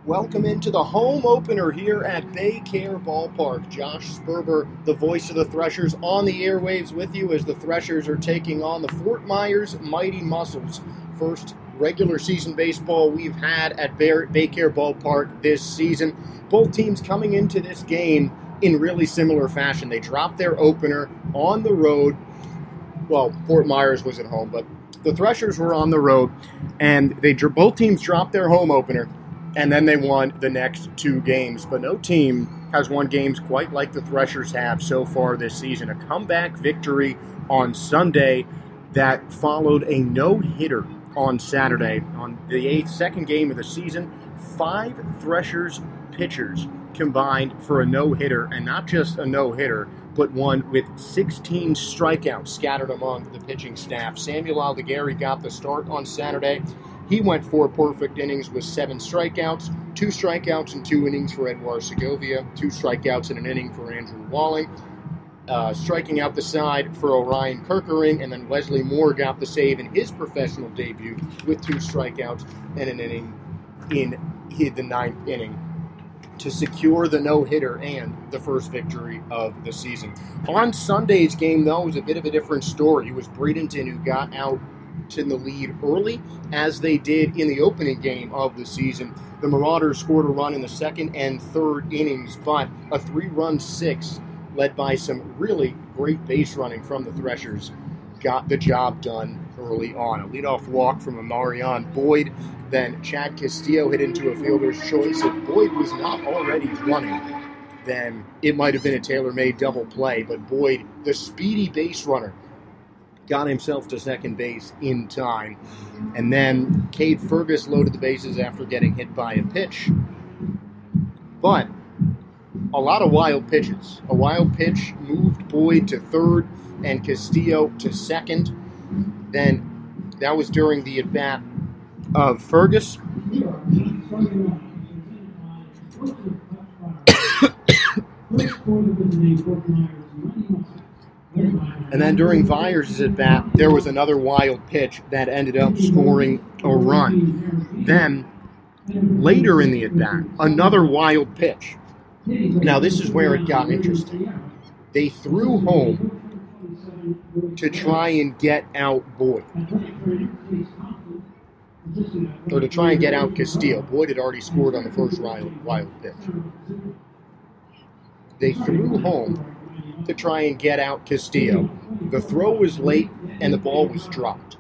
Welcome into the home opener here at Baycare Ballpark. Josh Sperber, the voice of the Threshers, on the airwaves with you as the Threshers are taking on the Fort Myers Mighty Muscles. First regular season baseball we've had at Baycare Ballpark this season. Both teams coming into this game in really similar fashion. They dropped their opener on the road. Well, Fort Myers was at home, but the Threshers were on the road, and both teams dropped their home opener. And then they won the next two games. But no team has won games quite like the Threshers have so far this season. A comeback victory on Sunday that followed a no-hitter on Saturday. On the second game of the season, 5 Threshers pitchers combined for a no-hitter. And not just a no-hitter, but one with 16 strikeouts scattered among the pitching staff. Samuel Aldegari got the start on Saturday. He went 4 perfect innings with 7 strikeouts, 2 strikeouts in 2 innings for Edouard Segovia, 2 strikeouts in an inning for Andrew Walling, striking out the side for Orion Kerkering, and then Wesley Moore got the save in his professional debut with 2 strikeouts and an inning in the 9th inning to secure the no-hitter and the first victory of the season. On Sunday's game, though, was a bit of a different story. It was Bradenton who got out in the lead early, as they did in the opening game of the season. The Marauders scored a run in the second and third innings, but a 3-run 6, led by some really great base running from the Threshers, got the job done early on. A leadoff walk from Amarion Boyd, then Chad Castillo hit into a fielder's choice. If Boyd was not already running, then it might have been a tailor-made double play, but Boyd, the speedy base runner, got himself to second base in time. And then Cade Fergus loaded the bases after getting hit by a pitch. But a lot of wild pitches. A wild pitch moved Boyd to third and Castillo to second. Then that was during the at-bat of Fergus. And then during Vyers' at-bat, there was another wild pitch that ended up scoring a run. Then, later in the at-bat, another wild pitch. Now, this is where it got interesting. They threw home to try and get out Boyd. Or to try and get out Castillo. Boyd had already scored on the first wild pitch. They threw home to try and get out Castillo. The throw was late and the ball was dropped.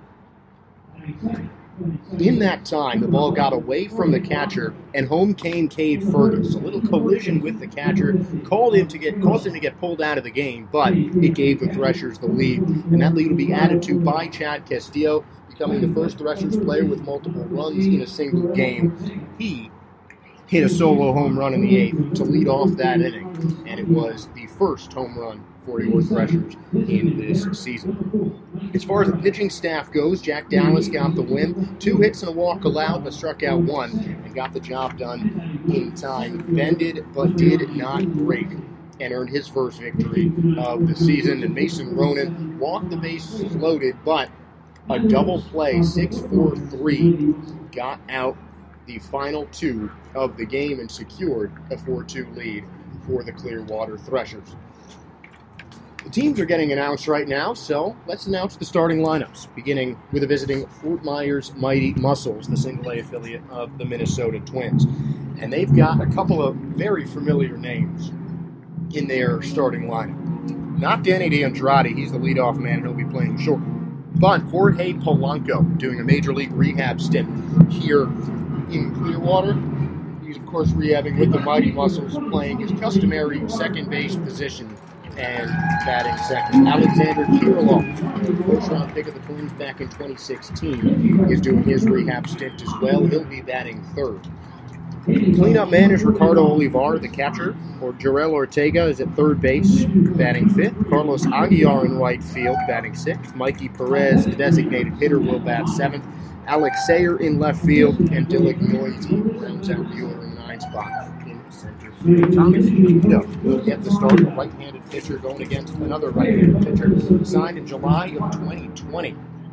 In that time, the ball got away from the catcher and home came Cade Fergus. A little collision with the catcher caused him to get pulled out of the game, but it gave the Threshers the lead. And that lead will be added to by Chad Castillo, becoming the first Threshers player with multiple runs in a single game. He hit a solo home run in the 8th to lead off that inning, and it was the first home run for your Threshers in this season. As far as the pitching staff goes, Jack Dallas got the win. 2 hits and a walk allowed, but struck out 1 and got the job done in time. Bended, but did not break, and earned his first victory of the season. And Mason Ronan walked the bases loaded, but a double play, 6-4-3, got out the final 2 of the game and secured a 4-2 lead for the Clearwater Threshers. The teams are getting announced right now, so let's announce the starting lineups, beginning with the visiting Fort Myers Mighty Muscles, the single-A affiliate of the Minnesota Twins. And they've got a couple of very familiar names in their starting lineup. Not Danny D'Andrade, he's the leadoff man, and he'll be playing short. But Jorge Polanco, doing a major league rehab stint here in Clearwater. He's, of course, rehabbing with the Mighty Muscles, playing his customary second base position and batting second. Alexander Kirilov, the first-round pick of the Twins back in 2016, is doing his rehab stint as well. He'll be batting third. Cleanup man is Ricardo Olivar, the catcher, or Jorel Ortega is at third base, batting fifth. Carlos Aguiar in right field, batting sixth. Mikey Perez, the designated hitter, will bat seventh. Alex Sayer in left field, and Dylan Noisy rounds out the order in the 9th spot in center field. Thomas Ito will get the start, a right-handed pitcher going against another right-handed pitcher, signed in July of 2020.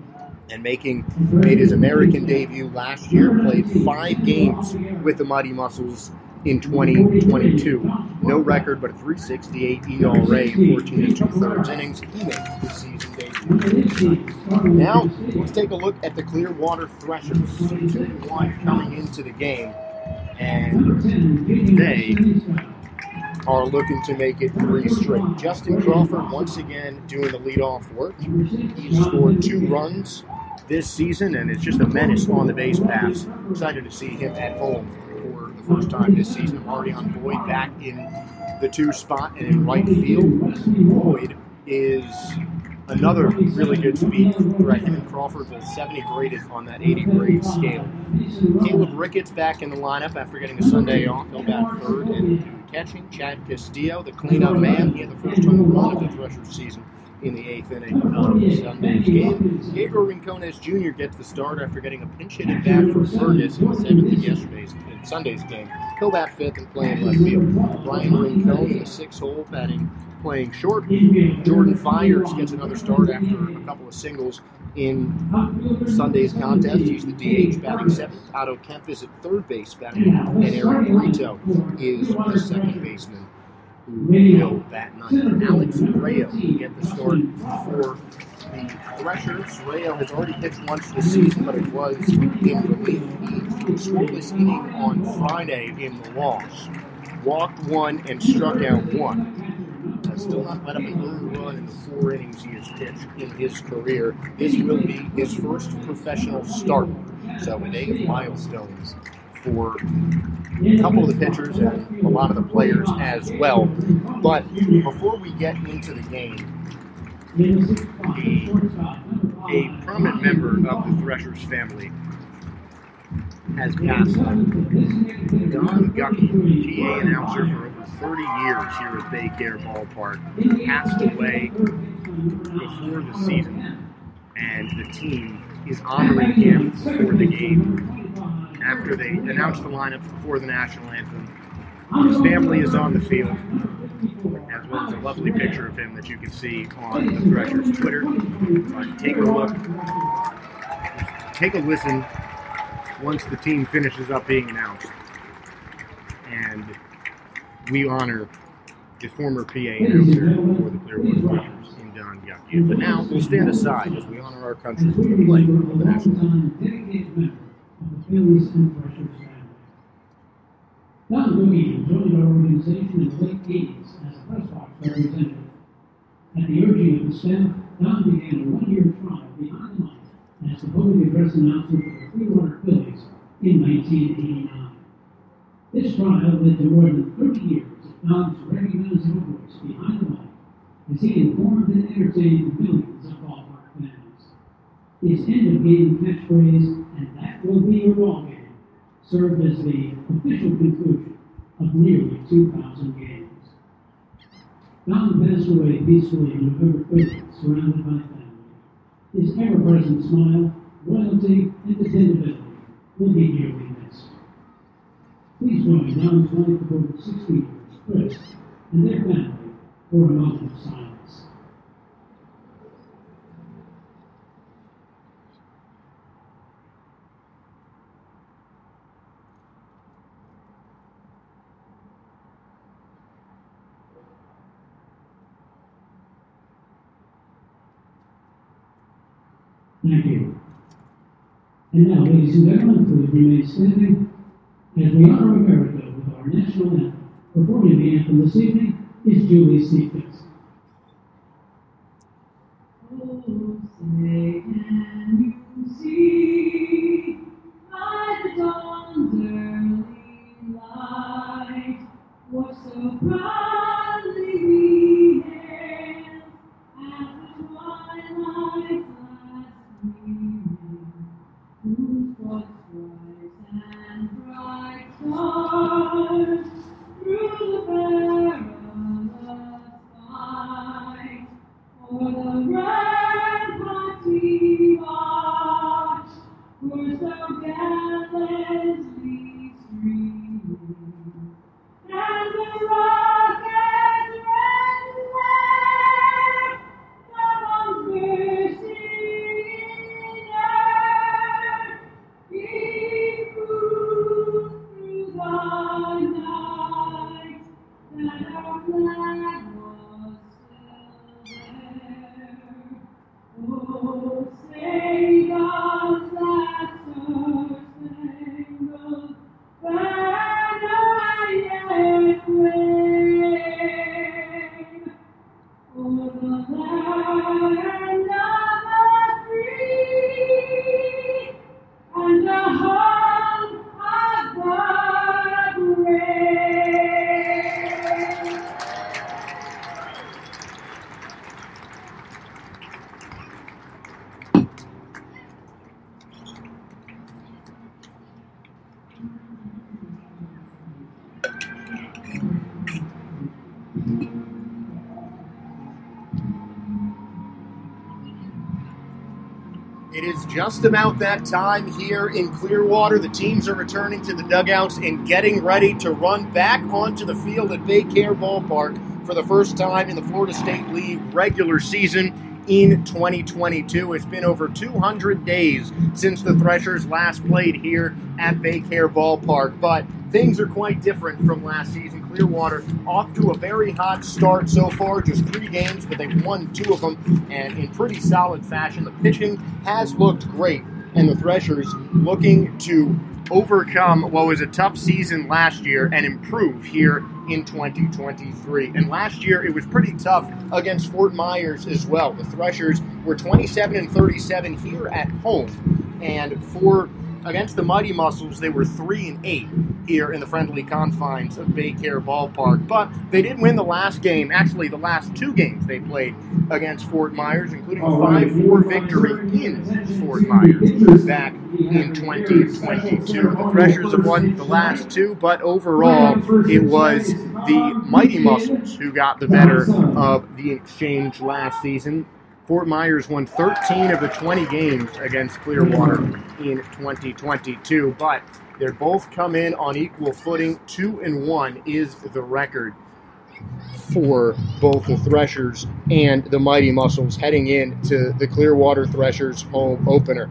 and made his American debut last year, played 5 games with the Mighty Muscles in 2022. No record, but a 3.68 ERA in 14 2/3 innings. He makes his season debut. Now, let's take a look at the Clearwater Threshers. 2-1 coming into the game, and they are looking to make it 3 straight. Justin Crawford once again doing the leadoff work. He's scored 2 runs this season, and it's just a menace on the base paths. Excited to see him at home for the first time this season. Marion Boyd back in the 2 spot and in right field. Boyd is another really good speed threat. Him and Crawford both 70 graded on that 80 grade scale. Caleb Ricketts back in the lineup after getting a Sunday off. He'll bat third and catching. Chad Castillo, the cleanup man. He had the first home run of the Threshers season in the 8th inning of Sunday's game. Gabriel Rincones Jr. gets the start after getting a pinch hit at bat for Fergus in the 7th in Sunday's game. He'll bat 5th and play in left field. Brian Rincone in the 6th hole, playing short. Jordan Fires gets another start after a couple of singles in Sunday's contest. He's the DH, batting 7th. Otto Kemp is at third base, batting 9th. And Eric Brito is the second baseman, who will bat 9th. Alex Rayo will get the start for the Threshers. Rayo has already pitched once this season, but it was in relief. He threw a scoreless inning on Friday in the loss. Walked 1 and struck out 1. Has still not let up an earned run in the 4 innings he has pitched in his career. This will be his first professional start. So a day of milestones for a couple of the pitchers and a lot of the players as well. But before we get into the game, a prominent member of the Threshers family has passed on. Don Gucky, PA announcer for over 30 years here at Baycare Ballpark, passed away before the season, and the team is honoring him before the game. After they announced the lineup before the national anthem, his family is on the field, as well as a lovely picture of him that you can see on the Threshers Twitter. Take a look, take a listen once the team finishes up being announced, and we honor the former PA announcer for the Clearwater Threshers in Don Gucky. But now we'll stand aside as we honor our country with the play of the national anthem. Don Gucky joined our organization in the late 80s as a press box representative. At the urging of the staff, Don began a 1-year trial behind the mic as the public address announcer for the Clearwater Phillies in 1989. This trial led to more than 30 years of Don's recognizable voice behind the mic as he informed and entertained millions of ballpark fans. His end-of-game catchphrase, "and that will be your ball game," served as the official conclusion of nearly 2,000 games. Don passed away peacefully on November 30th, surrounded by family. His ever-present smile, loyalty, and dependability will be dearly missed. Please join Don's wife of over 60 years, Chris, and their family for a moment of silence. Thank you. And now, ladies and gentlemen, please remain standing as we honor America with our national anthem. Performing the anthem this evening is Julie Stevens. Oh, say can you see by the dawn's early light what so proudly we hailed at the twilight's last gleaming, whose was bright and bright stars through the perilous It is just about that time here in Clearwater. The teams are returning to the dugouts and getting ready to run back onto the field at Baycare Ballpark for the first time in the Florida State League regular season in 2022. It's been over 200 days since the Threshers last played here at Baycare Ballpark, but things are quite different from last season. Clearwater off to a very hot start so far, just 3 games, but they've won 2 of them, and in pretty solid fashion. The pitching has looked great, and the Threshers looking to overcome what was a tough season last year and improve here in 2023. And last year it was pretty tough against Fort Myers as well. The Threshers were 27-37 here at home, and against the Mighty Mussels, they were 3-8 here in the friendly confines of Baycare Ballpark. But they did win the last game, actually the last 2 games they played against Fort Myers, including a 5-4 victory in Fort Myers back in 2022. The Threshers have won the last 2, but overall it was the Mighty Mussels who got the better of the exchange last season. Fort Myers won 13 of the 20 games against Clearwater in 2022, but they're both come in on equal footing. 2-1 is the record for both the Threshers and the Mighty Mussels heading into the Clearwater Threshers home opener.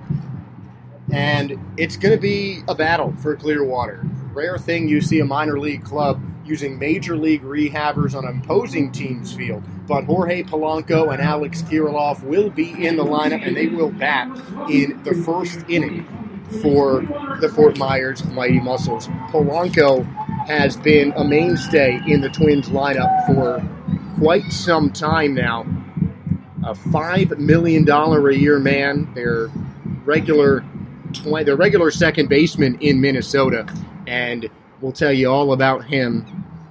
And it's going to be a battle for Clearwater. Rare thing you see a minor league club using major league rehabbers on an opposing team's field. But Jorge Polanco and Alex Kirilloff will be in the lineup, and they will bat in the first inning for the Fort Myers Mighty Mussels. Polanco has been a mainstay in the Twins lineup for quite some time now. A $5 million a year man. Their regular second baseman in Minnesota, and we'll tell you all about him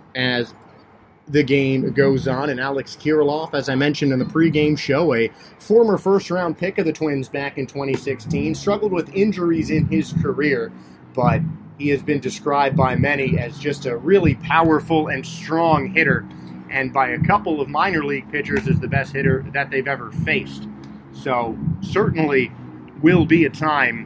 as the game goes on. And Alex Kirilloff, as I mentioned in the pregame show, a former first-round pick of the Twins back in 2016, struggled with injuries in his career, but he has been described by many as just a really powerful and strong hitter, and by a couple of minor league pitchers as the best hitter that they've ever faced. So certainly will be a time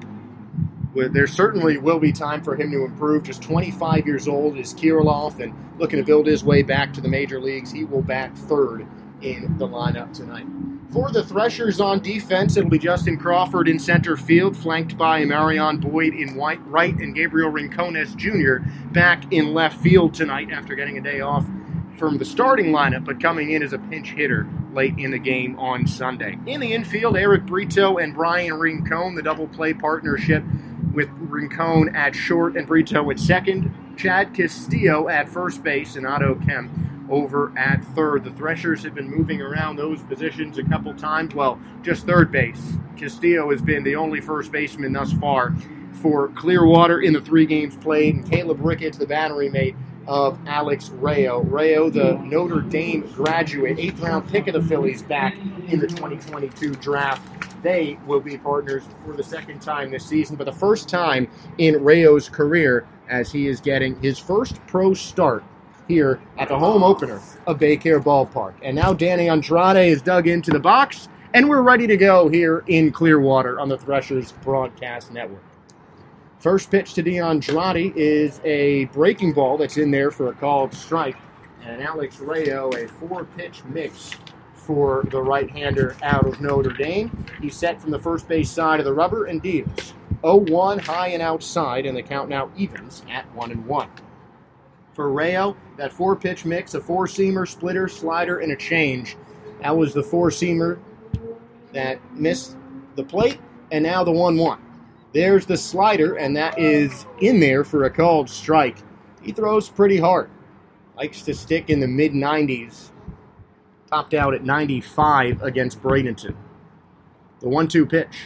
there certainly will be time for him to improve. Just 25 years old is Kirilloff, and looking to build his way back to the major leagues. He will bat third in the lineup tonight. For the Threshers on defense, it'll be Justin Crawford in center field, flanked by Marion Boyd in right and Gabriel Rincones Jr. back in left field tonight after getting a day off from the starting lineup, but coming in as a pinch hitter late in the game on Sunday. In the infield, Eric Brito and Brian Rincon, the double play partnership with Rincon at short and Brito at second, Chad Castillo at first base, and Otto Kemp over at third. The Threshers have been moving around those positions a couple times. Well, just third base. Castillo has been the only first baseman thus far for Clearwater in the 3 games played, and Caleb Ricketts, the battery mate of Alex Rayo. Rayo, the Notre Dame graduate, 8th-round pick of the Phillies back in the 2022 draft. They will be partners for the second time this season, but the first time in Rayo's career as he is getting his first pro start here at the home opener of Baycare Ballpark. And now Danny Andrade is dug into the box, and we're ready to go here in Clearwater on the Threshers Broadcast Network. First pitch to DeAndrade is a breaking ball that's in there for a called strike. And Alex Rayo, a 4-pitch mix for the right-hander out of Notre Dame. He's set from the first base side of the rubber and deals 0-1 high and outside, and the count now evens at 1-1. For Rayo, that 4-pitch mix, a 4-seamer, splitter, slider, and a change. That was the 4-seamer that missed the plate, and now the 1-1. There's the slider, and that is in there for a called strike. He throws pretty hard. Likes to stick in the mid-90s. Topped out at 95 against Bradenton. The 1-2 pitch.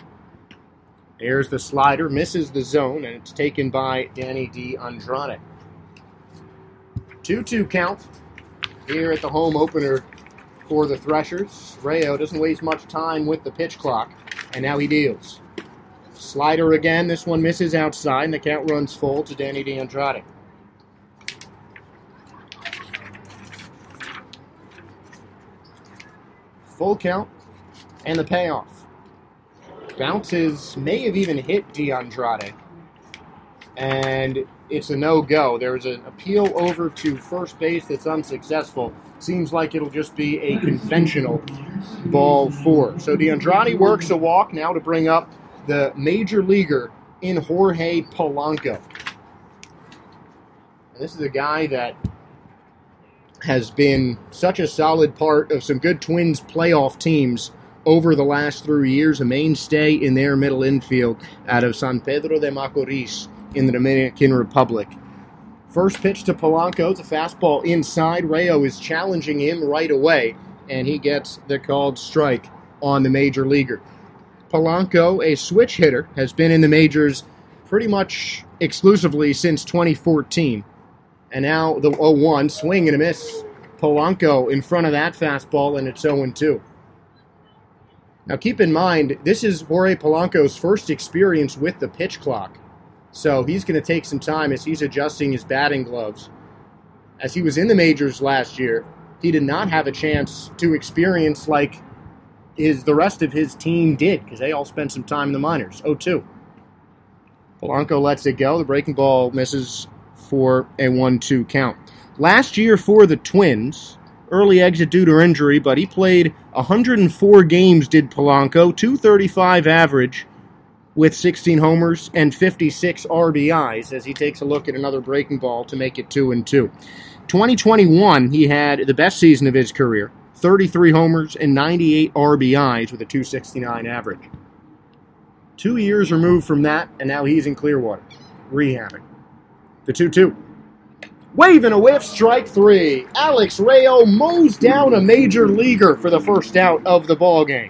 There's the slider, misses the zone, and it's taken by Danny DeAndrade. 2-2 count here at the home opener for the Threshers. Rayo doesn't waste much time with the pitch clock, and now he deals. Slider again, this one misses outside, and the count runs full to Danny DeAndrade. Full count, and the payoff. bounces, may have even hit DeAndrade. And it's a no-go. There's an appeal over to first base that's unsuccessful. Seems like it'll just be a conventional ball 4. So DeAndrade works a walk now to bring up the major leaguer in Jorge Polanco. And this is a guy that has been such a solid part of some good Twins playoff teams over the last 3 years, a mainstay in their middle infield out of San Pedro de Macorís in the Dominican Republic. First pitch to Polanco, it's a fastball inside. Rayo is challenging him right away, and he gets the called strike on the major leaguer. Polanco, a switch hitter, has been in the majors pretty much exclusively since 2014. And now the 0-1, swing and a miss. Polanco in front of that fastball, and it's 0-2. Now keep in mind, this is Jorge Polanco's first experience with the pitch clock. So he's going to take some time as he's adjusting his batting gloves. As he was in the majors last year, he did not have a chance to experience like the rest of his team did, because they all spent some time in the minors. 0-2. Polanco lets it go. The breaking ball misses for a 1-2 count. Last year for the Twins, early exit due to injury, but he played 104 games, did Polanco, .235 average with 16 homers and 56 RBIs as he takes a look at another breaking ball to make it 2-2. 2021, he had the best season of his career, 33 homers and 98 RBIs with a .269 average. 2 years removed from that, and now he's in Clearwater, rehabbing. The 2-2. Wave and a whiff, strike 3. Alex Rayo mows down a major leaguer for the first out of the ballgame.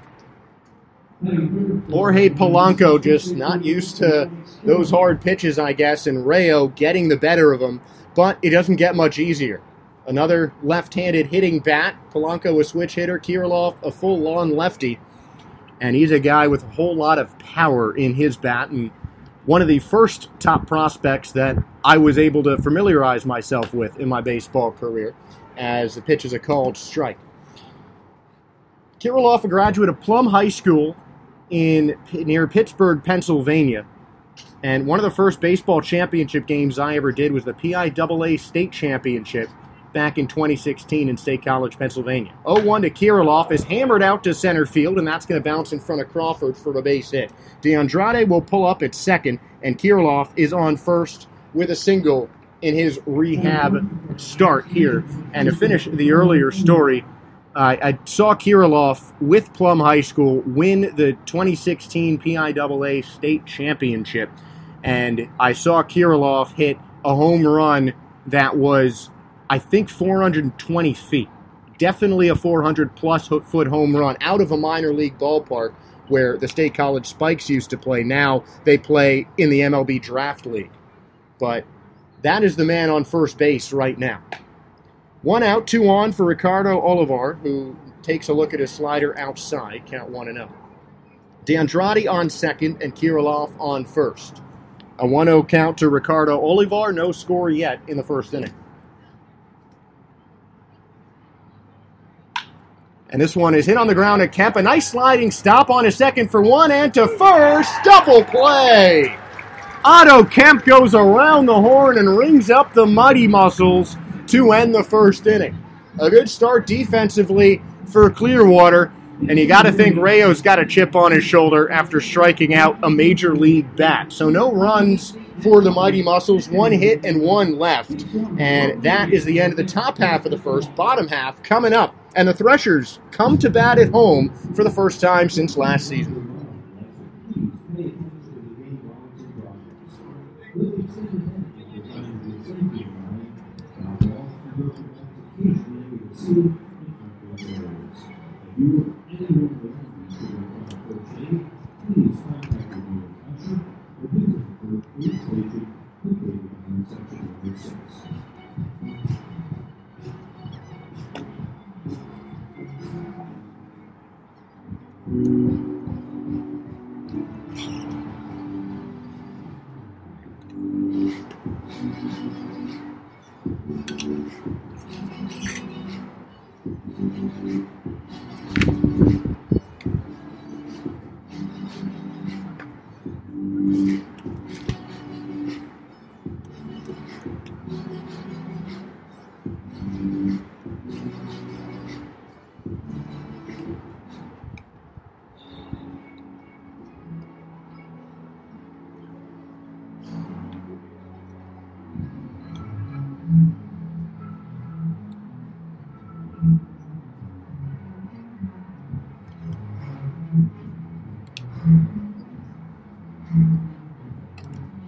Jorge Polanco just not used to those hard pitches, I guess, and Rayo getting the better of him, but it doesn't get much easier. Another left-handed hitting bat. Polanco a switch hitter, Kirilloff a full-on lefty, and he's a guy with a whole lot of power in his bat, and one of the first top prospects that I was able to familiarize myself with in my baseball career, as the pitch is a called strike. Kirilloff, a graduate of Plum High School near Pittsburgh, Pennsylvania. And one of the first baseball championship games I ever did was the PIAA State Championship back in 2016 in State College, Pennsylvania. 0-1 to Kirilloff is hammered out to center field, and that's going to bounce in front of Crawford for a base hit. DeAndrade will pull up at second, and Kirilloff is on first with a single in his rehab start here. And to finish the earlier story, I saw Kirilloff with Plum High School win the 2016 PIAA State Championship, and I saw Kirilloff hit a home run that was, I think, 420 feet. Definitely a 400-plus foot home run out of a minor league ballpark where the State College Spikes used to play. Now they play in the MLB Draft League. But that is the man on first base right now. 1 out, 2 on for Ricardo Olivar, who takes a look at his slider outside, count 1-0. DeAndrade on second and Kirilloff on first. A 1-0 count to Ricardo Olivar, no score yet in the first inning. And this one is hit on the ground at Kemp. A nice sliding stop on a second for 1 and to first. Double play! Otto Kemp goes around the horn and rings up the Mighty Muscles to end the first inning. A good start defensively for Clearwater, and you got to think Rayo's got a chip on his shoulder after striking out a major league bat. So no runs for the Mighty Muscles, 1 hit and 1 left. And that is the end of the top half of the first. Bottom half coming up. And the Threshers come to bat at home for the first time since last season.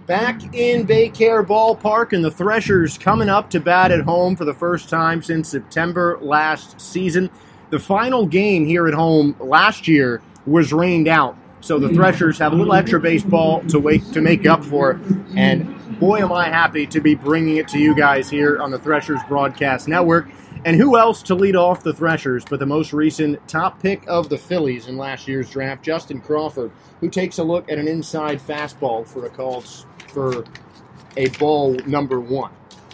Back in Baycare Ballpark, and the Threshers coming up to bat at home for the first time since September last season. The final game here at home last year was rained out, so the Threshers have a little extra baseball to make up for, and boy am I happy to be bringing it to you guys here on the Threshers Broadcast Network. And who else to lead off the Threshers but the most recent top pick of the Phillies in last year's draft, Justin Crawford, who takes a look at an inside fastball for a ball number 1.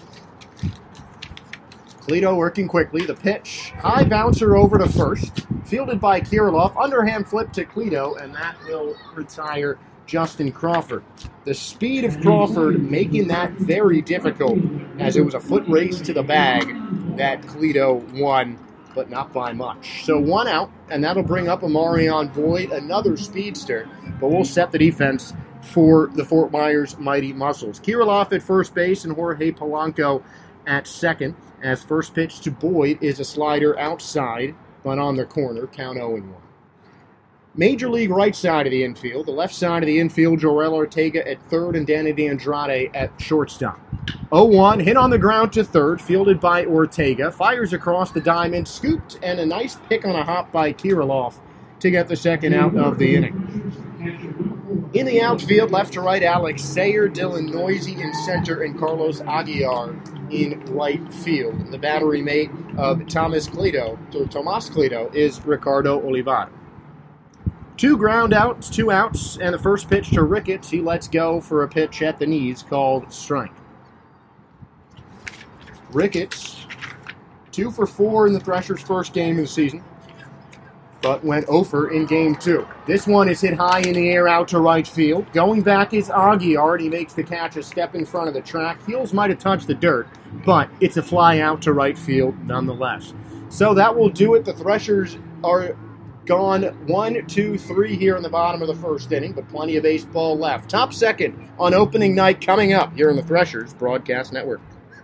Cleto working quickly. The pitch, high bouncer over to first, fielded by Kirilloff. Underhand flip to Cleto, and that will retire Justin Crawford. The speed of Crawford making that very difficult, as it was a foot race to the bag that Cleto won, but not by much. So 1 out, and that'll bring up Amarion Boyd, another speedster, but we'll set the defense for the Fort Myers Mighty Muscles. Kirilloff at first base and Jorge Polanco at second, as first pitch to Boyd is a slider outside, but on the corner, count 0-1. Major League right side of the infield. The left side of the infield, Joel Ortega at third and Danny D'Andrade at shortstop. 0-1, hit on the ground to third, fielded by Ortega. Fires across the diamond, scooped, and a nice pick on a hop by Kirilloff to get the second out of the inning. In the outfield, left to right, Alex Sayer, Dylan Noisy in center, and Carlos Aguiar in right field. The battery mate of Tomas Cleto is Ricardo Olivar. 2 ground outs, 2 outs, and the first pitch to Ricketts. He lets go for a pitch at the knees called strike. Ricketts, 2 for 4 in the Threshers' first game of the season, but went 0 in game 2. This one is hit high in the air out to right field. Going back is Aguiar, and he makes the catch a step in front of the track. Heels might have touched the dirt, but it's a fly out to right field nonetheless. So that will do it. The Threshers are gone 1, 2, 3 here in the bottom of the first inning, but plenty of baseball left. Top second on opening night coming up here in the Threshers Broadcast Network.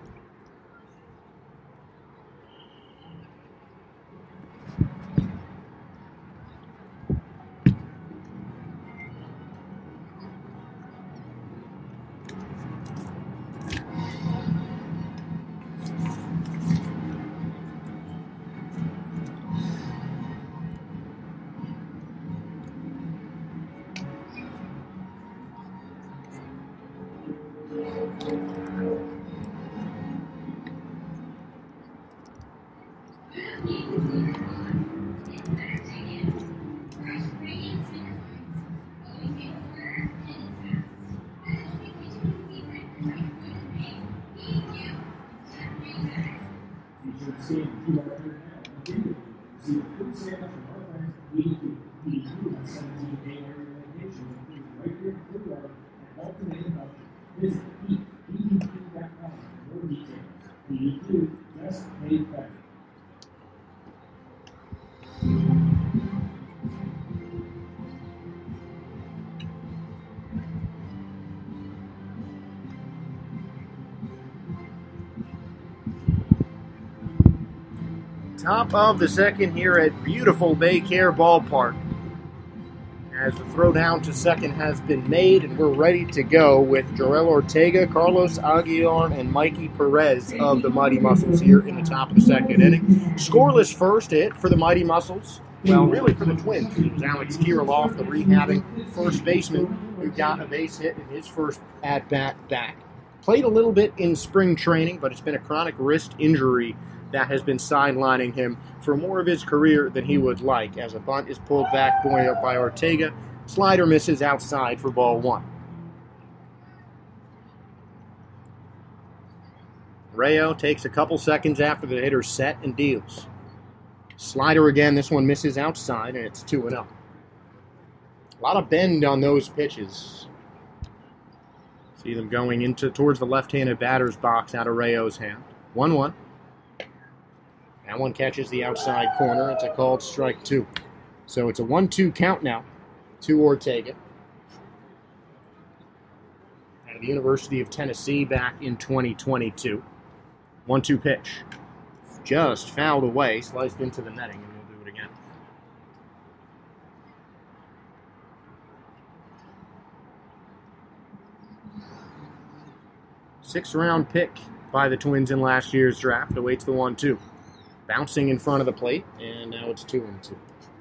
Top of the second here at beautiful Baycare Ballpark, as the throw down to second has been made, and we're ready to go with Joel Ortega, Carlos Aguiar, and Mikey Perez of the Mighty Muscles here in the top of the second inning. Scoreless first hit for the Mighty Muscles. Well, really for the Twins. It was Alex Kirilloff, the rehabbing first baseman, who got a base hit in his first at-bat back. Played a little bit in spring training, but it's been a chronic wrist injury that has been sidelining him for more of his career than he would like, as a bunt is pulled back by Ortega. Slider misses outside for ball 1. Rayo takes a couple seconds after the hitter's set and deals. Slider again, this one misses outside, and it's 2-0. A lot of bend on those pitches. See them going towards the left-handed batter's box out of Rayo's hand. 1-1. That one catches the outside corner. It's a called strike 2. So it's a 1-2 count now to Ortega. Out of the University of Tennessee back in 2022. 1-2 pitch. Just fouled away, sliced into the netting, and we'll do it again. 6th-round pick by the Twins in last year's draft awaits the 1-2. Bouncing in front of the plate, and now it's 2-2.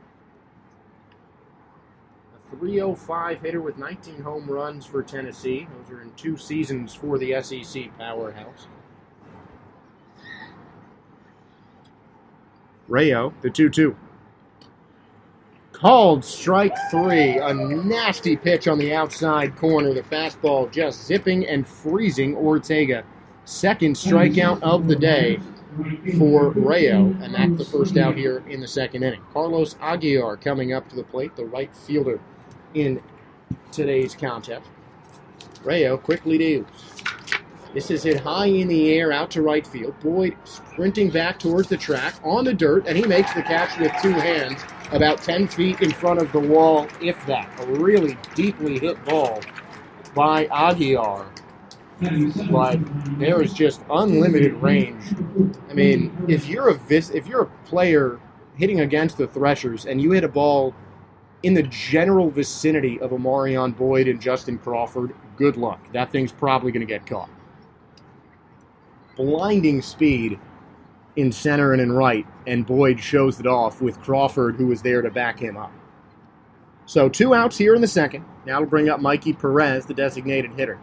A .305 hitter with 19 home runs for Tennessee. Those are in 2 seasons for the SEC powerhouse. Rayo, the 2-2. Called strike 3. A nasty pitch on the outside corner. The fastball just zipping and freezing Ortega. 2nd strikeout of the day for Rayo, and that's the first out here in the 2nd inning. Carlos Aguilar coming up to the plate, the right fielder in today's contest. Rayo quickly deals. This is hit high in the air out to right field. Boyd sprinting back towards the track on the dirt, and he makes the catch with 2 hands about 10 feet in front of the wall, if that. A really deeply hit ball by Aguilar. But there is just unlimited range. I mean, if you're a player hitting against the Threshers and you hit a ball in the general vicinity of Omarion Boyd and Justin Crawford, good luck. That thing's probably going to get caught. Blinding speed in center and in right, and Boyd shows it off with Crawford, who was there to back him up. So 2 outs here in the 2nd. Now it'll bring up Mikey Perez, the designated hitter.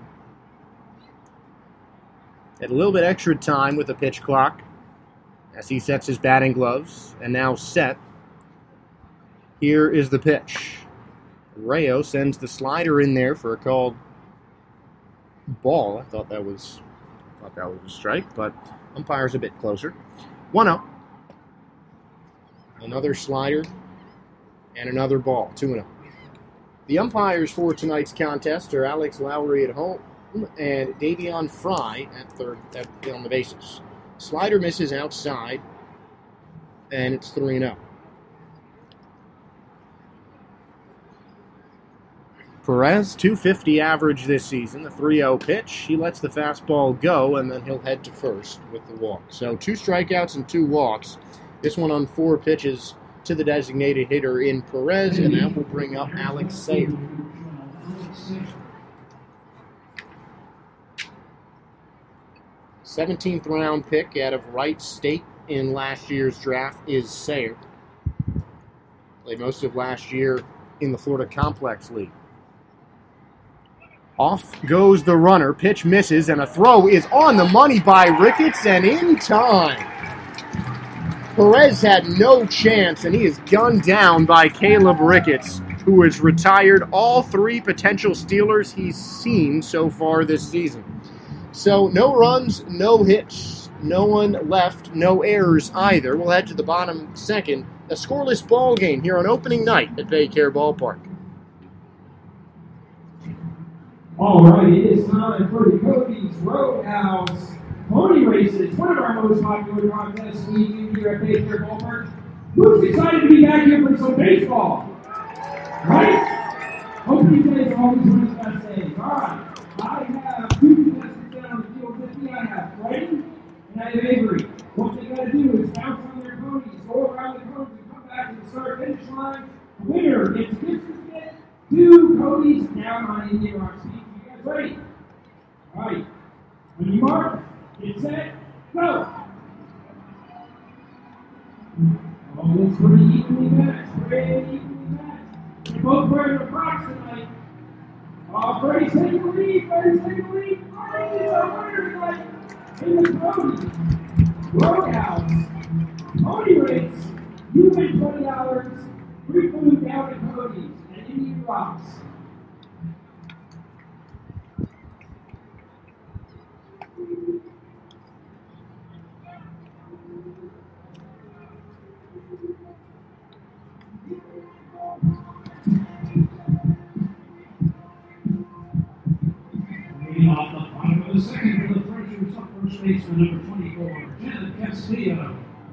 Had a little bit extra time with the pitch clock as he sets his batting gloves, and now set. Here is the pitch. Rayo sends the slider in there for a called ball. I thought that was a strike, but umpire's a bit closer. 1-0. Another slider and another ball. 2-0. The umpires for tonight's contest are Alex Lowry at home and Davion Fry at third on the bases. Slider misses outside, and it's 3-0. Perez, .250 average this season, the 3-0 pitch. He lets the fastball go, and then he'll head to first with the walk. So 2 strikeouts and 2 walks. This one on 4 pitches to the designated hitter in Perez, and that will bring up Alex Sayre. 17th round pick out of Wright State in last year's draft is Sayre. Played most of last year in the Florida Complex League. Off goes the runner. Pitch misses, and a throw is on the money by Ricketts, and in time. Perez had no chance, and he is gunned down by Caleb Ricketts, who has retired all 3 potential stealers he's seen so far this season. So no runs, no hits, no one left, no errors either. We'll head to the bottom 2nd. A scoreless ball game here on opening night at Baycare Ballpark. All right, it is time for the Cody's Roadhouse Pony Races, one of our most popular contests we do here at Baycare Ballpark. Who's excited to be back here for some baseball? Right? Hope you guys always win his best days. All right, I have 2 contestants down on the field with me. I have Freddie and I have Avery. What they got to do is bounce on their ponies, go around the cones, and come back to the start-finish line. The winner gets gifts to get 2 Cody's down on Indian Rock Speed. You guys ready? All right. When you mark, get set, go. Oh, it's pretty evenly matched. They're both wearing the Crocs tonight. Oh, Freddie's taking the lead. Freddie's taking the lead. Freddie is our winner tonight in the Cody Roadhouse Pony Race. You win $20. Free food down at Cody's and Indian Rocks. Leading off the bottom of the 2nd for the Threshers, up first baseman number 24, Janet Castillo.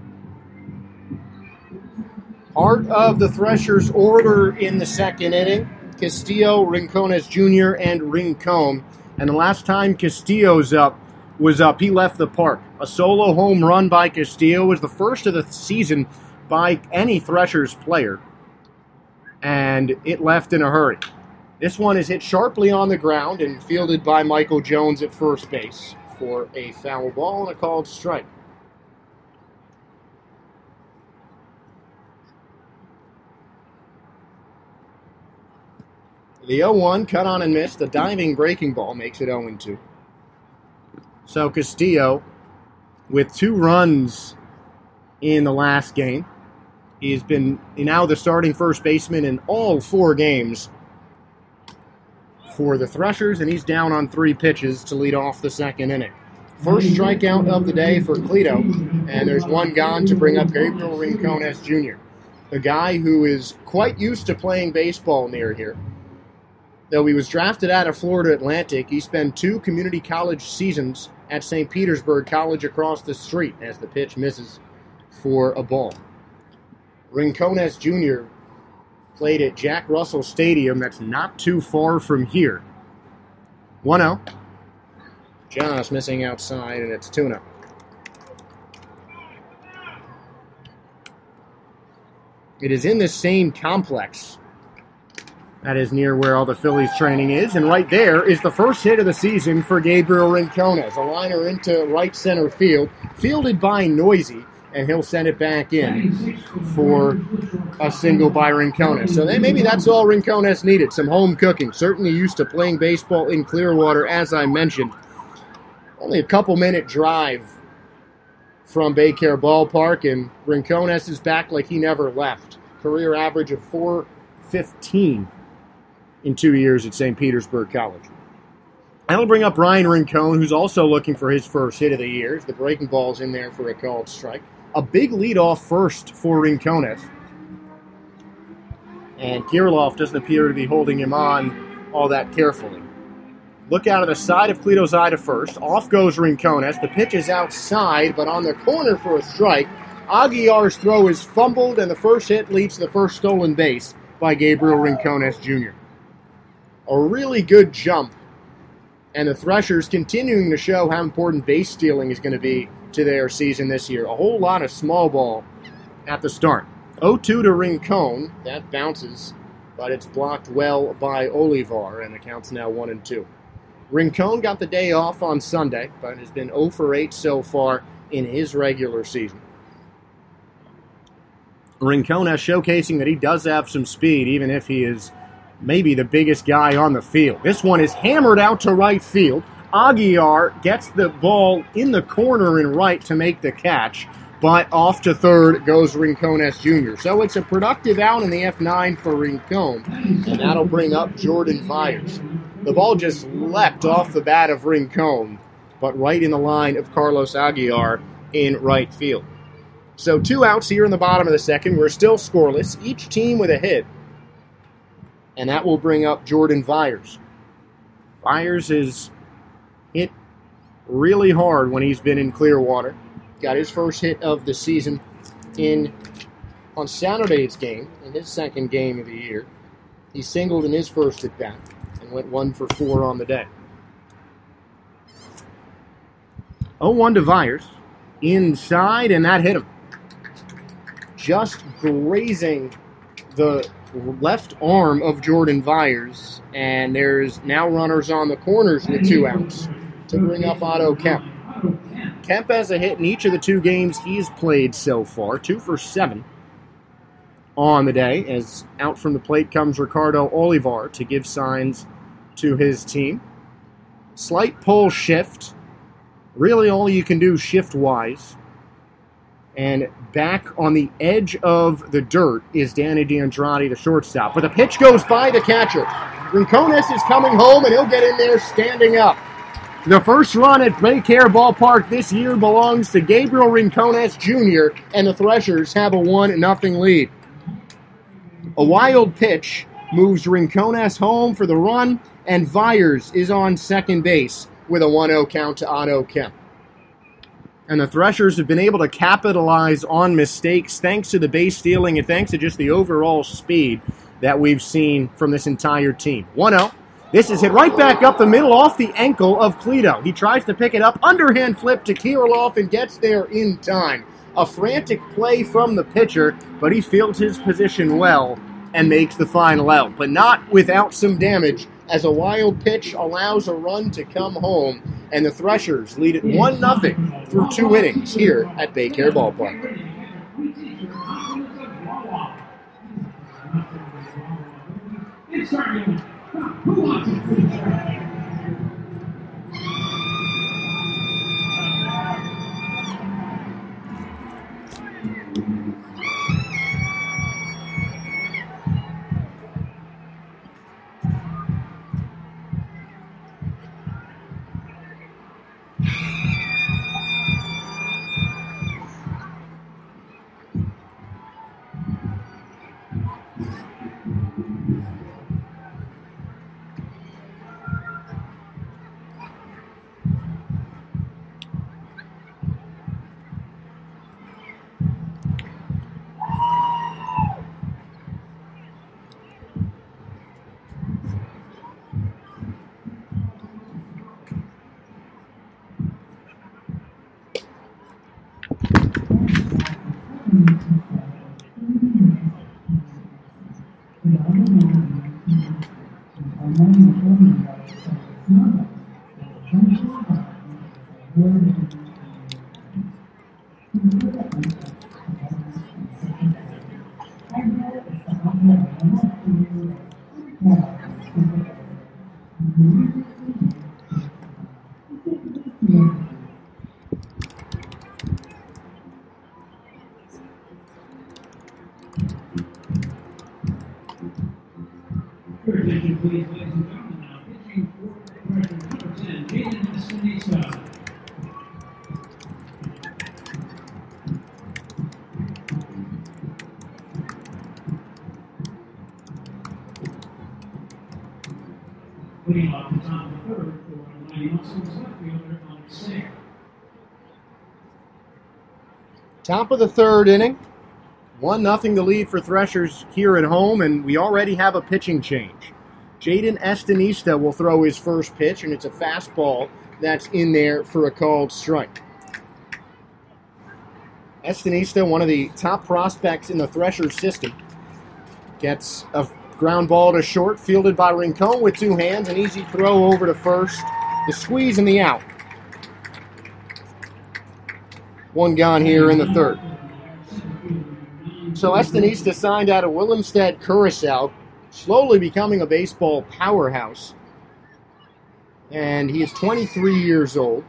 Part of the Threshers' order in the 2nd inning, Castillo, Rincones Jr., and Rincon. And the last time Castillo's was up, he left the park. A solo home run by Castillo was the first of the season by any Threshers player, and it left in a hurry. This one is hit sharply on the ground and fielded by Michael Jones at first base. for a foul ball and a called strike. The 0-1 cut on and missed. The diving breaking ball makes it 0-2. So Castillo, with 2 runs in the last game, he's been now the starting first baseman in all 4 games for the Threshers, and he's down on 3 pitches to lead off the second inning. First strikeout of the day for Cleto, and there's 1 gone to bring up Gabriel Rincones Jr., a guy who is quite used to playing baseball near here. Though he was drafted out of Florida Atlantic, he spent 2 community college seasons at St. Petersburg College across the street as the pitch misses for a ball. Rincones Jr. played at Jack Russell Stadium, that's not too far from here. 1-0. Josh missing outside, and it's 2-0. It is in the same complex. That is near where all the Phillies training is, and right there is the first hit of the season for Gabriel Rincones. A liner into right center field, fielded by Noisy, and he'll send it back in for a single by Rincones. So maybe that's all Rincones needed, some home cooking. Certainly used to playing baseball in Clearwater, as I mentioned. Only a couple-minute drive from Baycare Ballpark, and Rincones is back like he never left. Career average of .415 in 2 years at St. Petersburg College. That'll bring up Ryan Rincon, who's also looking for his first hit of the year. The breaking ball's in there for a called strike. A big leadoff first for Rincones. And Kirilov doesn't appear to be holding him on all that carefully. Look out of the side of Cleto's eye to first. Off goes Rincones. The pitch is outside, but on the corner for a strike. Aguiar's throw is fumbled, and the first hit leads to the first stolen base by Gabriel Rincones Jr. A really good jump, and the Threshers continuing to show how important base stealing is going to be to their season this year. A whole lot of small ball at the start. 0-2 to Rincon. That bounces, but it's blocked well by Olivar, and the count's now 1-2. Rincon got the day off on Sunday, but has been 0 for 8 so far in his regular season. Rincon showcasing that he does have some speed, even if he is maybe the biggest guy on the field. This one is hammered out to right field. Aguiar gets the ball in the corner in right to make the catch, but off to third goes Rincones Jr. So it's a productive out in the F9 for Rincon, and that'll bring up Jordan Vyers. The ball just leapt off the bat of Rincon, but right in the line of Carlos Aguiar in right field. So 2 outs here in the bottom of the second. We're still scoreless, each team with a hit. And that will bring up Jordan Vyers. Vyers has hit really hard when he's been in Clearwater. Got his first hit of the season on Saturday's game, in his second game of the year. He singled in his first at bat and went 1 for 4 on the day. 0-1 to Vyers. Inside, and that hit him. Just grazing the left arm of Jordan Vyers, and there's now runners on the corners with 2 outs to bring up Otto Kemp. Kemp has a hit in each of the 2 games he's played so far, 2 for 7 on the day, as out from the plate comes Ricardo Olivar to give signs to his team. Slight pull shift, really all you can do shift-wise. And back on the edge of the dirt is Danny D'Andrade, the shortstop. But the pitch goes by the catcher. Rincones is coming home, and he'll get in there standing up. The first run at Baycare Ballpark this year belongs to Gabriel Rincones Jr., and the Threshers have a 1-0 lead. A wild pitch moves Rincones home for the run, and Vyers is on second base with a 1-0 count to Otto Kemp. And the Threshers have been able to capitalize on mistakes thanks to the base stealing and thanks to just the overall speed that we've seen from this entire team. 1-0. This is hit right back up the middle off the ankle of Cleto. He tries to pick it up, underhand flip to Kirilov, and gets there in time. A frantic play from the pitcher, but he fields his position well and makes the final out. But not without some damage as a wild pitch allows a run to come home, and the Threshers lead it 1-0 through 2 innings here at Baycare Ballpark. It's starting. Who wants it? Your attention, please, ladies and gentlemen. Now pitching for Threshers number 10, Jaden Espinisa. Leading off the top of the third for the Mighty Muscles left fielder Alex Sayre. Top of the third inning. 1-0 the lead for Threshers here at home, and we already have a pitching change. Jaden Espinisa will throw his first pitch, and it's a fastball that's in there for a called strike. Espinisa, one of the top prospects in the Threshers system, gets a ground ball to short, fielded by Rincon with 2 hands, an easy throw over to first, the squeeze and the out. 1 gone here in the third. So Espinisa signed out of Willemstad, Curacao, slowly becoming a baseball powerhouse. And he is 21 years old.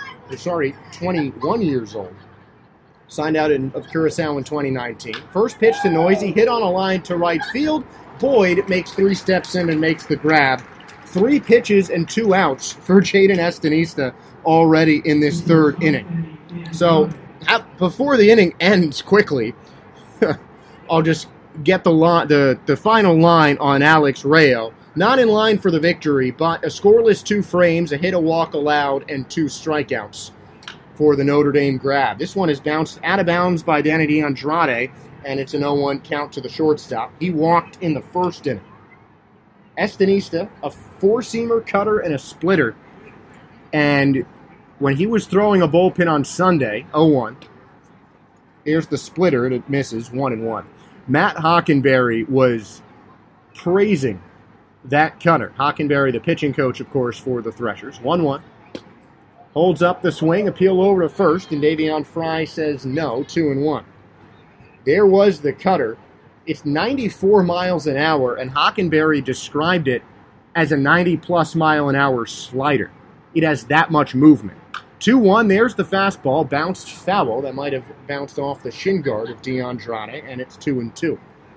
Signed out of Curacao in 2019. First pitch to Noisy, hit on a line to right field. Boyd makes 3 steps in and makes the grab. 3 pitches and 2 outs for Jaden Espinisa already in this third inning. So before the inning ends quickly, I'll just get the final line on Alex Rayo. Not in line for the victory, but a scoreless 2 frames, a hit, a walk allowed, and 2 strikeouts for the Notre Dame grab. This one is bounced out of bounds by Danny DeAndrade, and it's an 0-1 count to the shortstop. He walked in the first inning. Espinisa, a 4-seamer, cutter, and a splitter. And when he was throwing a bullpen on Sunday, 0-1, here's the splitter, and it misses, 1-1. Matt Hockenberry was praising that cutter. Hockenberry, the pitching coach, of course, for the Threshers. 1-1. Holds up the swing, appeal over to first, and Davion Fry says no, 2-1. There was the cutter. It's 94 miles an hour, and Hockenberry described it as a 90-plus mile an hour slider. It has that much movement. 2-1, there's the fastball, bounced foul. That might have bounced off the shin guard of DeAndrade, and it's 2-2.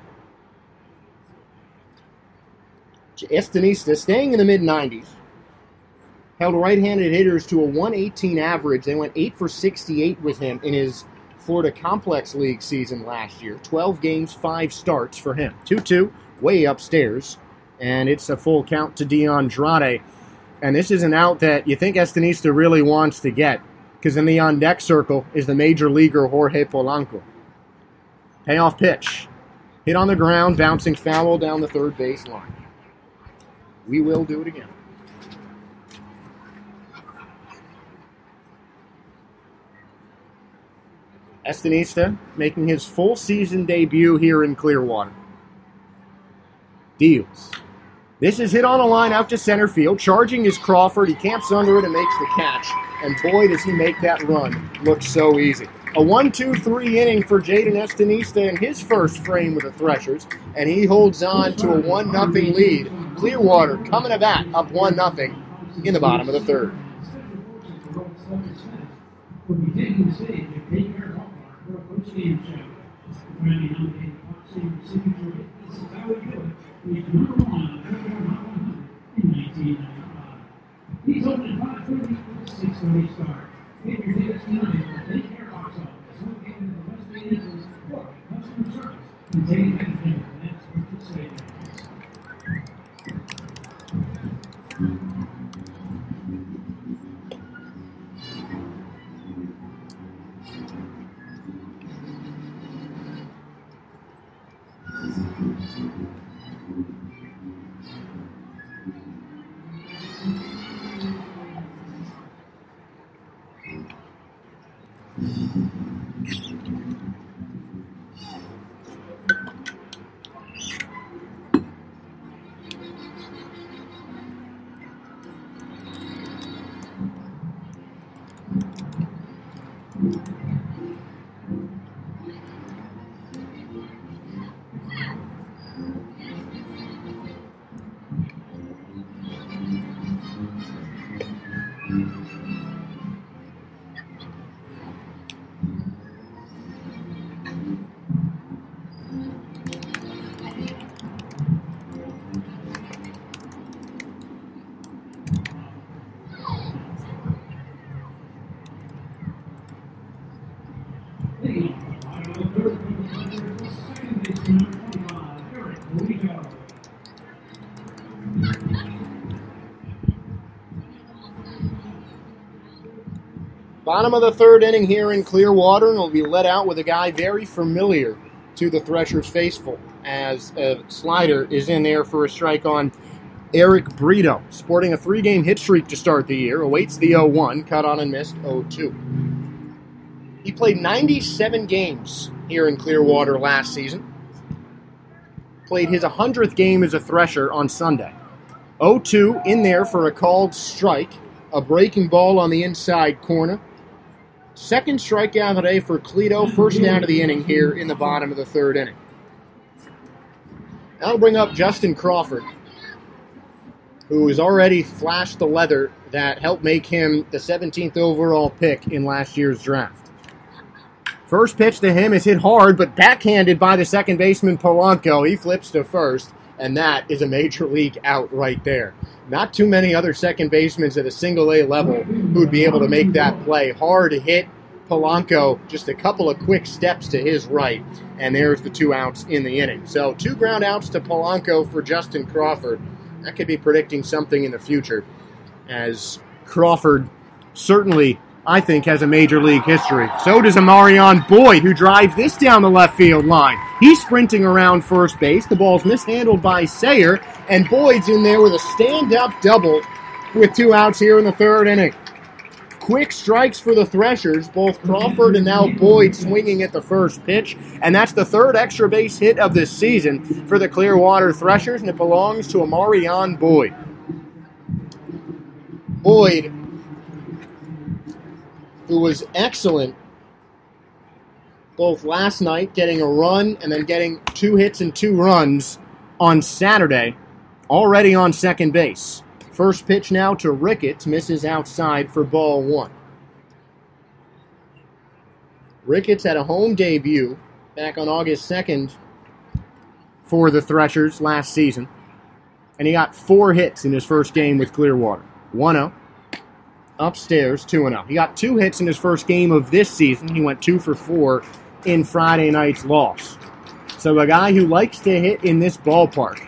Espinisa, staying in the mid-90s, held right-handed hitters to a 118 average. They went 8 for 68 with him in his Florida Complex League season last year. 12 games, 5 starts for him. 2-2, way upstairs, and it's a full count to DeAndrade. And this is an out that you think Espinisa really wants to get, because in the on-deck circle is the major leaguer Jorge Polanco. Payoff pitch. Hit on the ground, bouncing foul down the third base line. We will do it again. Espinisa making his full season debut here in Clearwater. Deals. This is hit on a line out to center field. Charging is Crawford. He camps under it and makes the catch. And boy, does he make that run look so easy. A 1-2-3 inning for Jaden Estanista in his first frame with the Threshers. And he holds on to a 1-0 lead. Clearwater coming to bat up 1-0 in the bottom of the third. Will be taking the stage at Baycare Ballpark for a post-game show. Grammy nominated Pop Singer signature hit, This Is How We Do It, reached number 1 on Billboard Hot 100 in 1995. These open at 5:30 for the 6:30 start. Get your tickets tonight at the Baycare box office, located in the West Bay entrance for customer service and take advantage of Matt's purchase savings. Bottom of the third inning here in Clearwater, and will be let out with a guy very familiar to the Threshers faithful, as a slider is in there for a strike on Eric Brito, sporting a 3-game hit streak to start the year, awaits the 0-1, cut on and missed 0-2. He played 97 games here in Clearwater last season. Played his 100th game as a Thresher on Sunday. 0-2 in there for a called strike, a breaking ball on the inside corner. Second strikeout of the day for Cleto, first down of the inning here in the bottom of the third inning. That'll bring up Justin Crawford, who has already flashed the leather that helped make him the 17th overall pick in last year's draft. First pitch to him is hit hard, but backhanded by the second baseman Polanco. He flips to first, and that is a major league out right there. Not too many other second basemen at a single-A level who'd be able to make that play. Hard hit. Polanco, just a couple of quick steps to his right, and there's the 2 outs in the inning. So 2 ground outs to Polanco for Justin Crawford. That could be predicting something in the future, as Crawford certainly, I think, has a major league history. So does Amarion Boyd, who drives this down the left field line. He's sprinting around first base. The ball's mishandled by Sayer, and Boyd's in there with a stand-up double with 2 outs here in the third inning. Quick strikes for the Threshers, both Crawford and now Boyd swinging at the first pitch, and that's the 3rd extra base hit of this season for the Clearwater Threshers, and it belongs to Amarion Boyd. Boyd, who was excellent both last night, getting a run and then getting 2 hits and 2 runs on Saturday, already on second base. First pitch now to Ricketts, misses outside for ball 1. Ricketts had a home debut back on August 2nd for the Threshers last season, and he got 4 hits in his first game with Clearwater. 1-0. Upstairs, 2-0. He got 2 hits in his first game of this season. He went 2 for 4 in Friday night's loss. So a guy who likes to hit in this ballpark.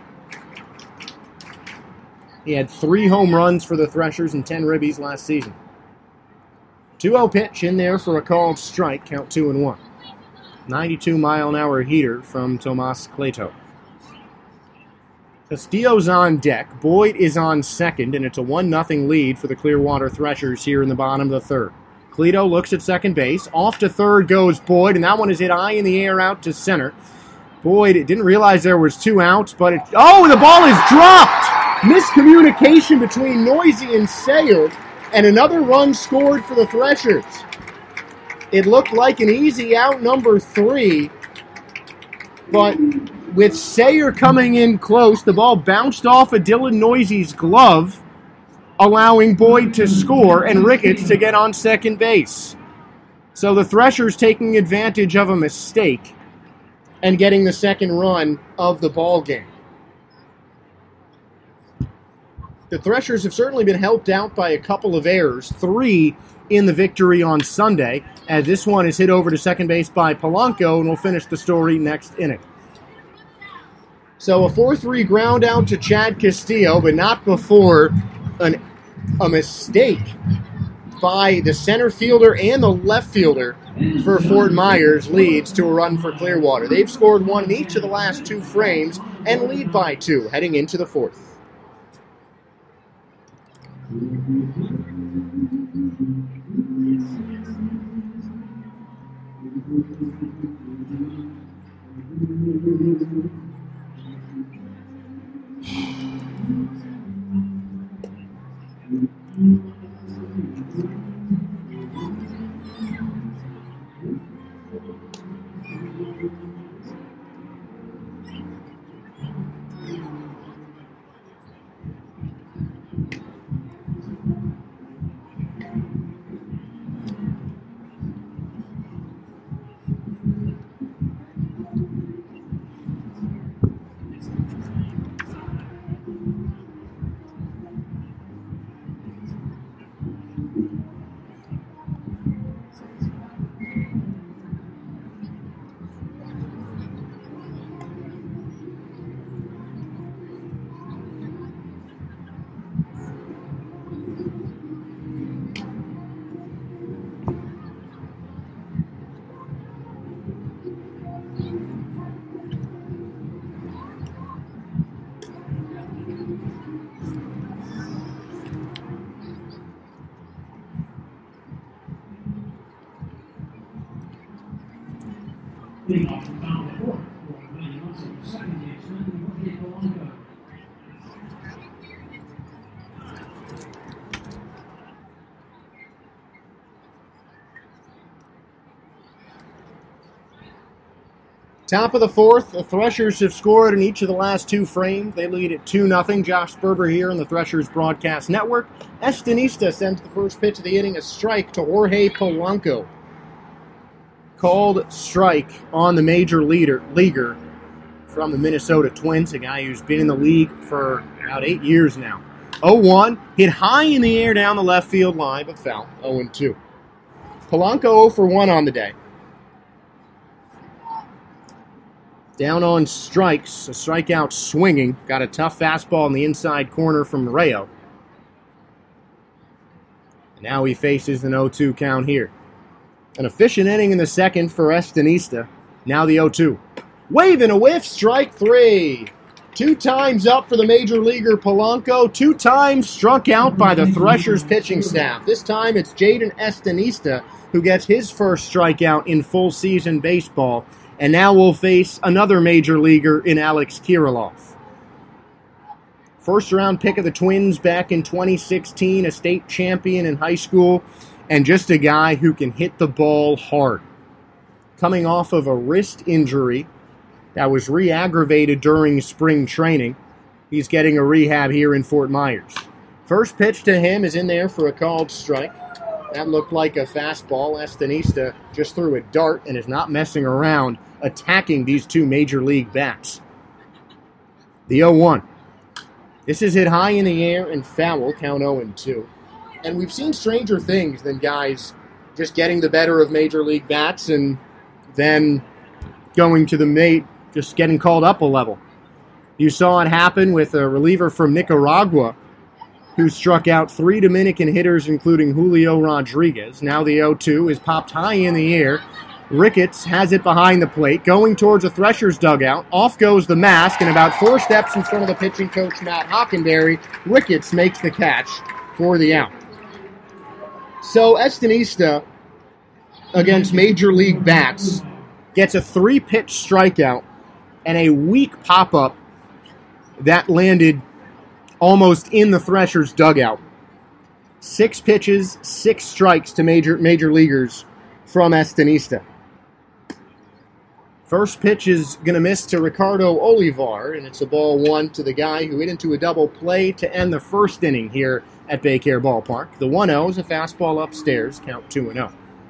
He had 3 home runs for the Threshers and 10 ribbies last season. 2-0 pitch in there for a called strike, count 2-1. 92-mile-an-hour heater from Tomas Cleto. Castillo's on deck. Boyd is on second, and it's a 1-0 lead for the Clearwater Threshers here in the bottom of the 3rd. Cleto looks at second base. Off to third goes Boyd, and that one is hit high in the air out to center. Boyd didn't realize there was 2 outs, but the ball is dropped! Miscommunication between Noisy and Sayer, and another run scored for the Threshers. It looked like an easy out, number 3, but with Sayer coming in close, the ball bounced off of Dylan Noisy's glove, allowing Boyd to score and Ricketts to get on second base. So the Threshers taking advantage of a mistake and getting the second run of the ball game. The Threshers have certainly been helped out by a couple of errors, 3 in the victory on Sunday, as this one is hit over to second base by Polanco, and we'll finish the story next inning. So a 4-3 ground out to Chad Castillo, but not before a mistake by the center fielder and the left fielder for Fort Myers leads to a run for Clearwater. They've scored 1 in each of the last 2 frames and lead by 2 heading into the 4th. Leading off from down the 4th, for Mighty Muscles, second baseman, Jorge Polanco. Top of the 4th, the Threshers have scored in each of the last 2 frames. They lead at 2-0. Josh Sperber here on the Threshers Broadcast Network. Estanista sends the first pitch of the inning, a strike to Jorge Polanco. Called strike on the major leaguer from the Minnesota Twins, a guy who's been in the league for about 8 years now. 0-1, hit high in the air down the left field line, but foul. 0-2. Polanco 0 for 1 on the day. Down on strikes, a strikeout swinging. Got a tough fastball in the inside corner from Rayo. Now he faces an 0-2 count here. An efficient inning in the second for Estanista. Now the 0-2. Wave and a whiff, strike 3. 2 times up for the major leaguer Polanco. 2 times struck out by the Threshers pitching staff. This time it's Jaden Estanista who gets his first strikeout in full season baseball. And now we'll face another major leaguer in Alex Kirilloff. First round pick of the Twins back in 2016, a state champion in high school, and just a guy who can hit the ball hard. Coming off of a wrist injury that was re-aggravated during spring training, he's getting a rehab here in Fort Myers. First pitch to him is in there for a called strike. That looked like a fastball. Estanista just threw a dart and is not messing around, attacking these 2 major league bats. The 0-1. This is hit high in the air and foul, count 0-2. And we've seen stranger things than guys just getting the better of major league bats and then going to the just getting called up a level. You saw it happen with a reliever from Nicaragua who struck out 3 Dominican hitters, including Julio Rodriguez. Now the 0-2 is popped high in the air. Ricketts has it behind the plate, going towards the Threshers dugout. Off goes the mask, and about 4 steps in front of the pitching coach, Matt Hockenberry, Ricketts makes the catch for the out. So Estanista, against major league bats, gets a 3-pitch strikeout and a weak pop-up that landed almost in the Threshers' dugout. 6 pitches, 6 strikes to major leaguers from Estinista. First pitch is going to miss to Ricardo Olivar, and it's a ball 1 to the guy who hit into a double play to end the first inning here at Baycare Ballpark. The 1-0 is a fastball upstairs, count 2-0.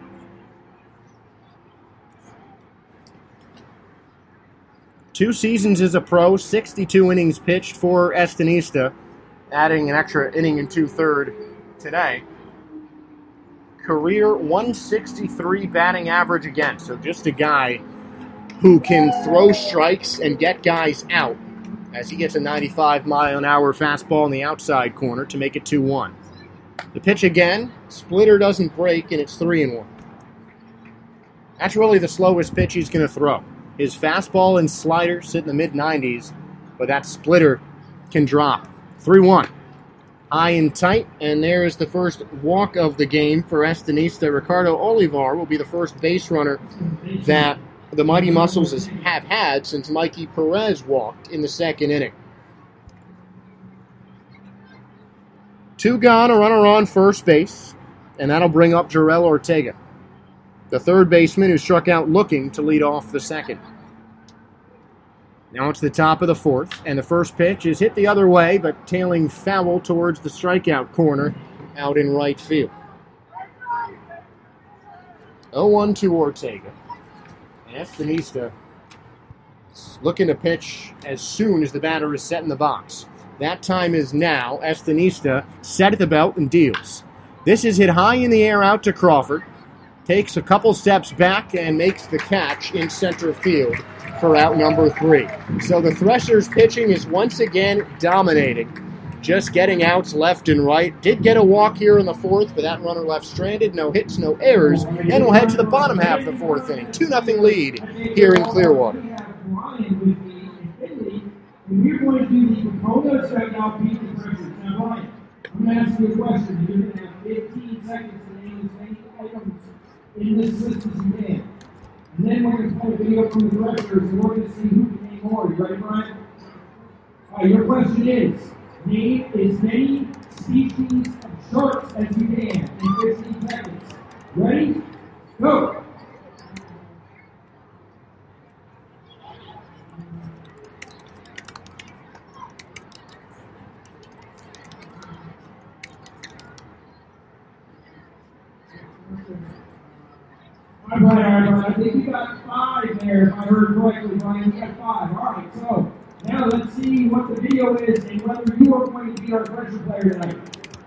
Two seasons as a pro, 62 innings pitched for Estinista, adding an extra inning and 2/3 today. Career 163 batting average again, so just a guy who can throw strikes and get guys out as he gets a 95-mile-an-hour fastball in the outside corner to make it 2-1. The pitch again, splitter doesn't break, and it's 3-1. That's really the slowest pitch he's going to throw. His fastball and slider sit in the mid-90s, but that splitter can drop. 3-1. High and tight, and there is the first walk of the game for Estinista. Ricardo Olivar will be the first base runner that the Mighty Muscles have had since Mikey Perez walked in the second inning. 2 gone, a runner on first base, and that'll bring up Jarrell Ortega, the third baseman who struck out looking to lead off the second. Now it's the top of the fourth, and the first pitch is hit the other way, but tailing foul towards the strikeout corner out in right field. 0-1 to Ortega. Estinista looking to pitch as soon as the batter is set in the box. That time is now. Estinista set at the belt and deals. This is hit high in the air out to Crawford. Takes a couple steps back and makes the catch in center field for out number 3. So the Threshers pitching is once again dominating. Just getting outs left and right. Did get a walk here in the fourth, but that runner left stranded. No hits, no errors. And we'll head to the bottom half of the fourth inning. 2-0 lead here in Clearwater. We're going to do the components right now, beat the Threshers. Now, Brian, I'm going to ask you a question. You're going to have 15 seconds to name as many items in this list as you can. And then we're going to play a video from the Threshers, and we're going to see who can name more. You ready, Brian? All right, your question is, name as many species of sharks as you can in 15 seconds. Ready? Go! All right, I think you got 5 there, if I heard correctly, Brian. You got 5. All right, so now let's see what the video is and whether you are going to be our Thresher player tonight.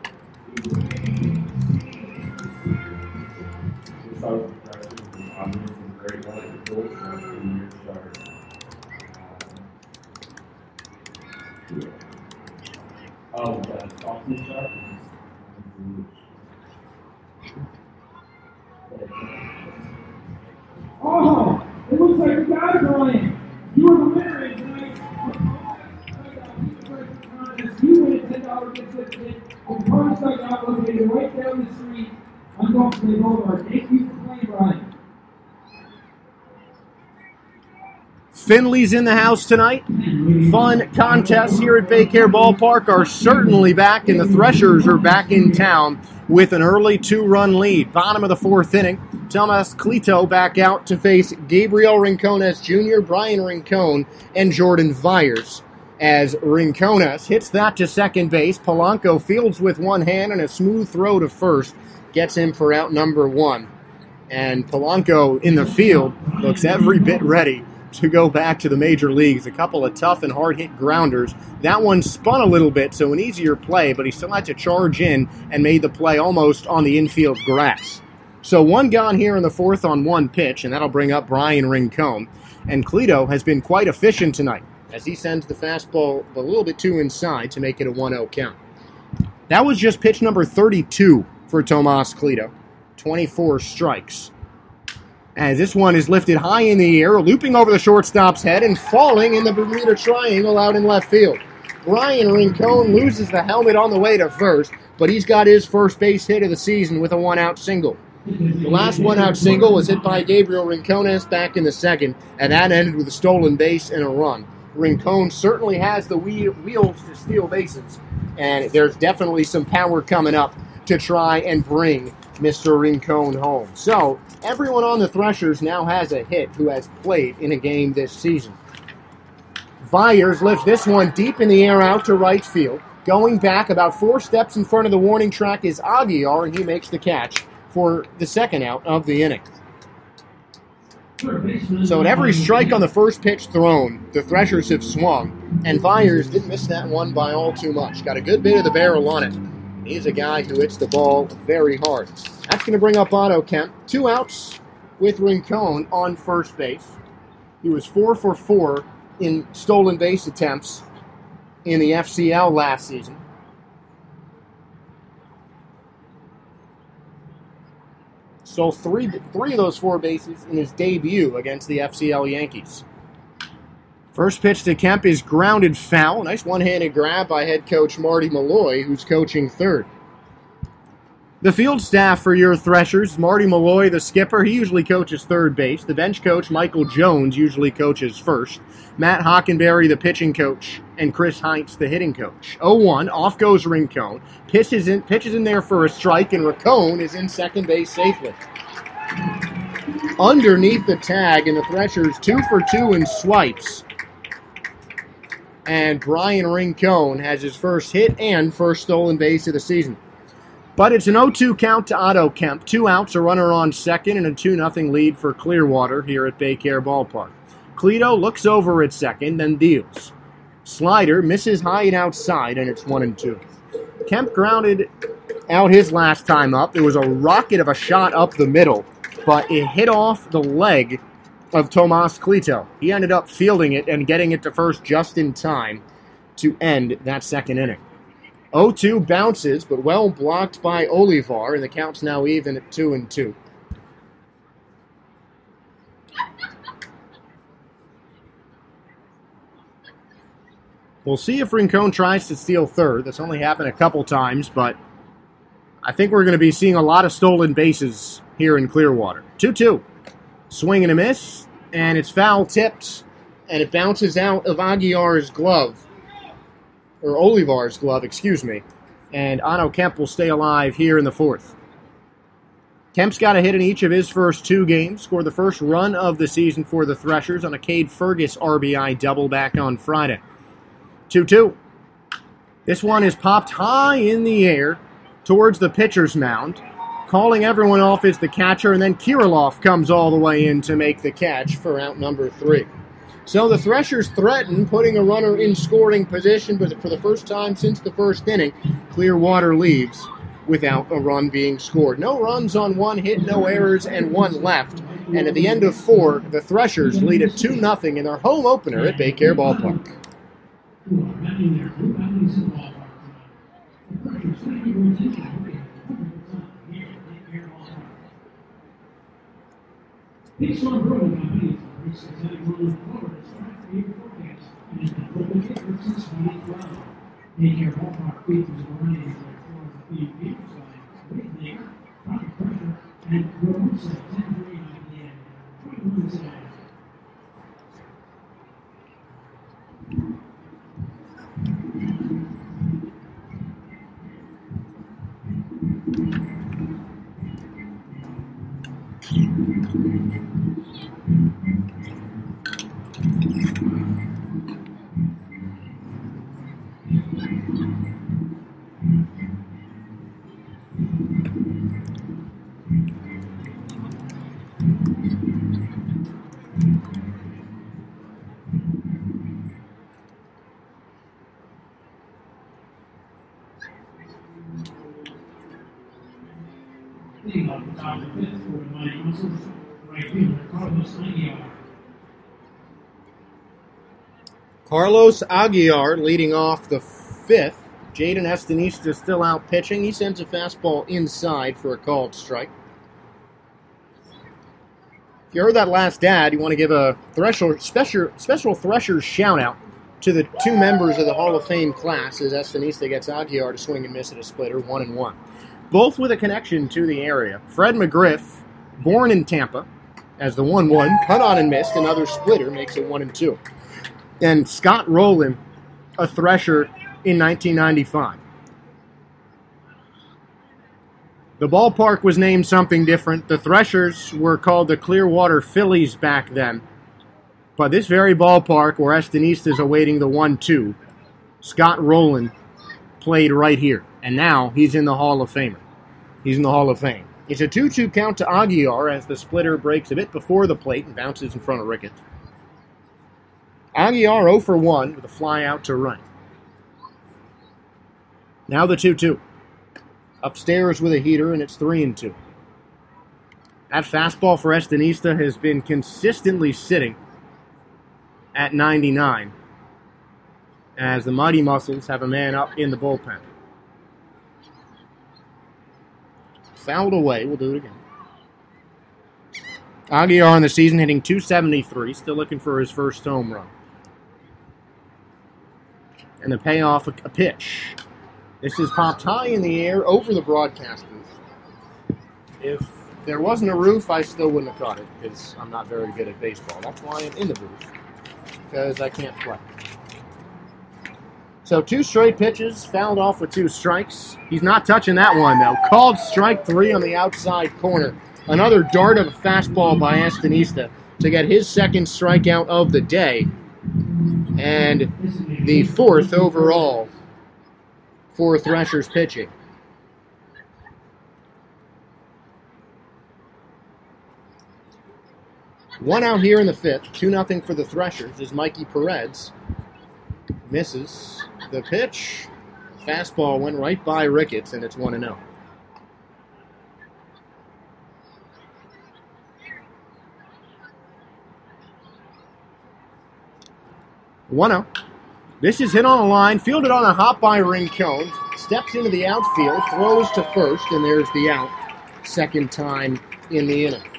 Oh, it looks like you got it, Brian. You were the winner tonight. You win a $10 gift certificate. The car stuck out located right down the street on Gulf Bay Boulevard. Thank you for playing, Brian. Finley's in the house tonight. Fun contests here at Baycare Ballpark are certainly back, and the Threshers are back in town with an early 2-run lead. Bottom of the fourth inning, Tomas Clito back out to face Gabriel Rincones Jr., Brian Rincon, and Jordan Vyers. As Rincones hits that to second base, Polanco fields with one hand and a smooth throw to first gets him for out number 1. And Polanco in the field looks every bit ready to go back to the major leagues. A couple of tough and hard-hit grounders. That one spun a little bit, so an easier play, but he still had to charge in and made the play almost on the infield grass. So 1 gone here in the fourth on 1 pitch, and that'll bring up Brian Rincon. And Clito has been quite efficient tonight as he sends the fastball a little bit too inside to make it a 1-0 count. That was just pitch number 32 for Tomas Clito. 24 strikes. As this one is lifted high in the air, looping over the shortstop's head and falling in the Bermuda Triangle out in left field. Brian Rincon loses the helmet on the way to first, but he's got his first base hit of the season with a 1-out single. The last 1-out single was hit by Gabriel Rincones back in the second, and that ended with a stolen base and a run. Rincon certainly has the wheels to steal bases, and there's definitely some power coming up to try and bring Mr. Rincon home. So everyone on the Threshers now has a hit who has played in a game this season. Vyers lifts this one deep in the air out to right field. Going back about 4 steps in front of the warning track is Aguiar, and he makes the catch for the second out of the inning. So at every strike on the first pitch thrown, the Threshers have swung, and Vyers didn't miss that one by all too much. Got a good bit of the barrel on it. He's a guy who hits the ball very hard. That's going to bring up Otto Kemp. 2 outs with Rincon on first base. He was 4 for 4 in stolen base attempts in the FCL last season. Stole three of those 4 bases in his debut against the FCL Yankees. First pitch to Kemp is grounded foul. Nice one-handed grab by head coach Marty Malloy, who's coaching third. The field staff for your Threshers, Marty Malloy, the skipper, he usually coaches third base. The bench coach, Michael Jones, usually coaches first. Matt Hockenberry, the pitching coach, and Chris Heinz, the hitting coach. 0-1, off goes Rincon. Pitches in there for a strike, and Rincon is in second base safely. Underneath the tag, and the Threshers 2 for 2 in swipes. And Brian Rincon has his first hit and first stolen base of the season. But it's an 0-2 count to Otto Kemp. 2 outs, a runner on second, and a 2-0 lead for Clearwater here at Baycare Ballpark. Cleto looks over at second, then deals. Slider misses high and outside, and it's 1-2. Kemp grounded out his last time up. There was a rocket of a shot up the middle, but it hit off the leg of Tomas Cleto. He ended up fielding it and getting it to first just in time to end that second inning. 0-2 bounces, but well blocked by Olivar, and the count's now even at 2-2. We'll see if Rincon tries to steal third. That's only happened a couple times, but I think we're going to be seeing a lot of stolen bases here in Clearwater. 2-2. Swing and a miss, and it's foul tipped, and it bounces out of Aguiar's glove. Or Olivar's glove, excuse me. And Otto Kemp will stay alive here in the fourth. Kemp's got a hit in each of his first 2 games. Scored the first run of the season for the Threshers on a Cade Fergus RBI double back on Friday. 2-2. This one is popped high in the air towards the pitcher's mound. Calling everyone off is the catcher, and then Kirilloff comes all the way in to make the catch for out number 3. So the Threshers threaten putting a runner in scoring position, but for the first time since the first inning, Clearwater leaves without a run being scored. No runs on 1 hit, no errors, and 1 left. And at the end of 4, the Threshers lead at 2-0 in their home opener at Baycare Ballpark. Big Storm Brewing Company is presenting one of Florida's 5 favorite forecasts and has been open for since 2012. Baycare Ballpark features a variety of Florida themed beer styles, weight maker, profit pressure, and road set 10-3 IPA, 21 cents. Leading off the top of the 5th for the Mighty Muscles, right fielder Carlos Aguiar. Carlos Aguiar leading off the 5th. Jaden Estanista still out pitching. He sends a fastball inside for a called strike. If you heard that last ad, you want to give a special Threshers shout-out to the 2 members of the Hall of Fame class as Estanista gets Aguiar to swing and miss at a splitter, 1-1. Both with a connection to the area. Fred McGriff, born in Tampa, as the 1-1, cut on and missed. Another splitter makes it 1-2. and Scott Rowland, a Thresher in 1995. The ballpark was named something different. The Threshers were called the Clearwater Phillies back then. But this very ballpark where Estinista is awaiting the 1-2, Scott Rowland played right here. And now he's in the Hall of Fame. It's a 2-2 count to Aguiar as the splitter breaks a bit before the plate and bounces in front of Ricketts. Aguiar 0 for 1 with a fly out to right. Now the 2-2. Upstairs with a heater, and it's 3-2. That fastball for Estinista has been consistently sitting at 99 as the Mighty Muscles have a man up in the bullpen. Fouled away. We'll do it again. Aguiar in the season hitting .273, still looking for his first home run. And the payoff, a pitch. This is popped high in the air over the broadcast booth. If there wasn't a roof, I still wouldn't have caught it because I'm not very good at baseball. That's why I'm in the booth, because I can't play. So 2 straight pitches, fouled off with 2 strikes. He's not touching that one, though. Called strike 3 on the outside corner. Another dart of a fastball by Estinista to get his second strikeout of the day. And the 4th overall for Threshers pitching. One out here in the 5th. 2-0 for the Threshers as Mikey Perez misses the pitch. Fastball went right by Ricketts, and it's 1-0. This is hit on a line, fielded on a hop by Rincon, steps into the outfield, throws to first, and there's the out. Second time in the inning.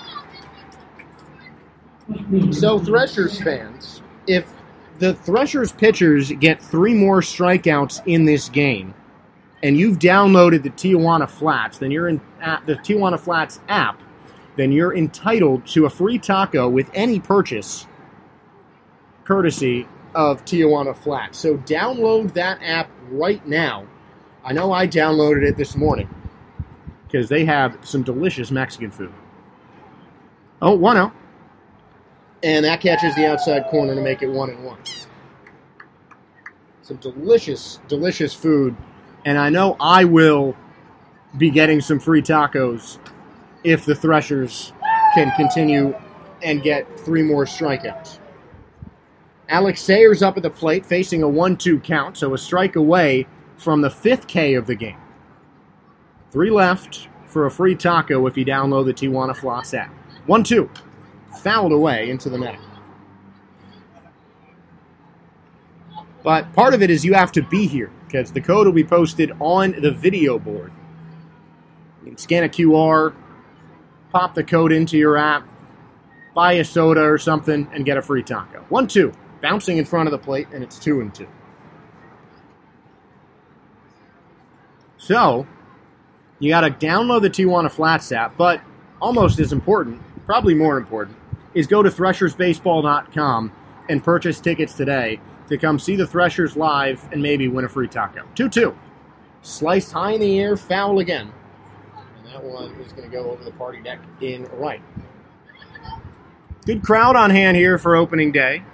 So, Threshers fans, if the Threshers pitchers get 3 more strikeouts in this game, and you've downloaded the Tijuana Flats, then you're in the Tijuana Flats app, then you're entitled to a free taco with any purchase, courtesy of Tijuana Flats. So download that app right now. I know I downloaded it this morning because they have some delicious Mexican food. 1-0. And that catches the outside corner to make it 1-1. Some delicious, delicious food. And I know I will be getting some free tacos if the Threshers can continue and get 3 more strikeouts. Alex Sayers up at the plate facing a 1-2 count, so a strike away from the 5th K of the game. 3 left for a free taco if you download the Tijuana Flats app. 1-2. Fouled away into the net. But part of it is you have to be here because the code will be posted on the video board. You can scan a QR, pop the code into your app, buy a soda or something, and get a free taco. 1-2. Bouncing in front of the plate, and it's 2-2. So, you got to download the Tijuana Flats app, but almost as important, probably more important, is go to threshersbaseball.com and purchase tickets today to come see the Threshers live and maybe win a free taco. 2-2. Sliced high in the air, foul again. And that one is going to go over the party deck in right. Good crowd on hand here for opening day.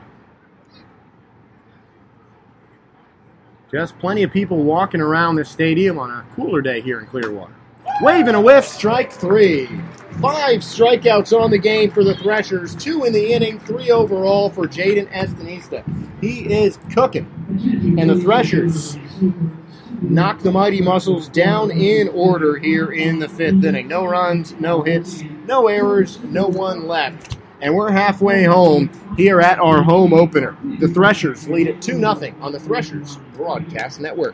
Just plenty of people walking around the stadium on a cooler day here in Clearwater. Wave and a whiff, strike 3. 5 strikeouts on the game for the Threshers. 2 in the inning, 3 overall for Jaden Estinista. He is cooking. And the Threshers knock the Mighty Muscles down in order here in the 5th inning. No runs, no hits, no errors, no one left. And we're halfway home here at our home opener. The Threshers lead it 2-0 on the Threshers Broadcast Network.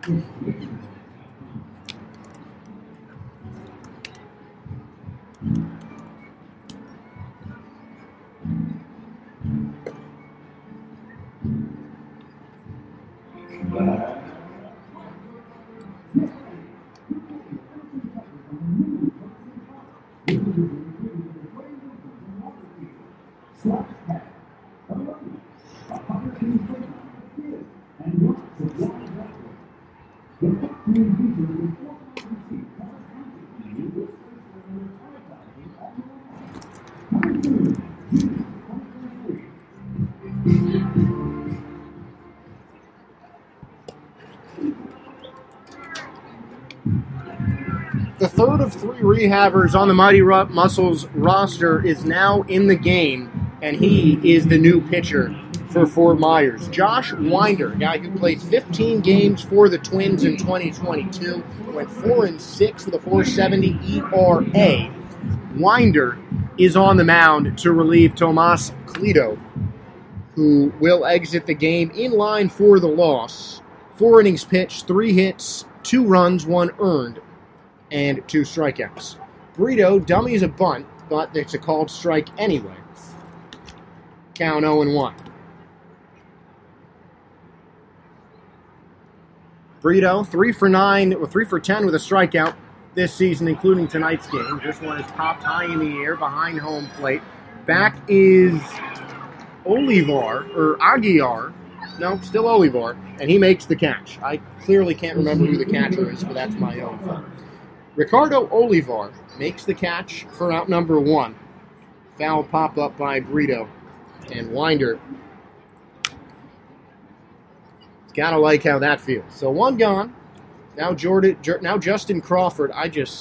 The third of three rehabbers on the Mighty Muscles roster is now in the game, and he is the new pitcher for Fort Myers. Josh Winder, a guy who played 15 games for the Twins in 2022, went 4-6 with a 4.70 ERA. Winder is on the mound to relieve Tomas Cleto, who will exit the game in line for the loss. 4 innings pitched, 3 hits, 2 runs, 1 earned, and 2 strikeouts. Brito dummies a bunt, but it's a called strike anyway. Count 0-1. Brito, 3 for 10 with a strikeout this season, including tonight's game. This one is popped high in the air behind home plate. Back is Aguiar. No, still Olivar, and he makes the catch. I clearly can't remember who the catcher is, but that's my own fault. Ricardo Olivar makes the catch for out number 1. Foul pop up by Brito, and Winder. Gotta like how that feels. So 1 gone. Now Justin Crawford.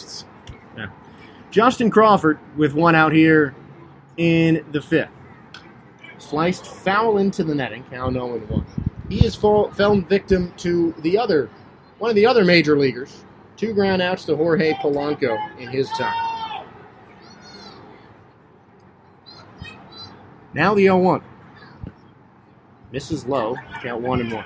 Justin Crawford with 1 out here in the 5th. Sliced foul into the netting. Count 0-1. He is fell victim to one of the other major leaguers. 2 ground outs to Jorge Polanco in his time. Now the 0-1. Misses low. Count 1-1.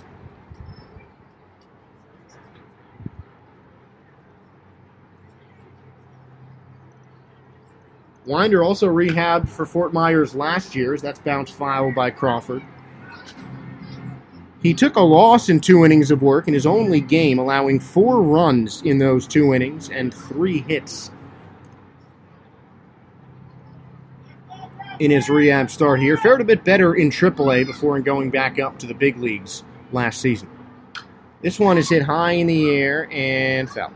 Winder also rehabbed for Fort Myers last year, as that's bounced foul by Crawford. He took a loss in 2 innings of work in his only game, allowing 4 runs in those 2 innings and 3 hits in his rehab start here. Fared a bit better in AAA before going back up to the big leagues last season. This one is hit high in the air and foul.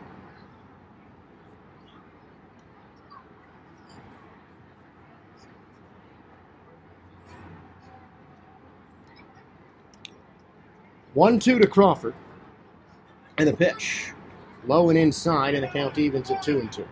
One-two to Crawford, and the pitch. Low and inside, and the count evens at 2-2.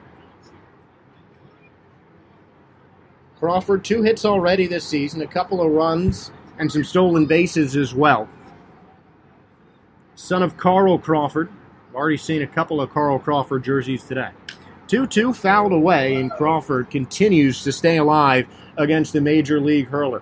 Crawford, 2 hits already this season, a couple of runs, and some stolen bases as well. Son of Carl Crawford. I've already seen a couple of Carl Crawford jerseys today. 2-2 fouled away, and Crawford continues to stay alive against the Major League hurler.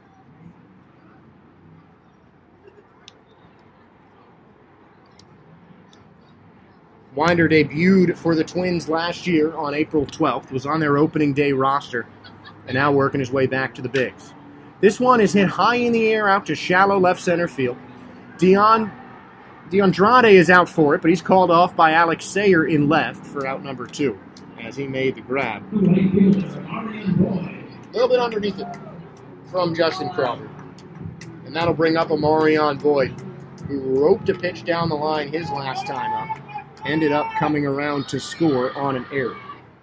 Winder debuted for the Twins last year on April 12th, was on their opening day roster, and now working his way back to the bigs. This one is hit high in the air out to shallow left center field. DeAndrade is out for it, but he's called off by Alex Sayer in left for out number 2, as he made the grab. A little bit underneath it from Justin Crawford. And that'll bring up Omarion Boyd, who roped a pitch down the line his last time up. Ended up coming around to score on an error.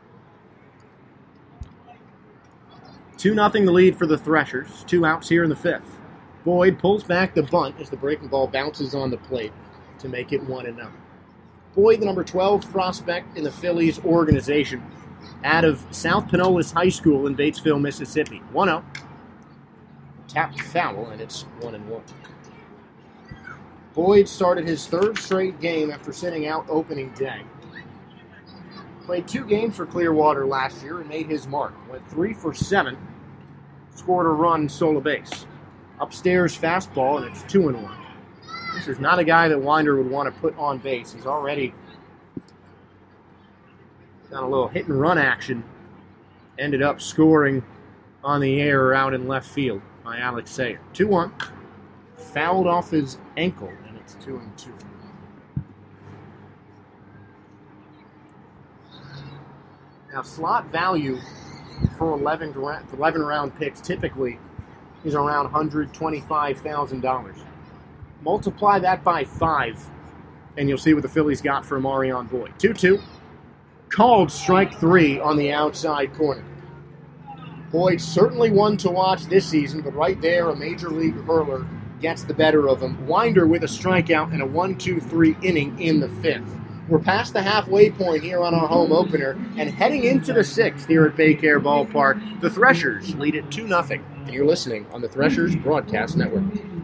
2-0 the lead for the Threshers. 2 outs here in the 5th. Boyd pulls back the bunt as the breaking ball bounces on the plate to make it 1-0. Boyd, the number 12 prospect in the Phillies organization, out of South Pinollas High School in Batesville, Mississippi. 1-0. Tapped foul, and it's 1-1. Boyd started his 3rd straight game after sitting out opening day. Played 2 games for Clearwater last year and made his mark. Went 3 for 7. Scored a run, stole a base. Upstairs fastball, and it's 2-1. This is not a guy that Winder would want to put on base. He's already got a little hit and run action. Ended up scoring on the air out in left field by Alex Sayer. 2-1. Fouled off his ankle, and it's 2-2. Now, slot value for 11 round picks typically is around $125,000. Multiply that by 5, and you'll see what the Phillies got for Marion Boyd. 2-2. Called strike 3 on the outside corner. Boyd certainly one to watch this season, but right there, a major league hurler gets the better of him. Winder with a strikeout and a 1-2-3 inning in the 5th. We're past the halfway point here on our home opener and heading into the 6th here at Baycare Ballpark. The Threshers lead it 2-0. And you're listening on the Threshers Broadcast Network.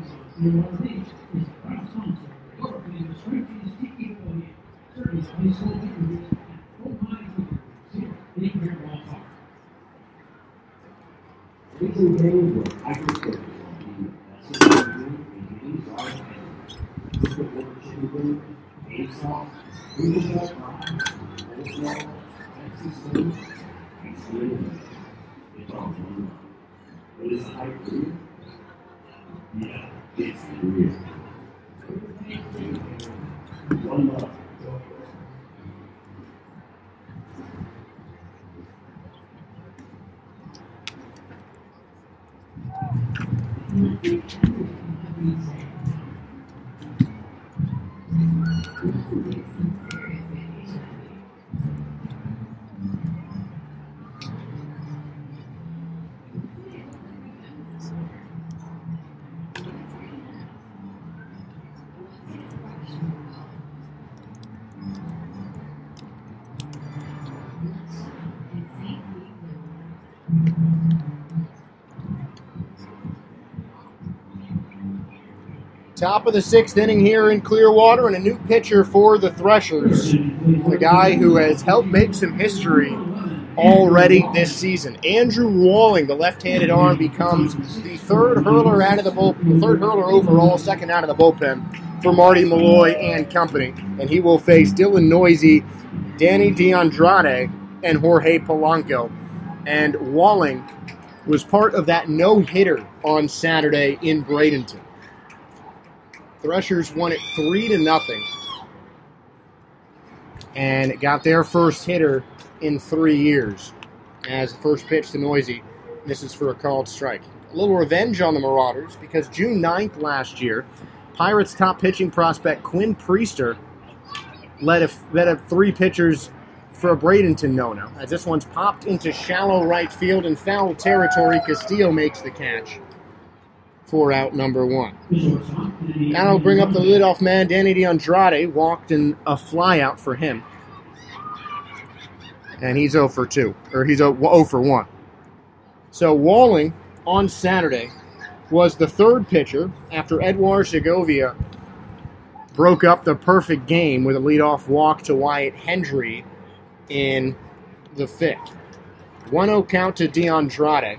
Top of the 6th inning here in Clearwater, and a new pitcher for the Threshers. The guy who has helped make some history already this season. Andrew Walling, the left-handed arm, becomes the third hurler out of the bullpen, third hurler overall, second out of the bullpen for Marty Malloy and company. And he will face Dylan Noisy, Danny DeAndrade, and Jorge Polanco. And Walling was part of that no-hitter on Saturday in Bradenton. Threshers won it 3-0 and got their first hitter in 3 years as the first pitch to Noisy. This is for a called strike. A little revenge on the Marauders because June 9th last year, Pirates' top pitching prospect Quinn Priester led up 3 pitchers for a Bradenton no-no. As this one's popped into shallow right field in foul territory, Castillo makes the catch for out number 1. Now I'll bring up the leadoff man, Danny DeAndrade, walked in a flyout for him. And he's 0 for 2, or he's 0 for 1. So Walling on Saturday was the third pitcher after Edouard Segovia broke up the perfect game with a leadoff walk to Wyatt Hendry in the 5th. 1-0 count to DeAndrade.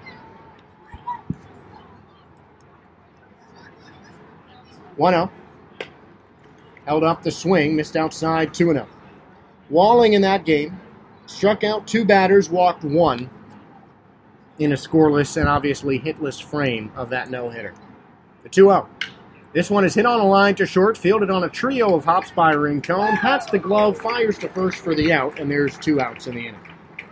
1-0. Held up the swing, missed outside, 2-0. Walling in that game struck out 2 batters, walked 1 in a scoreless and obviously hitless frame of that no-hitter. The 2-0. This one is hit on a line to short, fielded on a trio of hops by Rincon, pats the glove, fires to first for the out, and there's 2 outs in the inning.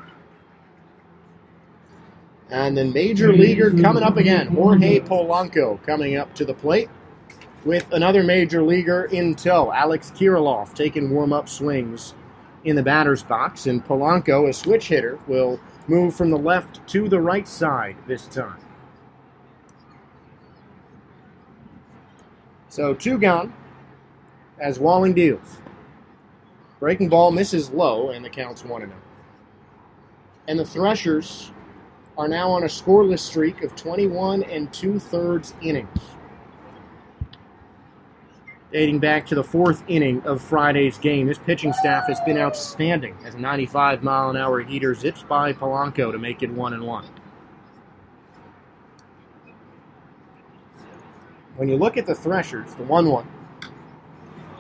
And then major leaguer coming up again, Jorge Polanco coming up to the plate with another major leaguer in tow, Alex Kirilloff, taking warm-up swings in the batter's box, and Polanco, a switch hitter, will move from the left to the right side this time. So 2 gone as Walling deals. Breaking ball misses low, and the count's 1-0. And the Threshers are now on a scoreless streak of 21 2/3 innings, dating back to the 4th inning of Friday's game. This pitching staff has been outstanding as a 95-mile-an-hour heater zips by Polanco to make it 1-1. When you look at the Threshers, the 1-1,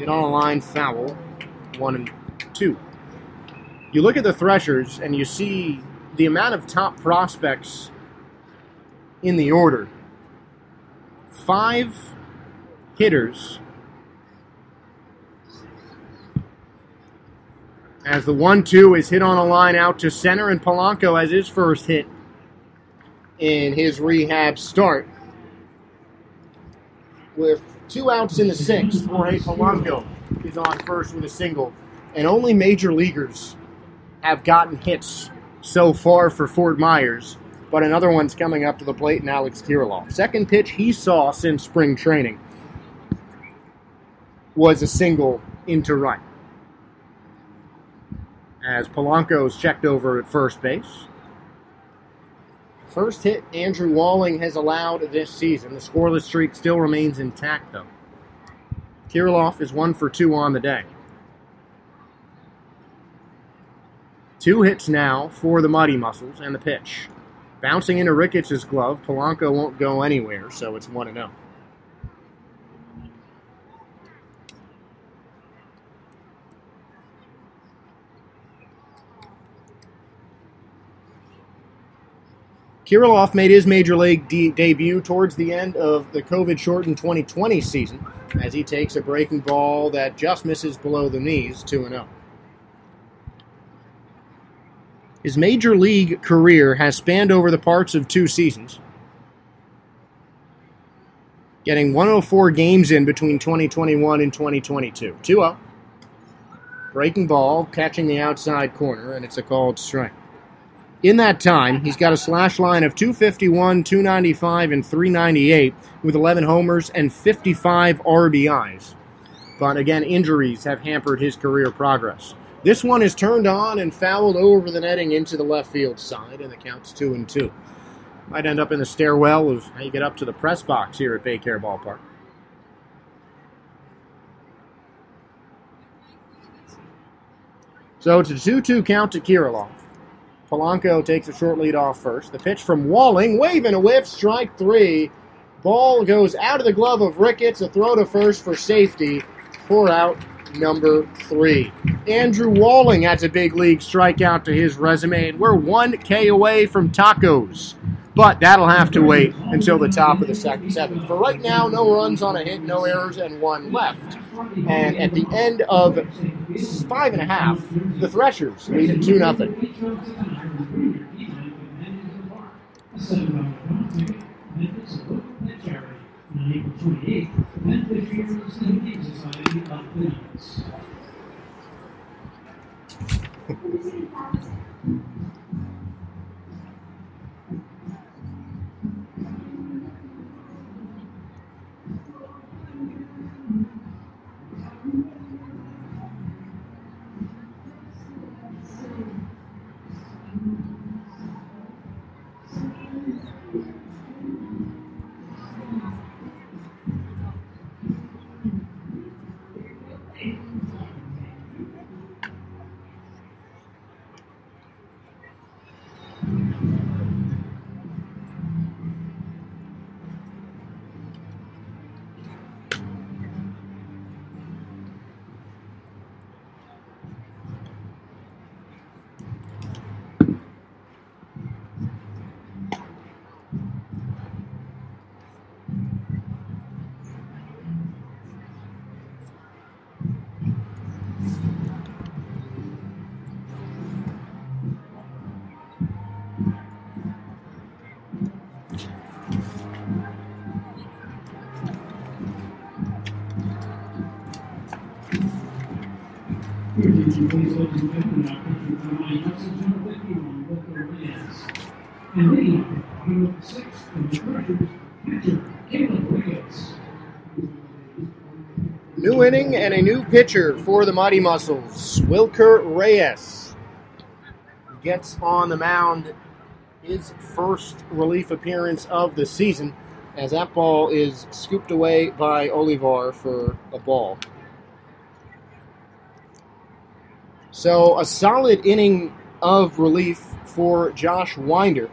Hit on a line, foul, 1-2. You look at the Threshers and you see the amount of top prospects in the order. 5 hitters as the 1-2 is hit on a line out to center, and Polanco has his first hit in his rehab start. With 2 outs in the 6th, Jorge Polanco is on first with a single. And only major leaguers have gotten hits so far for Fort Myers, but another one's coming up to the plate in Alex Kirilloff. Second pitch he saw since spring training was a single into right. As Polanco's checked over at first base. First hit Andrew Walling has allowed this season. The scoreless streak still remains intact, though. Kirilloff is 1 for 2 on the day. 2 hits now for the Mighty Muscles, and the pitch. Bouncing into Ricketts' glove, Polanco won't go anywhere, so it's 1-0. Kirilloff made his major league debut towards the end of the COVID-shortened 2020 season as he takes a breaking ball that just misses below the knees, 2-0. His major league career has spanned over the parts of 2 seasons, getting 104 games in between 2021 and 2022. 2-0. Breaking ball, catching the outside corner, and it's a called strike. In that time, he's got a slash line of 251, 295, and 398 with 11 homers and 55 RBIs. But again, injuries have hampered his career progress. This one is turned on and fouled over the netting into the left field side, and the count's 2-2. Might end up in the stairwell of how you get up to the press box here at Baycare Ballpark. So it's a 2-2 count to Kirilloff. Polanco takes a short lead off first. The pitch from Walling, waving a whiff, strike 3. Ball goes out of the glove of Ricketts, a throw to first for safety. 4 out, number 3. Andrew Walling adds a big league strikeout to his resume, and we're 1 K away from tacos. But that'll have to wait until the top of the second 7th. For right now, no runs on a hit, no errors, and 1 left. And at the end of 5.5, the Threshers lead at 2-0. New inning and a new pitcher for the Mighty Muscles. Wilker Reyes gets on the mound, his first relief appearance of the season, as that ball is scooped away by Olivar for a ball. So a solid inning of relief for Josh Winder,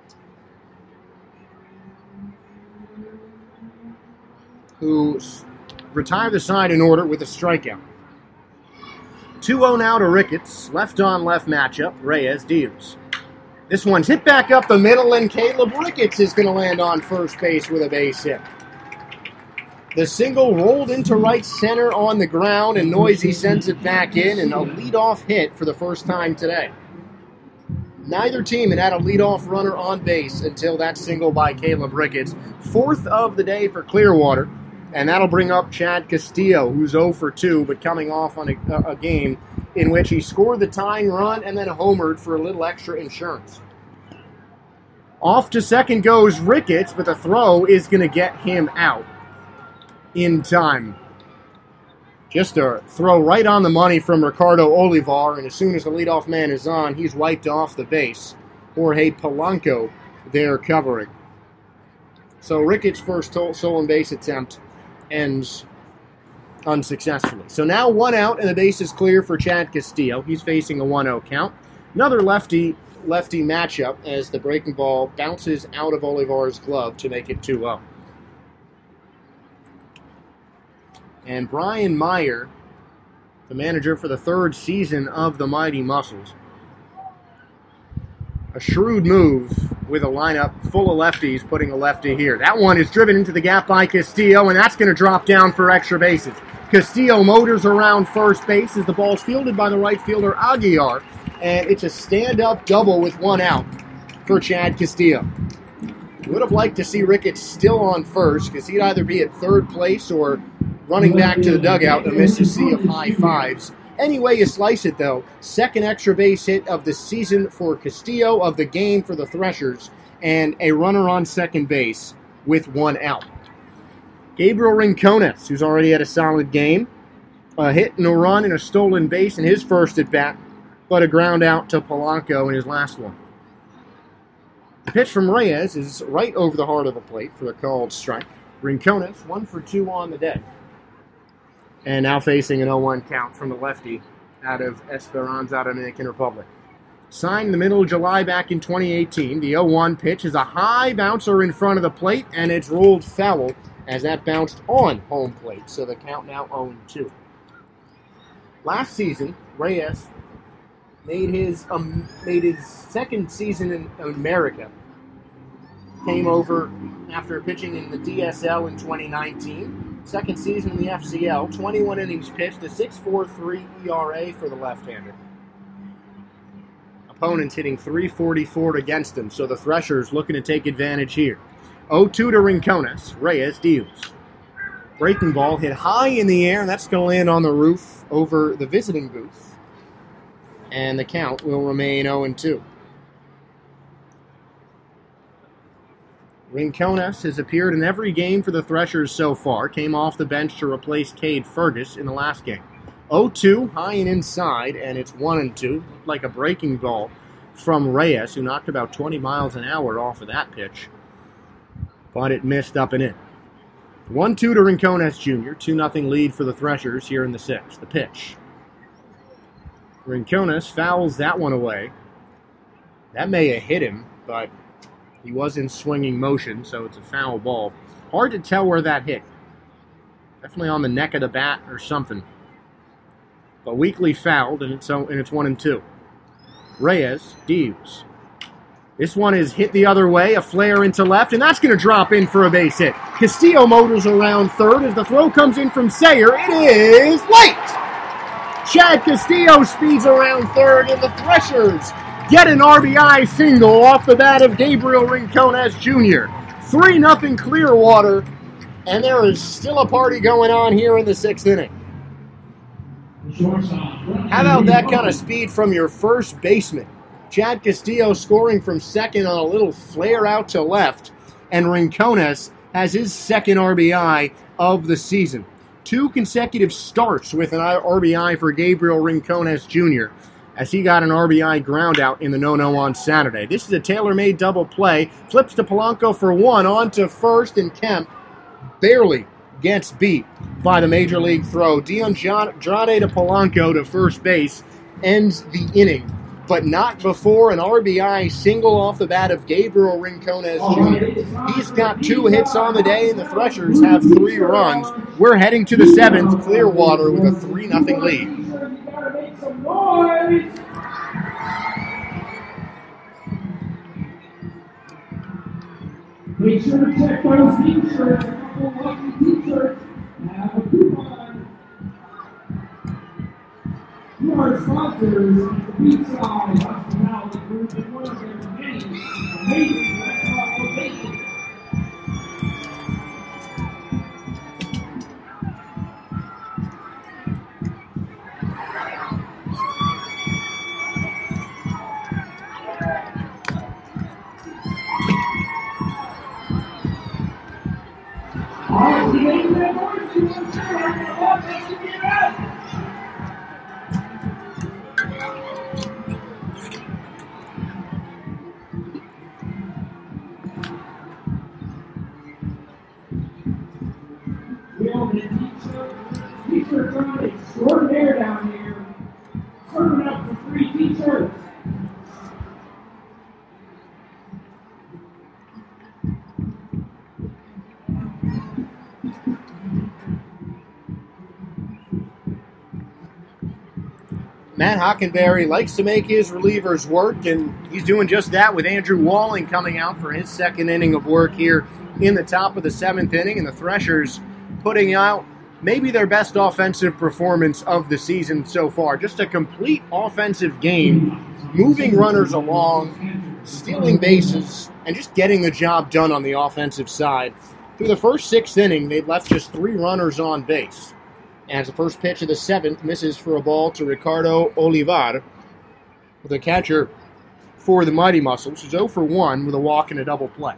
who retire the side in order with a strikeout. 2-0 now to Ricketts. Left-on-left matchup, Reyes-Diaz. This one's hit back up the middle, and Caleb Ricketts is going to land on first base with a base hit. The single rolled into right center on the ground, and Noisy sends it back in, and a leadoff hit for the first time today. Neither team had a leadoff runner on base until that single by Caleb Ricketts. Fourth of the day for Clearwater, and that'll bring up Chad Castillo, who's 0 for 2, but coming off on a game in which he scored the tying run and then homered for a little extra insurance. Off to second goes Ricketts, but the throw is going to get him out in time. Just a throw right on the money from Ricardo Olivar, and as soon as the leadoff man is on, he's wiped off the base. Jorge Polanco there covering. So Ricketts' first stolen base attempt ends unsuccessfully. So now 1 out, and the base is clear for Chad Castillo. He's facing a 1-0 count. Another lefty matchup as the breaking ball bounces out of Olivar's glove to make it 2-0. And Brian Meyer, the manager for the third season of the Mighty Muscles, a shrewd move with a lineup full of lefties, putting a lefty here. That one is driven into the gap by Castillo, and that's going to drop down for extra bases. Castillo motors around first base as the ball's fielded by the right fielder Aguiar, and it's a stand-up double with 1 out for Chad Castillo. Would have liked to see Ricketts still on first, because he'd either be at third place or running back to the dugout amidst a sea of high fives. Any way you slice it, though, second extra base hit of the season for Castillo, of the game for the Threshers, and a runner on second base with 1 out. Gabriel Rincones, who's already had a solid game, a hit and a run and a stolen base in his first at-bat, but a ground out to Polanco in his last one. The pitch from Reyes is right over the heart of the plate for the called strike. Rincones, 1 for 2 on the day. And now facing an 0-1 count from the lefty out of Esperanza, Dominican Republic. Signed in the middle of July back in 2018, the 0-1 pitch is a high bouncer in front of the plate, and it's ruled foul as that bounced on home plate, so the count now 0-2. Last season, Reyes made his second season in America. Came over after pitching in the DSL in 2019. Second season in the FCL, 21 innings pitched, a 6.43 ERA for the left-hander. Opponents hitting .344 against him, so the Threshers looking to take advantage here. 0-2 to Rincones, Reyes-Diaz. Breaking ball hit high in the air, and that's going to land on the roof over the visiting booth. And the count will remain 0-2. Rincones has appeared in every game for the Threshers so far. Came off the bench to replace Cade Fergus in the last game. 0-2, high and inside, and it's 1-2. Like a breaking ball from Reyes, who knocked about 20 miles an hour off of that pitch. But it missed up and in. 1-2 to Rincones Jr., 2-0 lead for the Threshers here in the 6th. The pitch. Rincones fouls that one away. That may have hit him, but he was in swinging motion, so it's a foul ball. Hard to tell where that hit. Definitely on the neck of the bat or something. But weakly fouled, and it's 1-2. Reyes-Diaz. This one is hit the other way, a flare into left, and that's going to drop in for a base hit. Castillo motors around third as the throw comes in from Sayer. It is late! Chad Castillo speeds around third, and the Threshers get an RBI single off the bat of Gabriel Rincones Jr. 3-0 Clearwater, and there is still a party going on here in the 6th inning. How about that kind of speed from your first baseman? Chad Castillo scoring from second on a little flare out to left, and Rincones has his second RBI of the season. 2 consecutive starts with an RBI for Gabriel Rincones Jr., as he got an RBI ground out in the no-no on Saturday. This is a tailor-made double play. Flips to Polanco for 1, on to first, and Kemp barely gets beat by the Major League throw. DeAndrade to Polanco to first base ends the inning but not before an RBI single off the bat of Gabriel Rincones Jr. He's got 2 hits on the day, and the Threshers have 3 runs. We're heading to the 7th, Clearwater with a 3-0 lead. Make sure to check those t-shirts. A couple lucky t-shirts have a coupon. You are sponsors at the Beachside Hospitality Group and one of their many amazing restaurant locations. T-shirts are extraordinaire down here. Serving up for free t-shirts. Matt Hockenberry likes to make his relievers work, and he's doing just that with Andrew Walling coming out for his 2nd inning of work here in the top of the 7th inning, and the Threshers putting out maybe their best offensive performance of the season so far. Just a complete offensive game, moving runners along, stealing bases, and just getting the job done on the offensive side. Through the first 6th inning, they'd left just 3 runners on base. As the first pitch of the 7th misses for a ball to Ricardo Olivar, the catcher for the Mighty Muscles, who's 0 for 1 with a walk and a double play.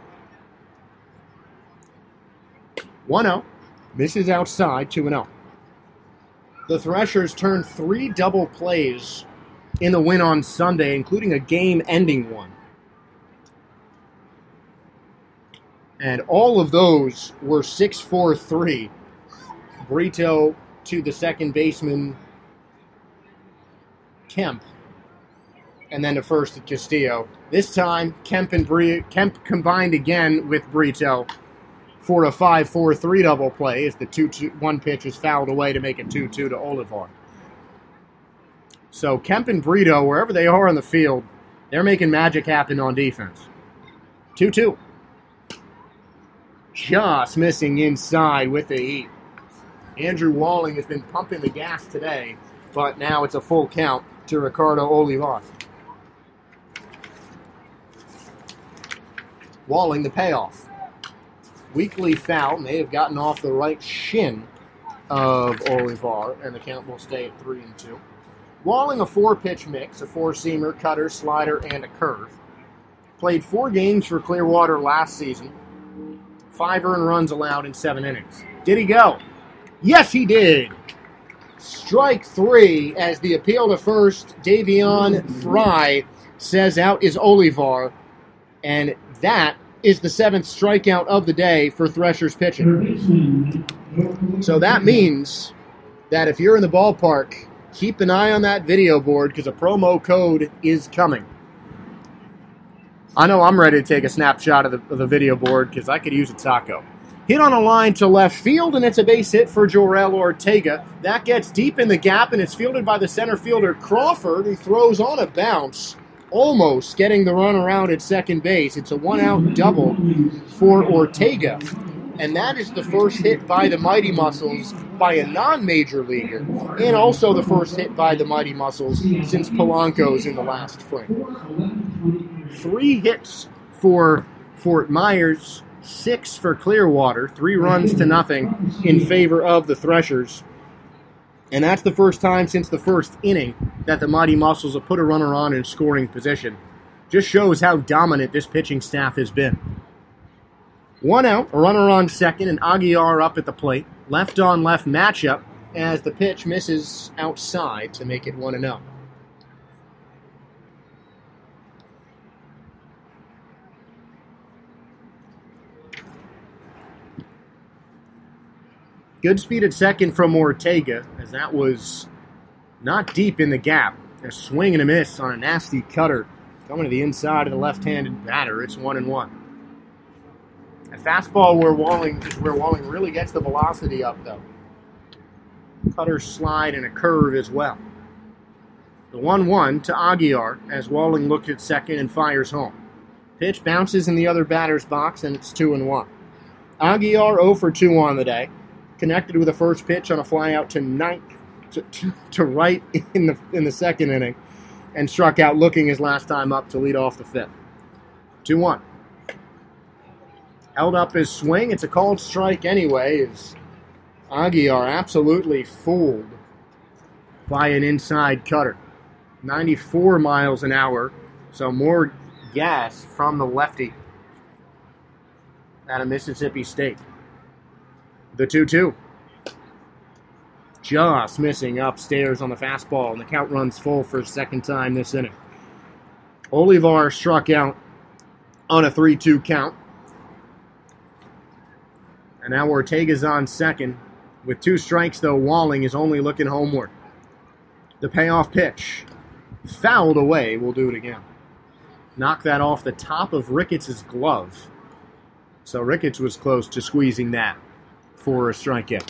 1-0, misses outside, 2-0. The Threshers turned 3 double plays in the win on Sunday, including a game-ending one. And all of those were 6-4-3. Brito to the second baseman, Kemp, and then to first at Castillo. This time, Kemp combined again with Brito for a 5-4-3 double play as the 2-1 pitch is fouled away to make it 2-2 to Olivar. So Kemp and Brito, wherever they are on the field, they're making magic happen on defense. 2-2. Just missing inside with the heat. Andrew Walling has been pumping the gas today, but now it's a full count to Ricardo Olivar. Walling, the payoff. Weakly foul, may have gotten off the right shin of Olivar, and the count will stay at 3-2. Walling, a 4-pitch mix, a 4-seamer, cutter, slider, and a curve. Played 4 games for Clearwater last season. 5 earned runs allowed in 7 innings. Did he go? Yes, he did. Strike 3 as the appeal to first, Davion Fry says out is Olivar. And that is the 7th strikeout of the day for Threshers pitching. So that means that if you're in the ballpark, keep an eye on that video board because a promo code is coming. I know I'm ready to take a snapshot of the video board because I could use a taco. Hit on a line to left field, and it's a base hit for Jorel Ortega. That gets deep in the gap, and it's fielded by the center fielder Crawford, who throws on a bounce, almost getting the run around at second base. It's a 1-out double for Ortega. And that is the first hit by the Mighty Muscles by a non-major leaguer, and also the first hit by the Mighty Muscles since Polanco's in the last frame. 3 hits for Fort Myers, 6 for Clearwater, 3 runs to nothing in favor of the Threshers. And that's the first time since the first inning that the Mighty Muscles have put a runner on in scoring position. Just shows how dominant this pitching staff has been. 1 out, a runner on second, and Aguiar up at the plate. Left on left matchup as the pitch misses outside to make it 1-0. Good speed at second from Ortega, as that was not deep in the gap. A swing and a miss on a nasty cutter coming to the inside of the left-handed batter. It's 1-1. A fastball where Walling really gets the velocity up, though. Cutter, slide, and a curve as well. The 1-1 to Aguiar as Walling looks at second and fires home. Pitch bounces in the other batter's box, and it's 2-1. Aguiar 0 for 2 on the day. Connected with a first pitch on a fly out to right in the second inning, and struck out looking his last time up to lead off the fifth. 2-1. Held up his swing. It's a called strike anyway, as Aguiar absolutely fooled by an inside cutter. 94 miles an hour, so more gas from the lefty out of Mississippi State. The 2-2. Just missing upstairs on the fastball, and the count runs full for a second time this inning. Olivar struck out on a 3-2 count. And now Ortega's on second. With 2 strikes, though, Walling is only looking homeward. The payoff pitch. Fouled away. We'll do it again. Knocked that off the top of Ricketts' glove. So Ricketts was close to squeezing that for a strikeout.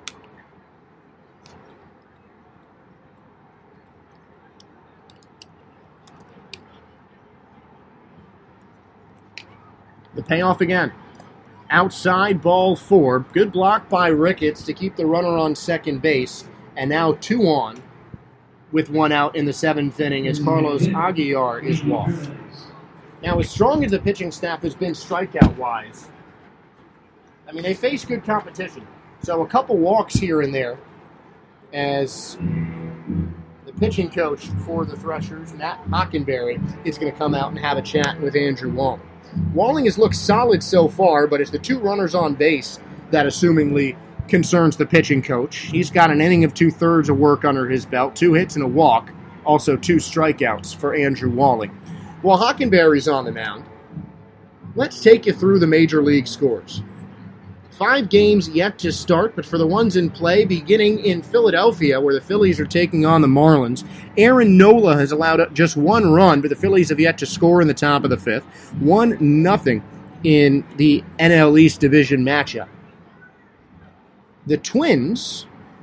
The payoff again. Outside, ball 4. Good block by Ricketts to keep the runner on second base. And now 2 on with 1 out in the 7th inning as Carlos Aguiar is walked. Now, as strong as the pitching staff has been strikeout-wise, I mean, they face good competition. So a couple walks here and there as the pitching coach for the Threshers, Matt Hockenberry, is going to come out and have a chat with Andrew Walling. Walling has looked solid so far, but it's the 2 runners on base that assumingly concerns the pitching coach. He's got an inning of 2/3 of work under his belt, 2 hits and a walk, also 2 strikeouts for Andrew Walling. While Hockenberry's on the mound, let's take you through the major league scores. 5 games yet to start, but for the ones in play, beginning in Philadelphia, where the Phillies are taking on the Marlins, Aaron Nola has allowed just 1 run, but the Phillies have yet to score in the top of the 5th. 1-0 in the NL East Division matchup. The Twins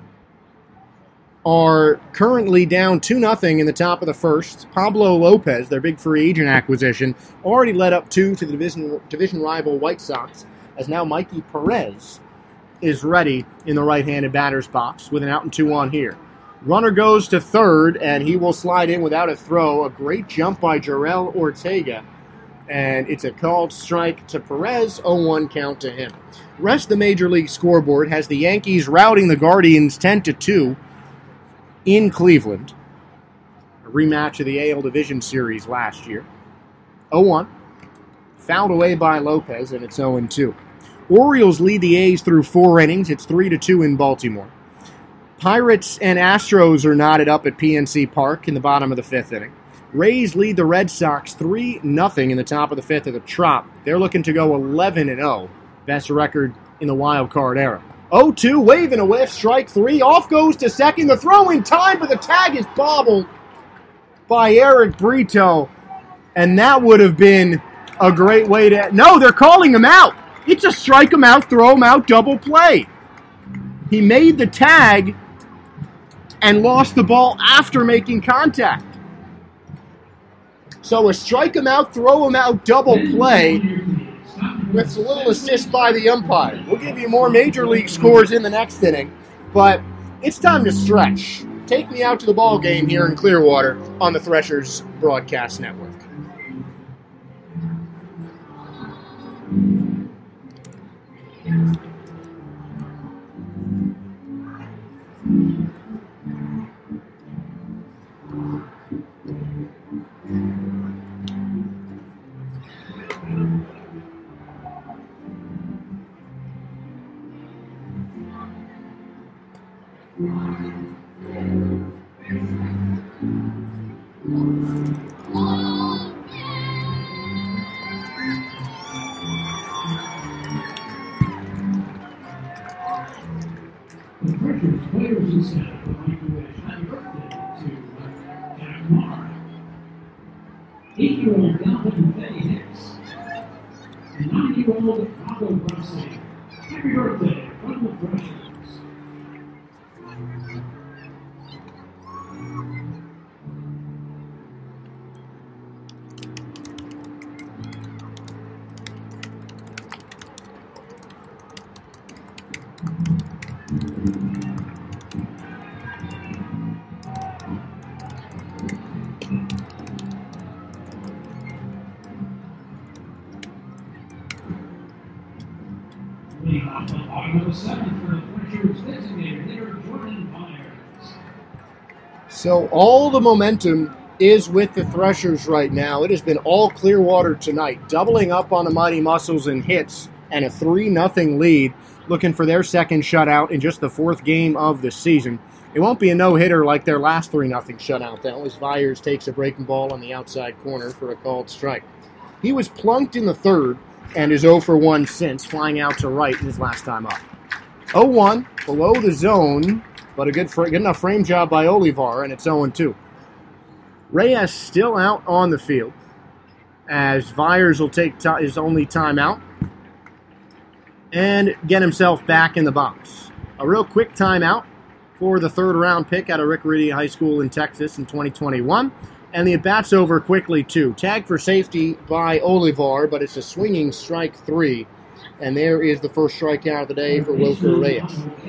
are currently down 2-0 in the top of the 1st. Pablo Lopez, their big free agent acquisition, already led up 2 to the division rival White Sox, as now Mikey Perez is ready in the right-handed batter's box with an out and 2 on here. Runner goes to third, and he will slide in without a throw. A great jump by Jarrell Ortega, and it's a called strike to Perez, 0-1 count to him. Rest of the Major League scoreboard has the Yankees routing the Guardians 10-2 in Cleveland. A rematch of the AL Division Series last year. 0-1. Fouled away by Lopez, and it's 0-2. Orioles lead the A's through 4 innings. It's 3-2 in Baltimore. Pirates and Astros are knotted up at PNC Park in the bottom of the 5th inning. Rays lead the Red Sox 3-0 in the top of the 5th at the Trop. They're looking to go 11-0. Best record in the wild card era. 0-2, wave and a whiff, strike 3. Off goes to second. The throw in time, but the tag is bobbled by Eric Brito. And that would have been a great way to... No, they're calling him out. It's a strike him out, throw him out, double play. He made the tag and lost the ball after making contact. So a strike him out, throw him out, double play with a little assist by the umpire. We'll give you more major league scores in the next inning, but it's time to stretch. Take me out to the ball game here in Clearwater on the Threshers Broadcast Network. The Threshers players and staff would like to wish happy birthday to Jack 20-year-old Galvin Faye Hicks and 9-year-old Pablo Brase. Happy birthday from the Threshers. Leading off the bottom of the seventh for the Threshers designated hitter Jordan Myers. So all the momentum is with the Threshers right now. It has been all Clearwater tonight, doubling up on the Mighty Muscles in hits and a 3-0 lead, looking for their second shutout in just the fourth game of the season. It won't be a no-hitter like their last 3-0 shutout. That was Myers takes a breaking ball on the outside corner for a called strike. He was plunked in the third and is 0 for 1 since, flying out to right in his last time up. 0-1, below the zone, but a good enough frame job by Olivar, and it's 0-2. Reyes still out on the field, as Myers will take his only timeout and get himself back in the box. A real quick timeout for the third-round pick out of Rick Rudy High School in Texas in 2021. And the at-bat's over quickly, too. Tag for safety by Olivar, but it's a swinging strike 3. And there is the first strikeout of the day for Wilker Reyes.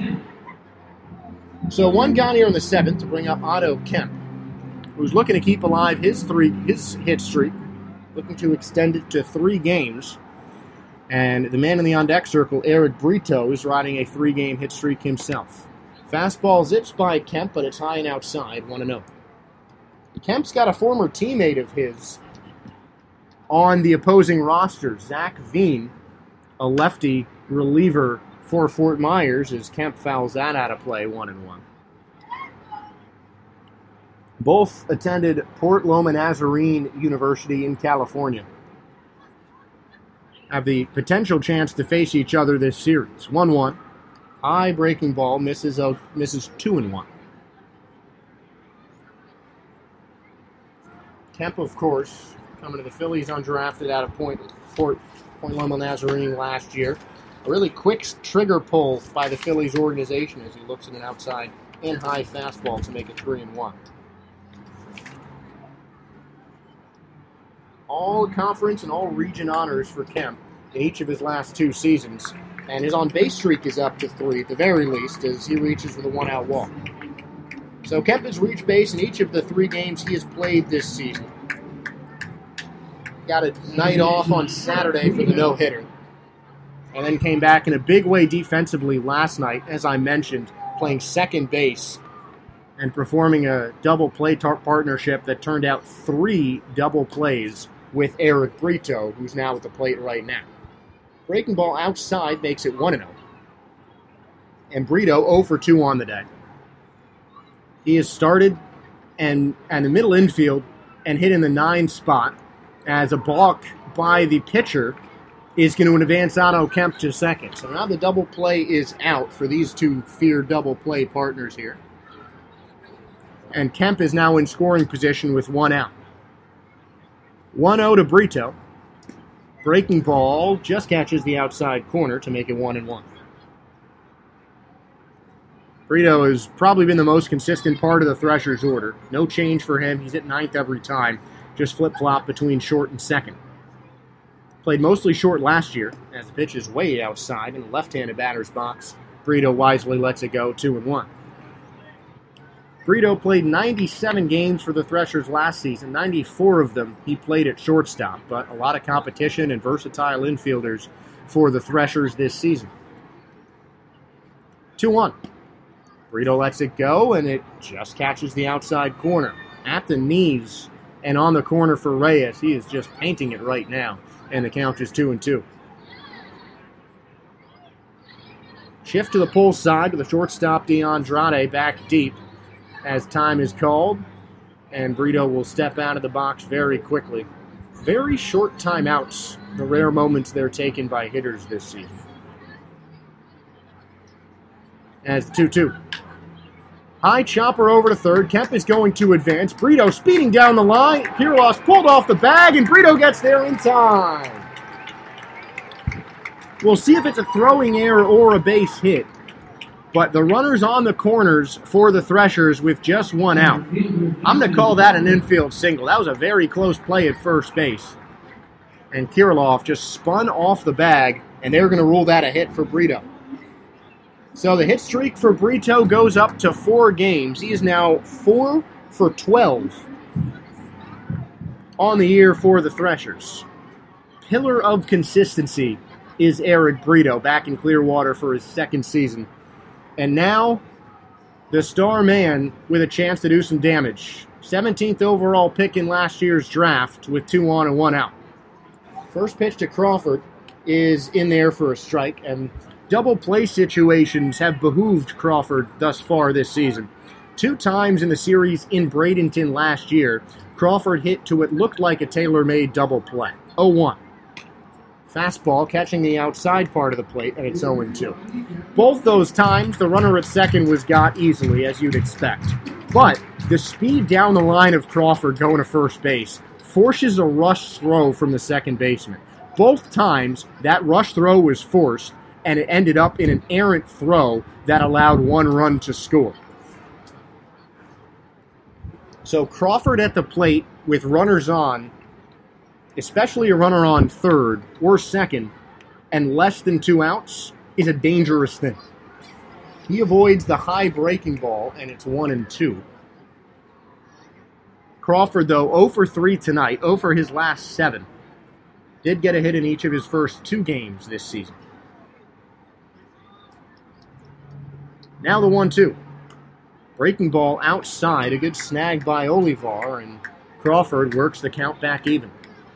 So one gone here in the seventh to bring up Otto Kemp, who's looking to keep alive his hit streak, looking to extend it to 3 games. And the man in the on-deck circle, Eric Brito, is riding a 3-game hit streak himself. Fastball zips by Kemp, but it's high and outside, 1-0. Kemp's got a former teammate of his on the opposing roster, Zach Veen, a lefty reliever for Fort Myers, as Kemp fouls that out of play, 1-1. Both attended Port Loma Nazarene University in California. Have the potential chance to face each other this series. 1-1. High breaking ball, misses 2-1. Kemp, of course, coming to the Phillies undrafted out of Point Loma Nazarene last year. A really quick trigger pull by the Phillies organization as he looks at an outside and high fastball to make it 3-1. All conference and all region honors for Kemp in each of his last 2 seasons. And his on-base streak is up to 3 at the very least as he reaches for the 1-out walk. So Kemp has reached base in each of the 3 games he has played this season. Got a night off on Saturday for the no-hitter. And then came back in a big way defensively last night, as I mentioned, playing second base and performing a double play partnership that turned out 3 double plays with Eric Brito, who's now at the plate right now. Breaking ball outside makes it 1-0. And Brito 0 for 2 on the day. He has started and the middle infield and hit in the 9 spot as a balk by the pitcher is going to advance Otto Kemp to second. So now the double play is out for these 2 feared double play partners here. And Kemp is now in scoring position with 1 out. 1-0 to Brito. Breaking ball just catches the outside corner to make it 1-1. Brito has probably been the most consistent part of the Threshers' order. No change for him. He's at 9th every time. Just flip-flop between short and second. Played mostly short last year, as the pitch is way outside in the left-handed batter's box. Brito wisely lets it go 2-1. Brito played 97 games for the Threshers last season. 94 of them he played at shortstop, but a lot of competition and versatile infielders for the Threshers this season. 2-1. Brito lets it go, and it just catches the outside corner. At the knees and on the corner for Reyes. He is just painting it right now, and the count is 2-2. Shift to the pull side with the shortstop DeAndrade back deep as time is called, and Brito will step out of the box very quickly. Very short timeouts, the rare moments they're taken by hitters this season. As 2-2. High chopper over to third. Kemp is going to advance. Brito speeding down the line. Kirilloff's pulled off the bag, and Brito gets there in time. We'll see if it's a throwing error or a base hit. But the runner's on the corners for the Threshers with just one out. I'm going to call that an infield single. That was a very close play at first base. And Kirilloff just spun off the bag, and they're going to rule that a hit for Brito. So the hit streak for Brito goes up to 4 games. He is now 4 for 12 on the year for the Threshers. Pillar of consistency is Eric Brito, back in Clearwater for his second season. And now, the star man with a chance to do some damage. 17th overall pick in last year's draft with 2 on and 1 out. First pitch to Crawford is in there for a strike, and double play situations have behooved Crawford thus far this season. 2 times in the series in Bradenton last year, Crawford hit to what looked like a tailor-made double play. 0-1. Fastball catching the outside part of the plate, and it's 0-2. Both those times, the runner at second was got easily, as you'd expect. But the speed down the line of Crawford going to first base forces a rush throw from the second baseman. Both times, that rush throw was forced, and it ended up in an errant throw that allowed 1 run to score. So Crawford at the plate with runners on, especially a runner on third or second, and less than 2 outs, is a dangerous thing. He avoids the high breaking ball, and it's 1-2. Crawford, though, 0 for 3 tonight, 0 for his last 7. Did get a hit in each of his first 2 games this season. Now the 1-2. Breaking ball outside, a good snag by Olivar, and Crawford works the count back even.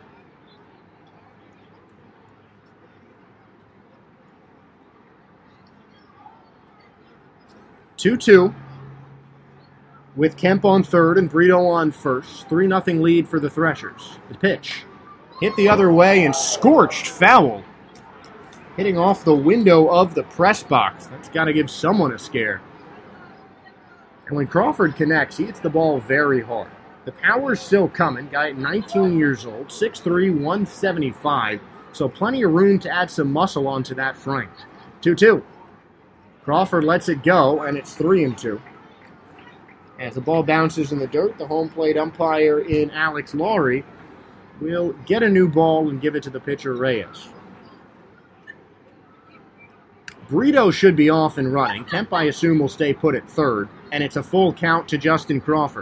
Two-two. With Kemp on third and Brito on first. 3-0 lead for the Threshers. The pitch. Hit the other way and scorched foul. Hitting off the window of the press box. That's got to give someone a scare. And when Crawford connects, he hits the ball very hard. The power's still coming. Guy at 19 years old, 6'3", 175. So plenty of room to add some muscle onto that frame. 2-2. Crawford lets it go, and it's 3-2. As the ball bounces in the dirt, the home plate umpire in Alex Laurie will get a new ball and give it to the pitcher, Reyes. Brito should be off and running. Kemp, I assume, will stay put at third, and it's a full count to Justin Crawford.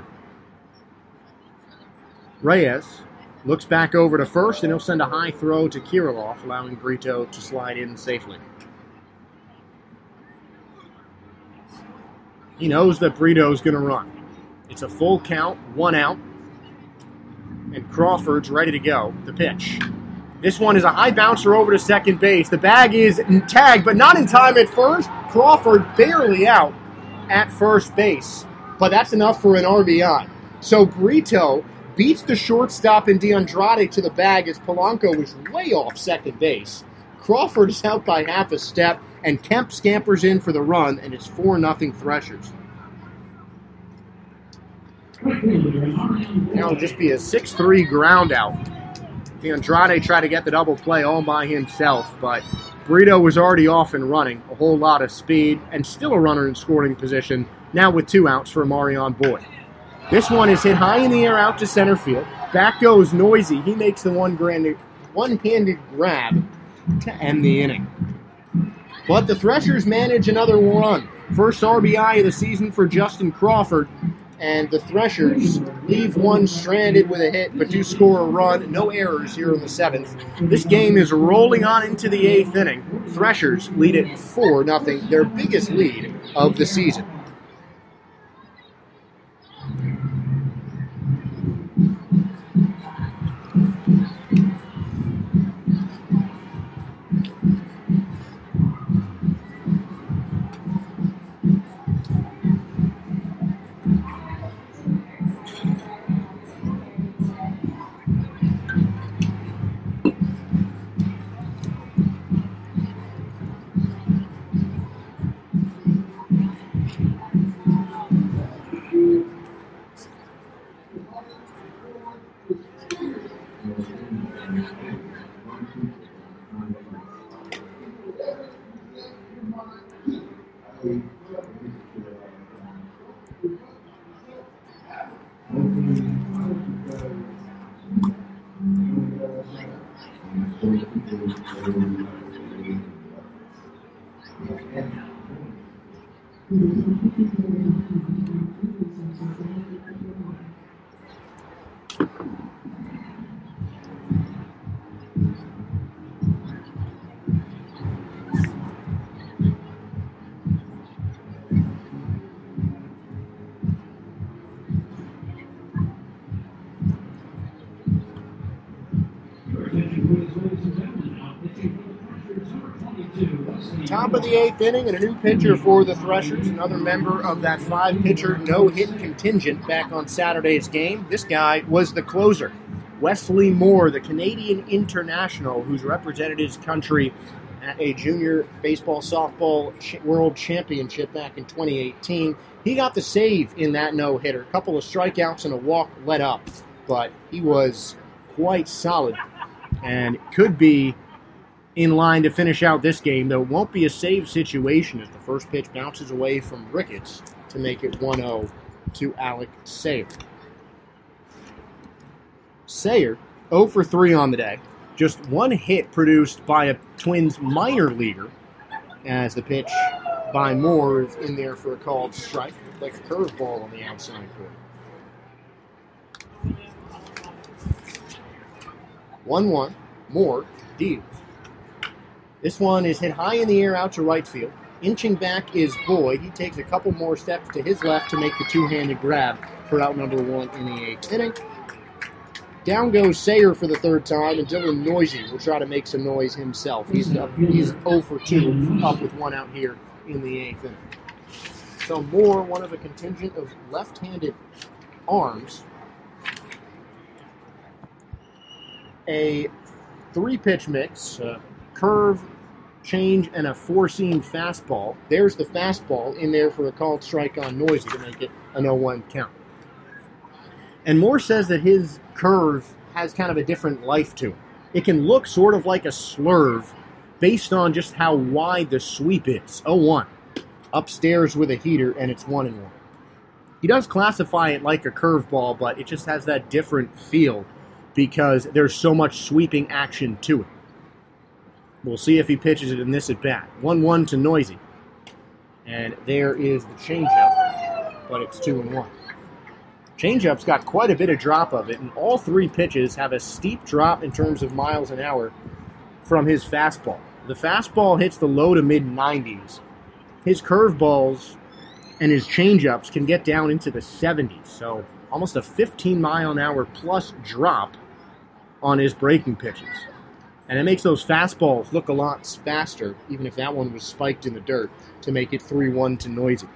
Reyes looks back over to first, and he'll send a high throw to Kirilloff, allowing Brito to slide in safely. He knows that Brito's going to run. It's a full count, 1 out, and Crawford's ready to go. The pitch. This one is a high bouncer over to second base. The bag is tagged, but not in time at first. Crawford barely out at first base, but that's enough for an RBI. So Brito beats the shortstop in DeAndrade to the bag as Polanco was way off second base. Crawford is out by half a step, and Kemp scampers in for the run, and it's 4-0 Threshers. Now it'll just be a 6-3 ground out. DeAndrade tried to get the double play all by himself, but Brito was already off and running. A whole lot of speed, and still a runner in scoring position, now with 2 outs for Marion Boyd. This one is hit high in the air out to center field. Back goes Noisy. He makes the one-handed grab to end the inning. But the Threshers manage another run. First RBI of the season for Justin Crawford. And the Threshers leave one stranded with a hit, but do score a run. No errors here in the 7th. This game is rolling on into the 8th inning. Threshers lead it 4-0, their biggest lead of the season. Top of the 8th inning, and a new pitcher for the Threshers, another member of that 5-pitcher no-hit contingent back on Saturday's game. This guy was the closer, Wesley Moore, the Canadian international who's represented his country at a junior baseball softball world championship back in 2018. He got the save in that no-hitter, a couple of strikeouts and a walk let up, but he was quite solid and could be in line to finish out this game, though it won't be a save situation as the first pitch bounces away from Ricketts to make it 1-0 to Alec Sayer. Sayer, 0 for 3 on the day. Just one hit produced by a Twins minor leaguer as the pitch by Moore is in there for a called strike. Like a curveball on the outside corner. 1-1. Moore deals. This one is hit high in the air out to right field. Inching back is Boyd. He takes a couple more steps to his left to make the two-handed grab for out number 1 in the 8th inning. Down goes Sayer for the third time, and Dylan Noisy will try to make some noise himself. He's 0 for 2, up with 1 out here in the 8th inning. So Moore, one of a contingent of left-handed arms. A 3-pitch mix, curve, change, and a 4-seam fastball. There's the fastball in there for a called strike on Noisy to make it an 0-1 count. And Moore says that his curve has kind of a different life to it. It can look sort of like a slurve based on just how wide the sweep is. 0-1. Upstairs with a heater, and it's 1-1. He does classify it like a curveball, but it just has that different feel because there's so much sweeping action to it. We'll see if he pitches it in this at-bat. 1-1 to Noisy. And there is the changeup, but it's 2-1. Changeup's got quite a bit of drop of it, and all 3 pitches have a steep drop in terms of miles an hour from his fastball. The fastball hits the low to mid-90s. His curveballs and his changeups can get down into the 70s, so almost a 15-mile-an-hour plus drop on his breaking pitches. And it makes those fastballs look a lot faster, even if that one was spiked in the dirt, to make it 3-1 to Noisy.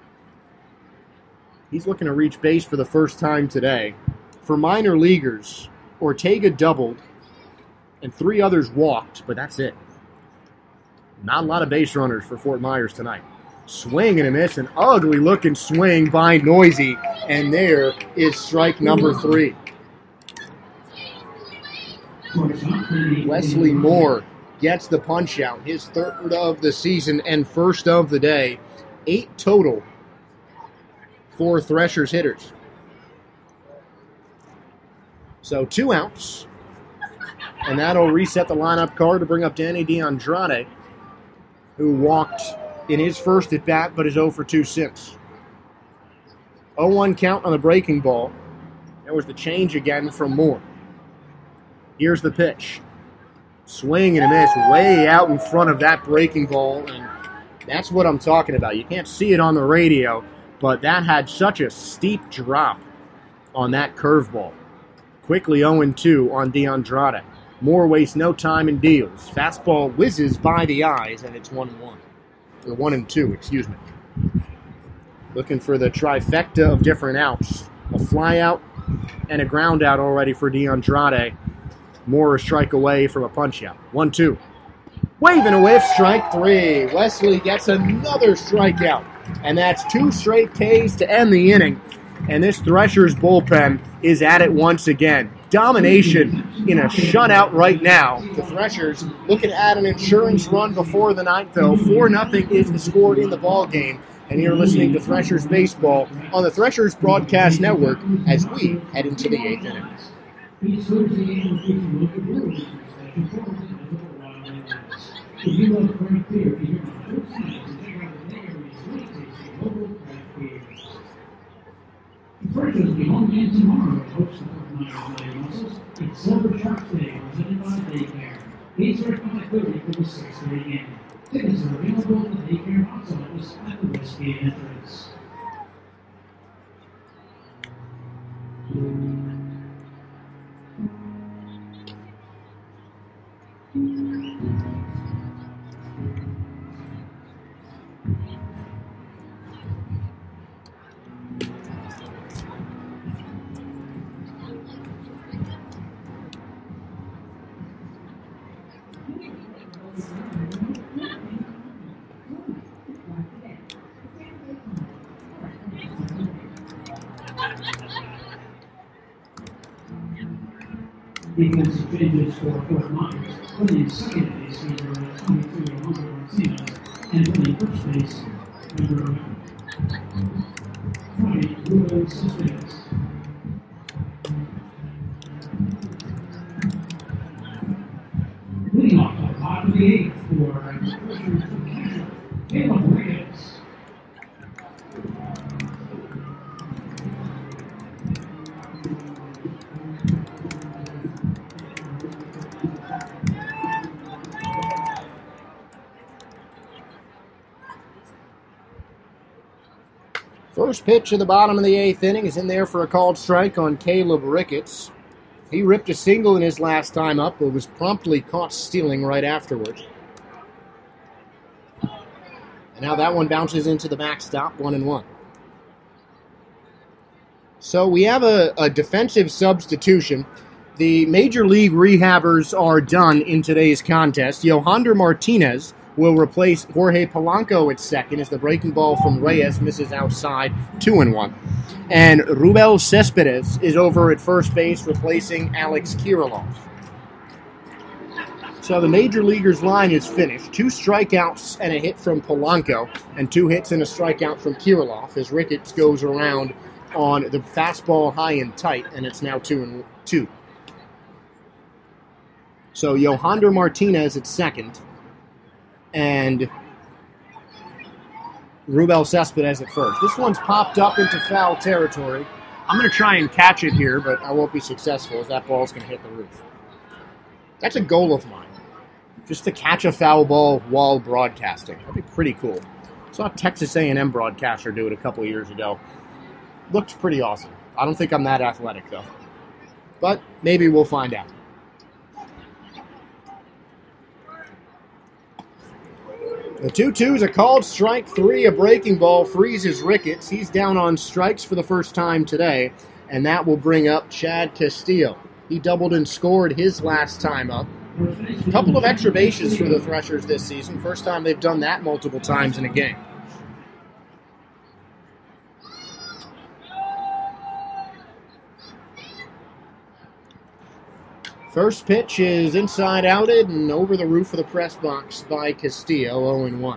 He's looking to reach base for the first time today. For minor leaguers, Ortega doubled, and 3 others walked, but that's it. Not a lot of base runners for Fort Myers tonight. Swing and a miss, an ugly-looking swing by Noisy, and there is strike number 3. Wesley Moore gets the punch-out, his 3rd of the season and 1st of the day. 8 total for Threshers hitters. So 2 outs, and that'll reset the lineup card to bring up Danny DeAndrade, who walked in his first at-bat but is 0 for 2 since. 0-1 count on the breaking ball. There was the change again from Moore. Here's the pitch. Swing and a miss way out in front of that breaking ball, and that's what I'm talking about. You can't see it on the radio, but that had such a steep drop on that curveball. Quickly 0-2 on DeAndrade. Moore wastes no time and deals. Fastball whizzes by the eyes, and it's 1-1. Or 1-2, excuse me. Looking for the trifecta of different outs. A fly out and a ground out already for DeAndrade. Moore a strike away from a punch out. 1-2. Waving a whiff, strike 3. Wesley gets another strikeout. And that's 2 straight Ks to end the inning. And this Threshers bullpen is at it once again. Domination in a shutout right now. The Threshers looking at an insurance run before the ninth, though. 4-0 is the score in the ball game. and you're listening to Threshers Baseball on the Threshers Broadcast Network as we head into the 8th inning. Each Thursday game will feature local breweries and special programs at the Waterway Labs. If you love craft beer, be here on Thursday nights and check out the Bay Area's great tasting local craft beers. The Threshers will be home again tomorrow to host the Fort Myers Mighty Muscles. It's Silver Sharks Day, presented by Daycare. Please start connectivity for the 6:30 game. Tickets are available at the Daycare box office at the Westgate entrance. Defensive changes for Fort Myers. Playing second base, number 22, Alonzo Martinez, and playing first base, number 20, Ruben Cespedes. Leading off the top of the 8th for the Threshers catcher, Caleb Ricketts. First pitch of the bottom of the 8th inning is in there for a called strike on Caleb Ricketts. He ripped a single in his last time up, but was promptly caught stealing right afterwards. And now that one bounces into the backstop, 1-1. So we have a defensive substitution. The Major League rehabbers are done in today's contest. Yohander Martinez will replace Jorge Polanco at second as the breaking ball from Reyes misses outside, 2-1. And Rubel Cespedes is over at first base replacing Alex Kirilloff. So the Major Leaguers line is finished. 2 strikeouts and a hit from Polanco and 2 hits and a strikeout from Kirilloff as Ricketts goes around on the fastball high and tight, and it's now 2-2. So Yohander Martinez at second and Rubel Cespedes at first. This one's popped up into foul territory. I'm going to try and catch it here, but I won't be successful as that ball's going to hit the roof. That's a goal of mine, just to catch a foul ball while broadcasting. That'd be pretty cool. Saw a Texas A&M broadcaster do it a couple years ago. Looked pretty awesome. I don't think I'm that athletic, though. But maybe we'll find out. The 2-2 is a called strike, 3, a breaking ball, freezes Ricketts. He's down on strikes for the first time today, and that will bring up Chad Castillo. He doubled and scored his last time up. A couple of extra bases for the Threshers this season. First time they've done that multiple times in a game. First pitch is inside outed and over the roof of the press box by Castillo, 0-1.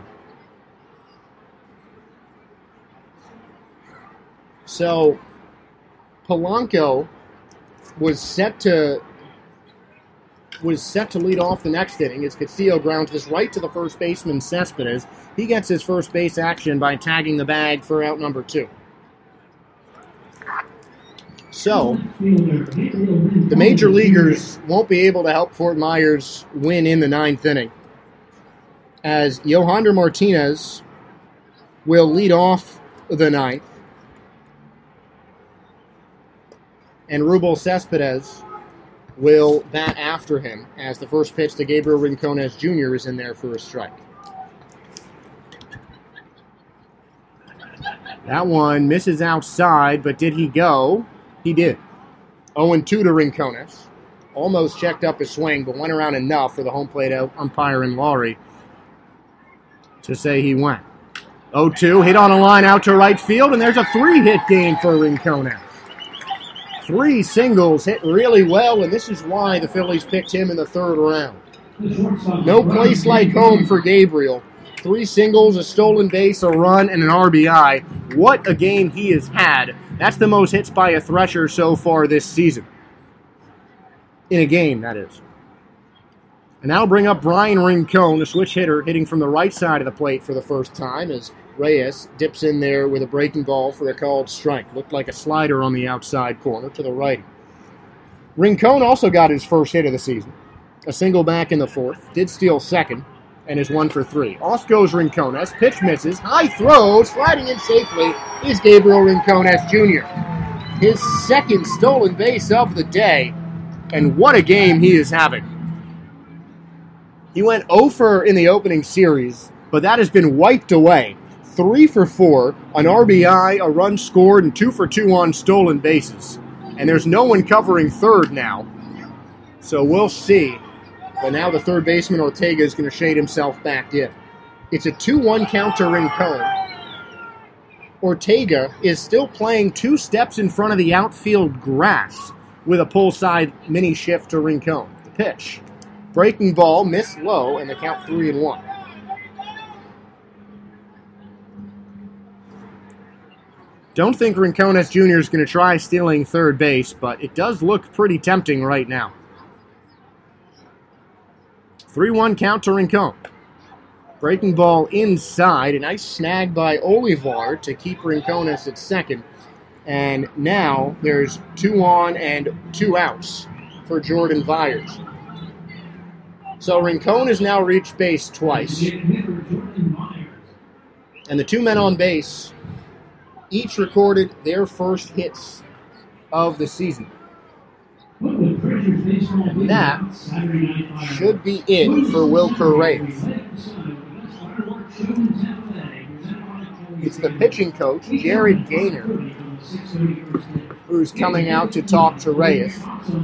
So Polanco was set to lead off the next inning as Castillo grounds this right to the first baseman Cespedes. He gets his first base action by tagging the bag for out number 2. So, the Major Leaguers won't be able to help Fort Myers win in the 9th inning, as Yohander Martinez will lead off the 9th, and Rubel Cespedes will bat after him as the first pitch to Gabriel Rincones Jr. is in there for a strike. That one misses outside, but did he go? He did. 0-2 to Rincones. Almost checked up his swing, but went around enough for the home plate umpire in Laurie to say he went. 0-2, hit on a line out to right field, and there's a 3-hit game for Rincones. 3 singles, hit really well, and this is why the Phillies picked him in the 3rd round. No place like home for Gabriel, 3 singles, a stolen base, a run, and an RBI. What a game he has had. That's the most hits by a Thresher so far this season. In a game, that is. And now bring up Brian Rincon, the switch hitter, hitting from the right side of the plate for the first time as Reyes dips in there with a breaking ball for a called strike. Looked like a slider on the outside corner to the righty. Rincon also got his first hit of the season. A single back in the fourth. Did steal second and is 1 for 3. Off goes Rincones. Pitch misses. High throw. Sliding in safely is Gabriel Rincones Jr. His second stolen base of the day. And what a game he is having. He went 0 for in the opening series, but that has been wiped away. 3 for 4, an RBI, a run scored, and 2 for 2 on stolen bases. And there's no one covering third now. So we'll see. But now the third baseman, Ortega, is going to shade himself back in. It's a 2-1 count to Rincon. Ortega is still playing 2 steps in front of the outfield grass with a pull side mini shift to Rincon. The pitch. Breaking ball, missed low, and the count 3-1. Don't think Rincones Jr. is going to try stealing third base, but it does look pretty tempting right now. 3-1 count to Rincon. Breaking ball inside. A nice snag by Olivar to keep Rincones at second. And now there's 2 on and 2 outs for Jordan Viers. So Rincon has now reached base twice. And the 2 men on base each recorded their first hits of the season. And that should be it for Wilker Reyes. It's the pitching coach, Jared Gaynor, who's coming out to talk to Reyes.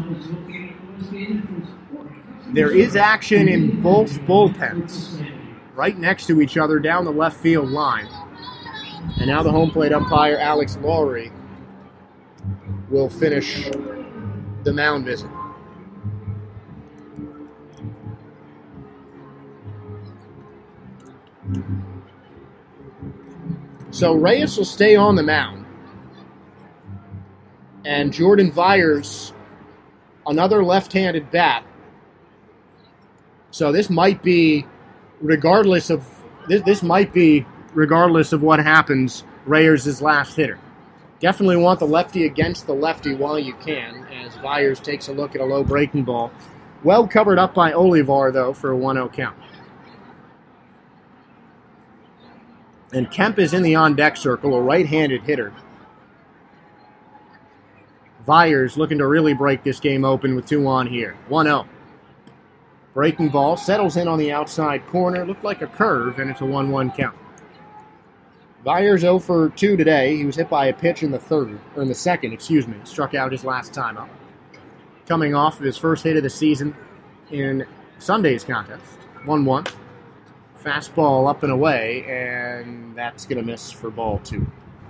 There is action in both bullpens, right next to each other down the left field line. And now the home plate umpire, Alex Lowry, will finish the mound visit. So Reyes will stay on the mound. And Jordan Viers, another left-handed bat. So this might be, regardless of what happens, Reyes' last hitter. Definitely want the lefty against the lefty while you can, as Viers takes a look at a low breaking ball. Well covered up by Olivar, though, for a 1-0 count. And Kemp is in the on-deck circle, a right-handed hitter. Viers looking to really break this game open with 2 on here. 1-0. Breaking ball, settles in on the outside corner. Looked like a curve, and it's a 1-1 count. Viers 0 for 2 today. He was hit by a pitch in the second. Struck out his last time up. Coming off of his first hit of the season in Sunday's contest. 1-1. Fastball up and away, and that's going to miss for ball 2.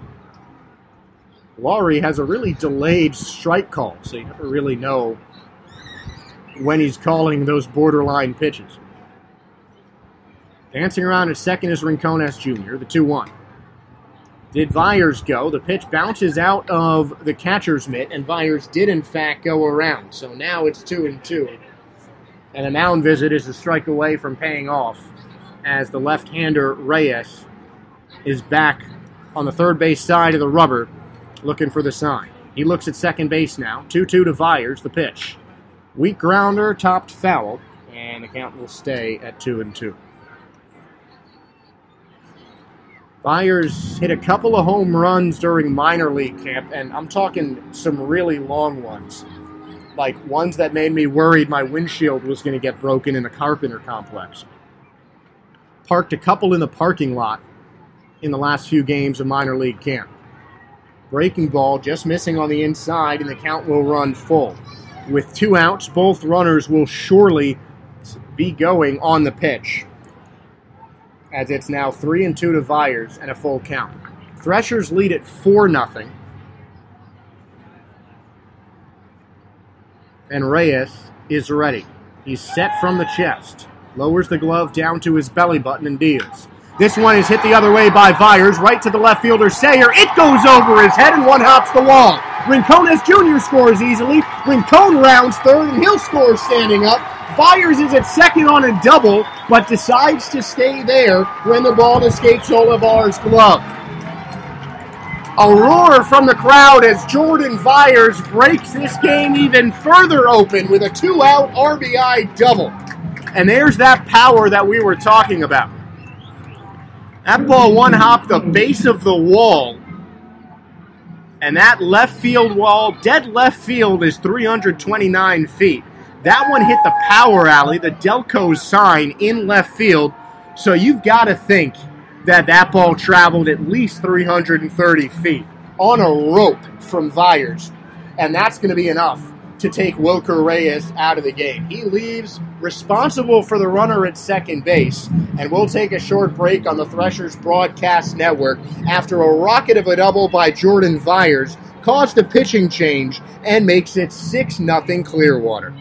Lowry has a really delayed strike call, so you never really know when he's calling those borderline pitches. Dancing around at second is Rincones Jr., the 2-1. Did Viers go? The pitch bounces out of the catcher's mitt, and Viers did, in fact, go around. So now it's 2-2. And a mound visit is a strike away from paying off, as the left-hander Reyes is back on the third base side of the rubber looking for the sign. He looks at second base now. 2-2 to Viers, the pitch. Weak grounder, topped foul, and the count will stay at 2-2. Viers hit a couple of home runs during minor league camp, and I'm talking some really long ones. Like ones that made me worried my windshield was going to get broken in the Carpenter complex. Parked a couple in the parking lot in the last few games of minor league camp. Breaking ball just missing on the inside, and the count will run full. With 2 outs, both runners will surely be going on the pitch, as it's now 3-2 to Viers and a full count. Threshers lead at 4-0. And Reyes is ready. He's set from the chest. Lowers the glove down to his belly button and deals. This one is hit the other way by Vyers, right to the left fielder, Sayer. It goes over his head and one hops the wall. Rincones Jr. scores easily. Rincon rounds third, and he'll score standing up. Vyers is at second on a double, but decides to stay there when the ball escapes Olivar's glove. A roar from the crowd as Jordan Vyers breaks this game even further open with a 2-out RBI double. And there's that power that we were talking about. That ball one-hopped the base of the wall. And that left field wall, dead left field, is 329 feet. That one hit the power alley, the Delco's sign, in left field. So you've got to think that ball traveled at least 330 feet on a rope from Vyers. And that's going to be enough to take Wilker Reyes out of the game. He leaves responsible for the runner at second base. And we'll take a short break on the Threshers Broadcast Network after a rocket of a double by Jordan Vyers caused a pitching change and makes it 6-0 Clearwater.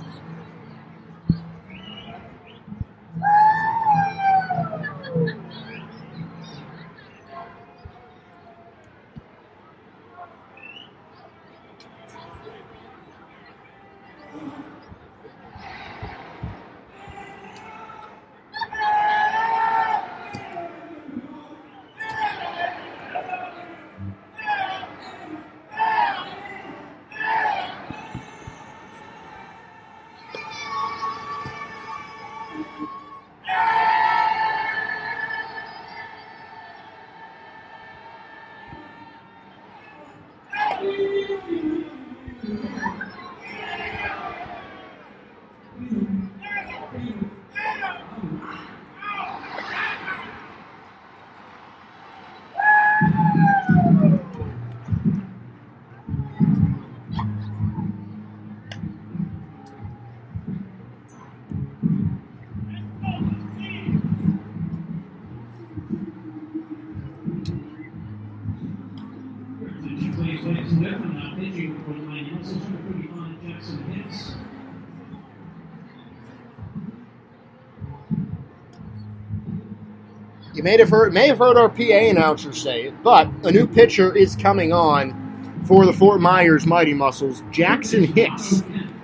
You may have heard our PA announcer say it, but a new pitcher is coming on for the Fort Myers Mighty Muscles. Jackson Hicks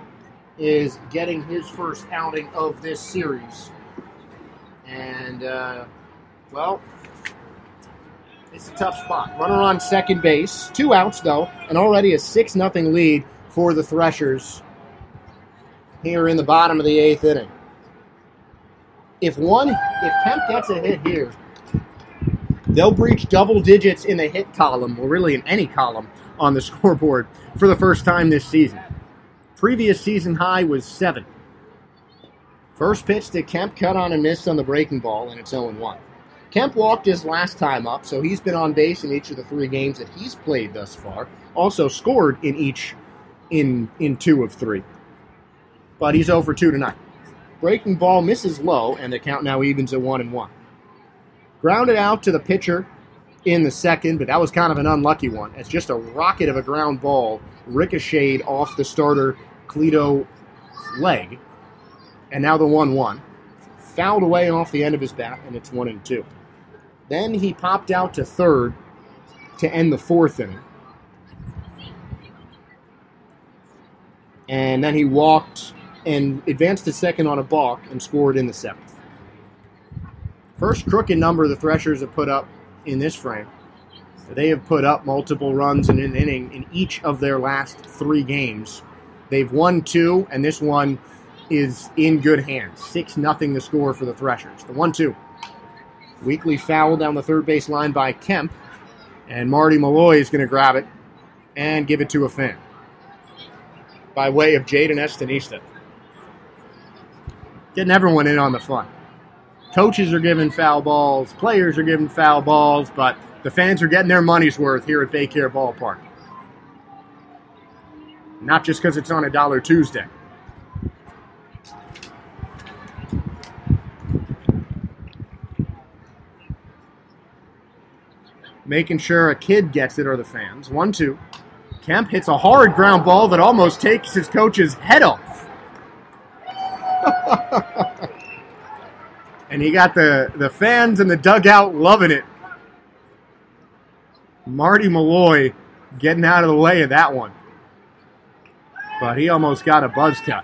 is getting his first outing of this series. And, well, it's a tough spot. Runner on second base. 2 outs, though, and already a 6-0 lead for the Threshers here in the bottom of the 8th inning. If Kemp gets a hit here, they'll breach double digits in the hit column, or really in any column on the scoreboard, for the first time this season. Previous season high was 7. First pitch to Kemp, cut on and missed on the breaking ball, and it's 0-1. Kemp walked his last time up, so he's been on base in each of the 3 games that he's played thus far. Also scored in 2 of 3. But he's 0 for 2 tonight. Breaking ball misses low, and the count now evens at 1-1. Grounded out to the pitcher in the second, but that was kind of an unlucky one. It's just a rocket of a ground ball ricocheted off the starter Cleto leg. And now the 1-1. Fouled away off the end of his bat, and it's 1-2. Then he popped out to third to end the 4th inning. And then he walked and advanced to second on a balk and scored in the 7th. First crooked number the Threshers have put up in this frame. They have put up multiple runs in an inning in each of their last 3 games. They've won 2, and this one is in good hands. 6-0 the score for the Threshers. The 1-2. Weekly foul down the third base line by Kemp, and Marty Malloy is going to grab it and give it to a fan by way of Jaden Estanista. Getting everyone in on the fun. Coaches are giving foul balls, players are giving foul balls, but the fans are getting their money's worth here at Baycare Ballpark. Not just because it's on a Dollar Tuesday. Making sure a kid gets it are the fans. 1-2. Kemp hits a hard ground ball that almost takes his coach's head off. And you got the fans in the dugout loving it. Marty Malloy getting out of the way of that one. But he almost got a buzz cut.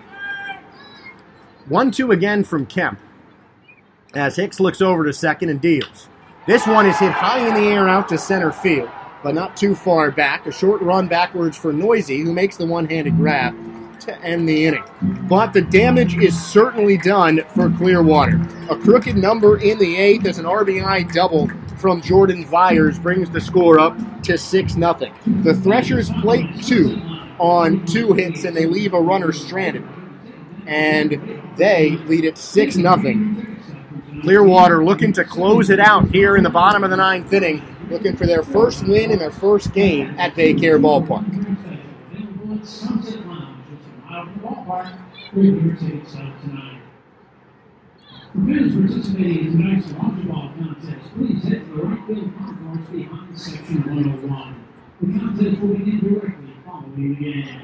1-2 again from Kemp. As Hicks looks over to second and deals. This one is hit high in the air out to center field, but not too far back. A short run backwards for Noisy, who makes the one-handed grab to end the inning. But the damage is certainly done for Clearwater. A crooked number in the eighth as an RBI double from Jordan Vyers brings the score up to 6-0. The Threshers plate 2 on 2 hits, and they leave a runner stranded. And they lead it 6-0. Clearwater looking to close it out here in the bottom of the 9th inning, looking for their first win in their first game at Baycare Ballpark. For fans participating in tonight's launch ball contest, please head to the right field concourse behind section 101. The contest will begin directly following the game.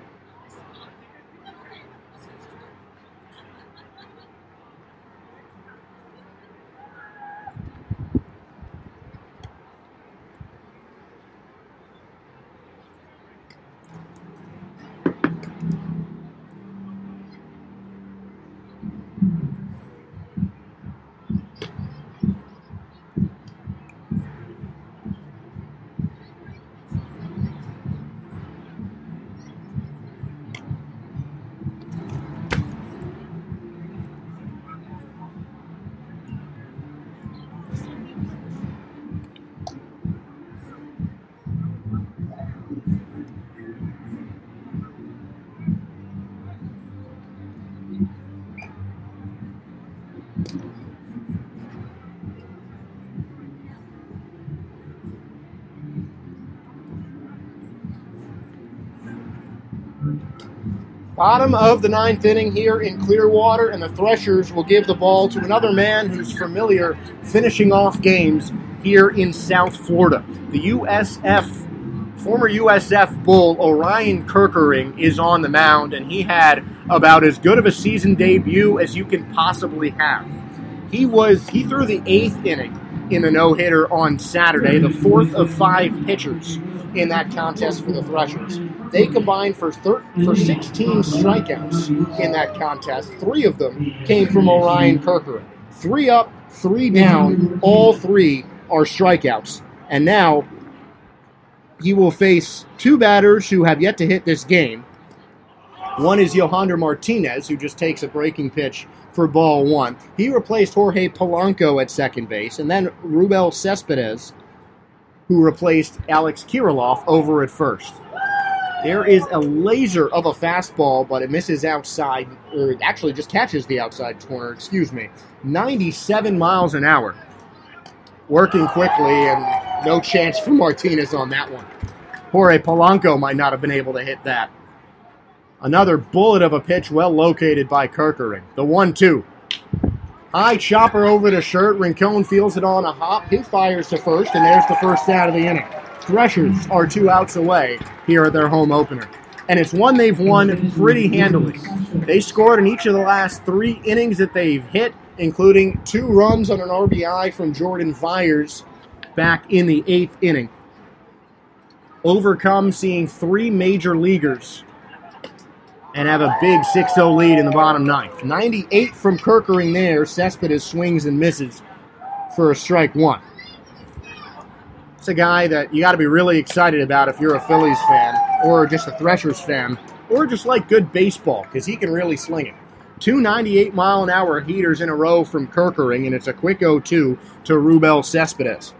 Bottom of the 9th inning here in Clearwater, and the Threshers will give the ball to another man who's familiar finishing off games here in South Florida. The former USF Bull, Orion Kirkering, is on the mound, and he had about as good of a season debut as you can possibly have. He threw the 8th inning in the no-hitter on Saturday, the 4th of 5 pitchers in that contest for the Threshers. They combined for 16 strikeouts in that contest. 3 of them came from Orion Kirkering. 3 up, 3 down, all 3 are strikeouts. And now he will face 2 batters who have yet to hit this game. One is Yohander Martinez, who just takes a breaking pitch for ball 1. He replaced Jorge Polanco at second base, and then Rubel Cespedes, who replaced Alex Kirilloff over at first. There is a laser of a fastball, but it misses outside, or it actually just catches the outside corner, 97 miles an hour. Working quickly, and no chance for Martinez on that one. Jorge Polanco might not have been able to hit that. Another bullet of a pitch well located by Kirkering. The 1-2. High chopper over the shirt. Rincon feels it on a hop. He fires to first, and there's the first out of the inning. Threshers are 2 outs away here at their home opener. And it's one they've won pretty handily. They scored in each of the last 3 innings that they've hit, including 2 runs on an RBI from Jordan Vyers back in the 8th inning. Overcome seeing 3 major leaguers and have a big 6-0 lead in the bottom 9th. 98 from Kirkering there. Cespedes swings and misses for a strike 1. It's a guy that you got to be really excited about if you're a Phillies fan, or just a Threshers fan, or just like good baseball, because he can really sling it. 2 98-mile-an-hour heaters in a row from Kirkering, and it's a quick 0-2 to Rubel Cespedes.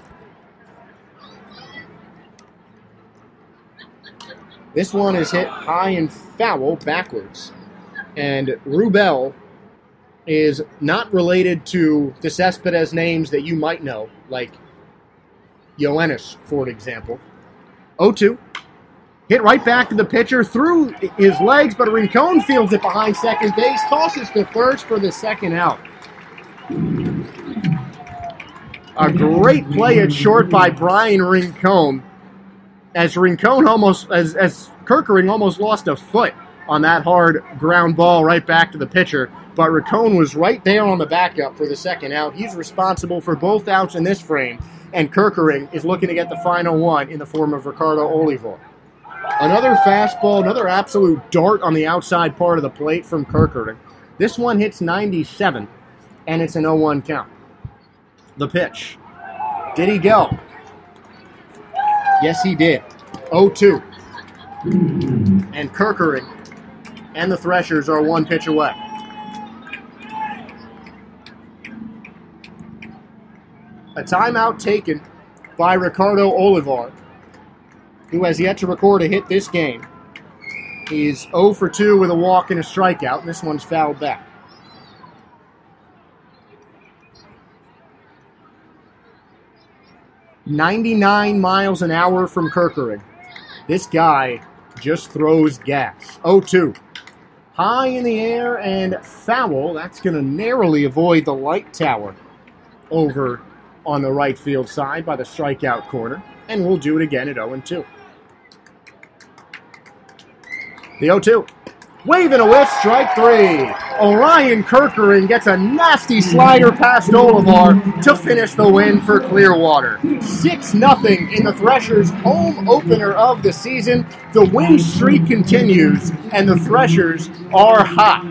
This one is hit high and foul backwards. And Rubel is not related to the Cespedes names that you might know, like Yoenis, for example. 0-2. Hit right back to the pitcher, through his legs, but Rincon fields it behind second base, tosses to first for the second out. A great play at short by Brian Rincon, as Rincon as Kirkering almost lost a foot on that hard ground ball right back to the pitcher but Riccone was right there on the backup for the second out. He's responsible for both outs in this frame, and Kerkering is looking to get the final one in the form of Ricardo Olivar. Another fastball, another absolute dart on the outside part of the plate from Kerkering. This one hits 97, and it's an 0-1 count. The pitch. Did he go? Yes, he did. 0-2. And Kerkering and the Threshers are one pitch away. A timeout taken by Ricardo Olivar, who has yet to record a hit this game. He's 0 for 2 with a walk and a strikeout, and this one's fouled back. .99 miles an hour from Kerkering. This guy just throws gas. 0-2. High in the air and foul. That's going to narrowly avoid the light tower over on the right field side by the strikeout corner. And we'll do it again at 0-2. The 0-2. Wave and a whiff, strike 3. Orion Kerkering gets a nasty slider past Olivar to finish the win for Clearwater. 6-0 in the Threshers' home opener of the season. The win streak continues, and the Threshers are hot.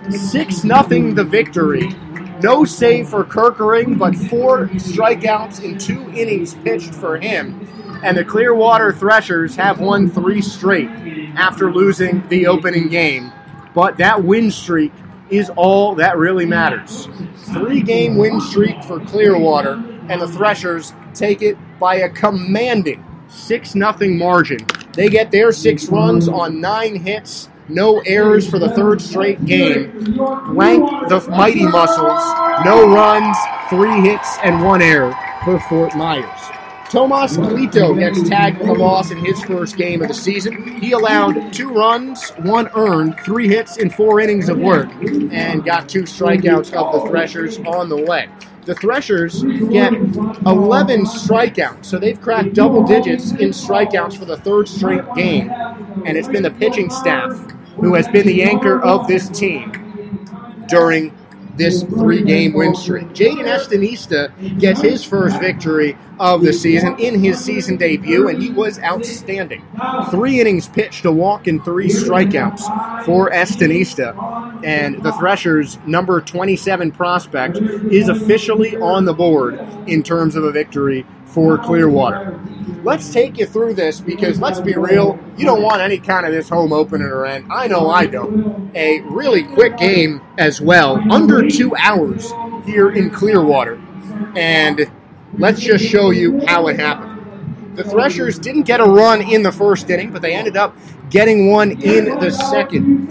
6-0 the victory. No save for Kerkering, but 4 strikeouts in 2 innings pitched for him. And the Clearwater Threshers have won 3 straight after losing the opening game. But that win streak is all that really matters. 3-game win streak for Clearwater, and the Threshers take it by a commanding 6-0 margin. They get their 6 runs on 9 hits, no errors for the 3rd straight game. Blank the Mighty Muscles, no runs, 3 hits, and 1 error for Fort Myers. Tomas Clito gets tagged with a loss in his first game of the season. He allowed 2 runs, 1 earned, 3 hits in 4 innings of work, and got 2 strikeouts of the Threshers on the way. The Threshers get 11 strikeouts, so they've cracked double digits in strikeouts for the 3rd straight game. And it's been the pitching staff who has been the anchor of this team during this 3-game win streak. Jaden Estanista gets his first victory of the season in his season debut, and he was outstanding. 3 innings pitched, a walk, and 3 strikeouts for Estanista. And the Threshers' number 27 prospect is officially on the board in terms of a victory for Clearwater. Let's take you through this because, let's be real, you don't want any kind of this home opener to end. I know I don't. A really quick game as well, under 2 hours here in Clearwater. And let's just show you how it happened. The Threshers didn't get a run in the first inning, but they ended up getting one in the second.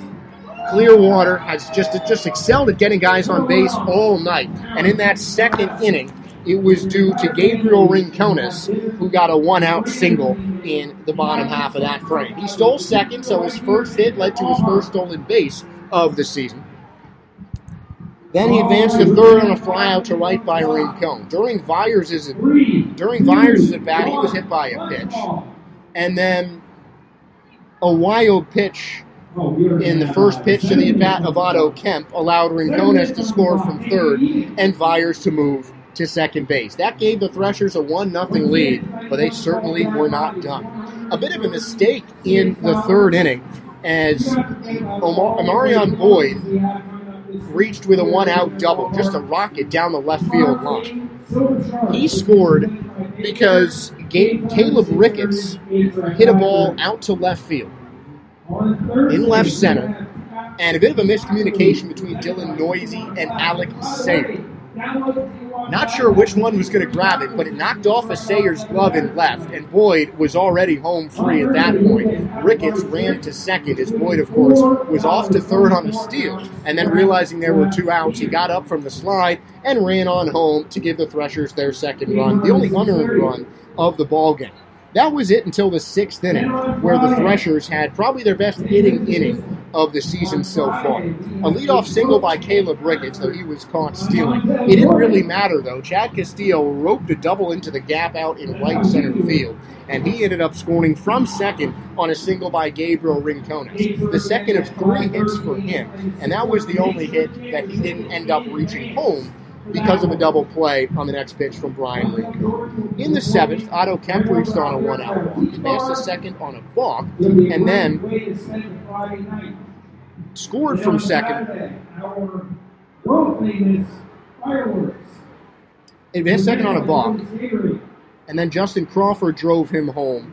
Clearwater has just excelled at getting guys on base all night. And in that second inning, it was due to Gabriel Rincones, who got a 1-out single in the bottom half of that frame. He stole second, so his first hit led to his first stolen base of the season. Then he advanced to third on a flyout to right by Rincone. During Vyers' at bat, he was hit by a pitch. And then a wild pitch in the first pitch to the at-bat of Otto Kemp allowed Rincones to score from third and Vyers to move to second base. That gave the Threshers a 1-0 lead, but they certainly were not done. A bit of a mistake in the 3rd inning as Omarion Boyd reached with a 1-out double, just a rocket down the left field line. He scored because Caleb Ricketts hit a ball out to left field, in left center, and a bit of a miscommunication between Dylan Noisy and Alec Sayer. Not sure which one was going to grab it, but it knocked off of Sayer's glove in left, and Boyd was already home free at that point. Ricketts ran to second, as Boyd, of course, was off to third on a steal, and then realizing there were 2 outs, he got up from the slide and ran on home to give the Threshers their second run, the only unearned run of the ballgame. That was it until the 6th inning, where the Threshers had probably their best hitting inning of the season so far. A leadoff single by Caleb Ricketts, though he was caught stealing. It didn't really matter, though. Chad Castillo roped a double into the gap out in right center field, and he ended up scoring from second on a single by Gabriel Rincones, the second of 3 hits for him, and that was the only hit that he didn't end up reaching home because of a double play on the next pitch from Brian Rincon. In the 7th, Otto Kemp reached on a 1-out walk, advanced to second on a balk, and then scored from second. Advanced second on a balk, and then Justin Crawford drove him home.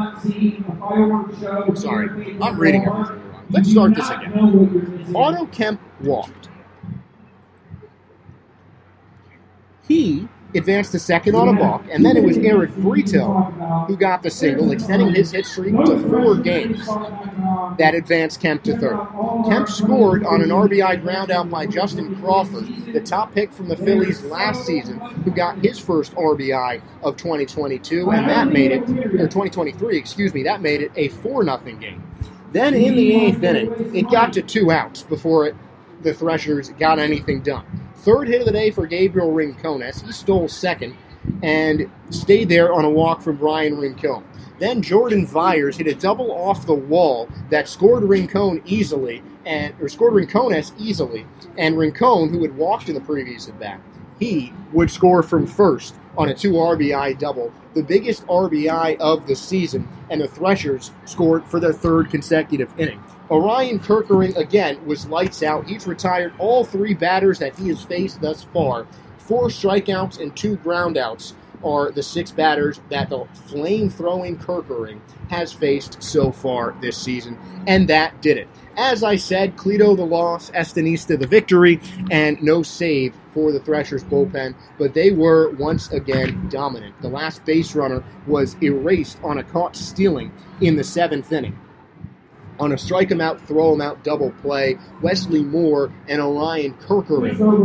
Sorry, I'm reading everything wrong. Let's start this again. Otto Kemp walked. He advanced to second on a balk, and then it was Eric Brito who got the single, extending his hit streak to 4 games. That advanced Kemp to third. Kemp scored on an RBI ground out by Justin Crawford, the top pick from the Phillies last season, who got his first RBI of 2022, and that made it, or 2023, excuse me, that made it a 4-0 game. Then in the 8th inning, it got to 2 outs before the Threshers got anything done. Third hit of the day for Gabriel Rincones. He stole second and stayed there on a walk from Brian Rincon. Then Jordan Vyers hit a double off the wall that scored Rincones easily, and Rincon, who had walked in the previous at-bat, he would score from first on a 2 RBI double, the biggest RBI of the season, and the Threshers scored for their 3rd consecutive inning. Orion Kerkering, again, was lights out. He's retired all 3 batters that he has faced thus far. 4 strikeouts and 2 groundouts are the 6 batters that the flame-throwing Kerkering has faced so far this season, and that did it. As I said, Cleto the loss, Estanista the victory, and no save for the Threshers bullpen, but they were once again dominant. The last base runner was erased on a caught stealing in the 7th inning. On a strike him out, throw him out double play, Wesley Moore and Orion Kerkering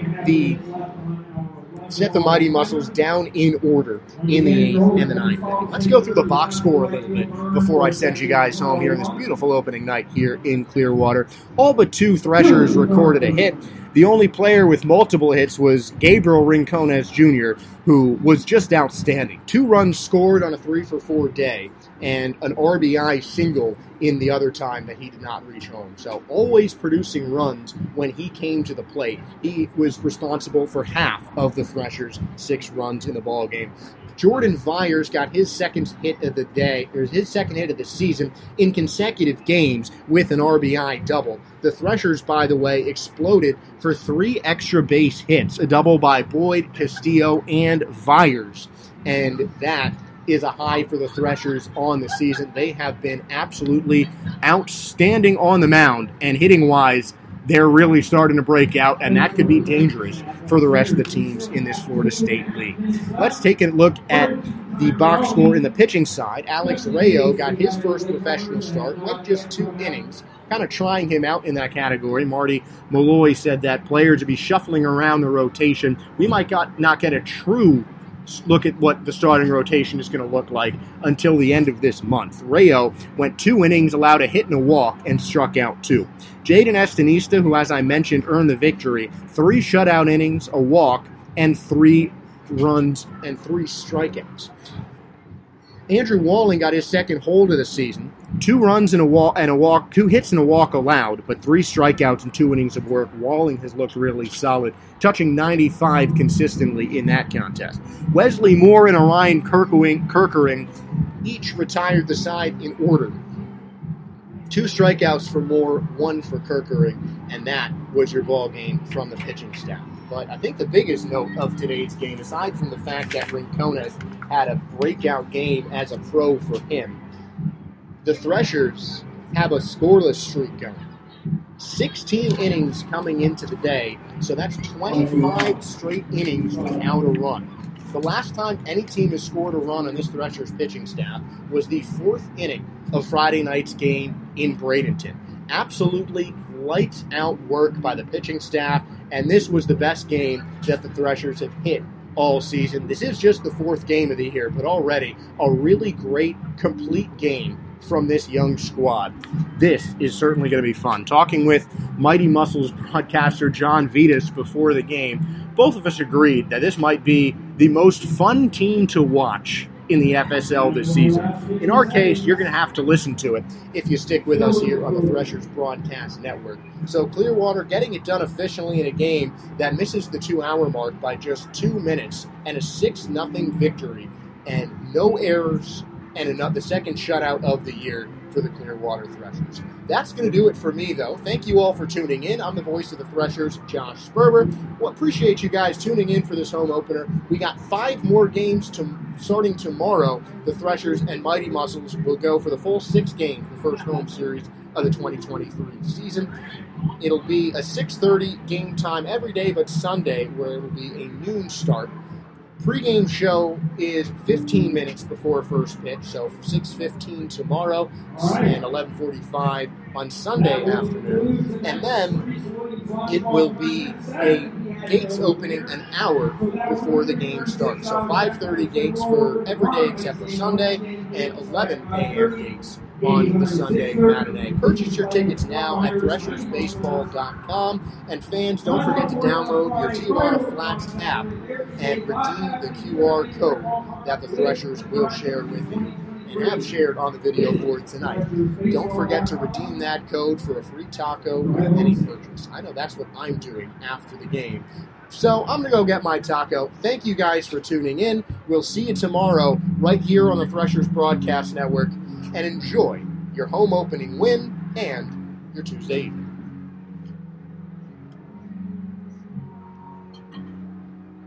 set the Mighty Muscles down in order in the 8th and the 9th inning. Let's go through the box score a little bit before I send you guys home here on this beautiful opening night here in Clearwater. All but 2 Threshers recorded a hit. The only player with multiple hits was Gabriel Rincones Jr., who was just outstanding. 2 runs scored on a 3-for-4 day, and an RBI single in the other time that he did not reach home. So always producing runs when he came to the plate. He was responsible for half of the Threshers' 6 runs in the ballgame. Jordan Vyers got his second hit of the day, or his second hit of the season in consecutive games with an RBI double. The Threshers, by the way, exploded for 3 extra base hits, a double by Boyd, Castillo, and Vyers. And that is a high for the Threshers on the season. They have been absolutely outstanding on the mound, and hitting-wise, they're really starting to break out, and that could be dangerous for the rest of the teams in this Florida State League. Let's take a look at the box score in the pitching side. Alex Rayo got his first professional start, went just 2 innings, kind of trying him out in that category. Marty Malloy said that players would be shuffling around the rotation. We might not get a true look at what the starting rotation is going to look like until the end of this month. Rayo went 2 innings, allowed a hit and a walk, and struck out 2. Jaden Estanista, who, as I mentioned, earned the victory, 3 shutout innings, a walk, and 3 runs and 3 strikeouts. Andrew Walling got his second hold of the season. 2 runs and a walk, 2 hits and a walk allowed, but 3 strikeouts and 2 innings of work. Walling has looked really solid, touching 95 consistently in that contest. Wesley Moore and Orion Kerkering each retired the side in order. 2 strikeouts for Moore, 1 for Kerkering, and that was your ball game from the pitching staff. But I think the biggest note of today's game, aside from the fact that Rincones had a breakout game as a pro for him, the Threshers have a scoreless streak going. 16 innings coming into the day, so that's 25 straight innings without a run. The last time any team has scored a run on this Threshers pitching staff was the 4th inning of Friday night's game in Bradenton. Absolutely lights-out work by the pitching staff, and this was the best game that the Threshers have hit all season. This is just the 4th game of the year, but already a really great, complete game from this young squad. This is certainly going to be fun. Talking with Mighty Muscles broadcaster John Vitas before the game, both of us agreed that this might be the most fun team to watch in the FSL this season. In our case, you're going to have to listen to it if you stick with us here on the Threshers Broadcast Network. So Clearwater getting it done efficiently in a game that misses the 2-hour mark by just 2 minutes, and a 6-0 victory, and no errors, and the second shutout of the year for the Clearwater Threshers. That's going to do it for me, though. Thank you all for tuning in. I'm the voice of the Threshers, Josh Sperber. Well, appreciate you guys tuning in for this home opener. We got 5 more games starting tomorrow. The Threshers and Mighty Muscles will go for the full 6 games, the first home series of the 2023 season. It'll be a 6:30 game time every day but Sunday, where it will be a noon start. Pre-game show is 15 minutes before first pitch, so 6:15 tomorrow and 11:45 on Sunday afternoon. And then it will be a gates opening an hour before the game starts. So 5:30 gates for every day except for Sunday, and 11 a.m. gates on the Sunday matinee. Purchase your tickets now at threshersbaseball.com. And fans, don't forget to download your Tijuana Flats app and redeem the QR code that the Threshers will share with you and have shared on the video board tonight. Don't forget to redeem that code for a free taco with any purchase. I know that's what I'm doing after the game. So I'm going to go get my taco. Thank you guys for tuning in. We'll see you tomorrow right here on the Threshers Broadcast Network. And enjoy your home opening win and your Tuesday evening.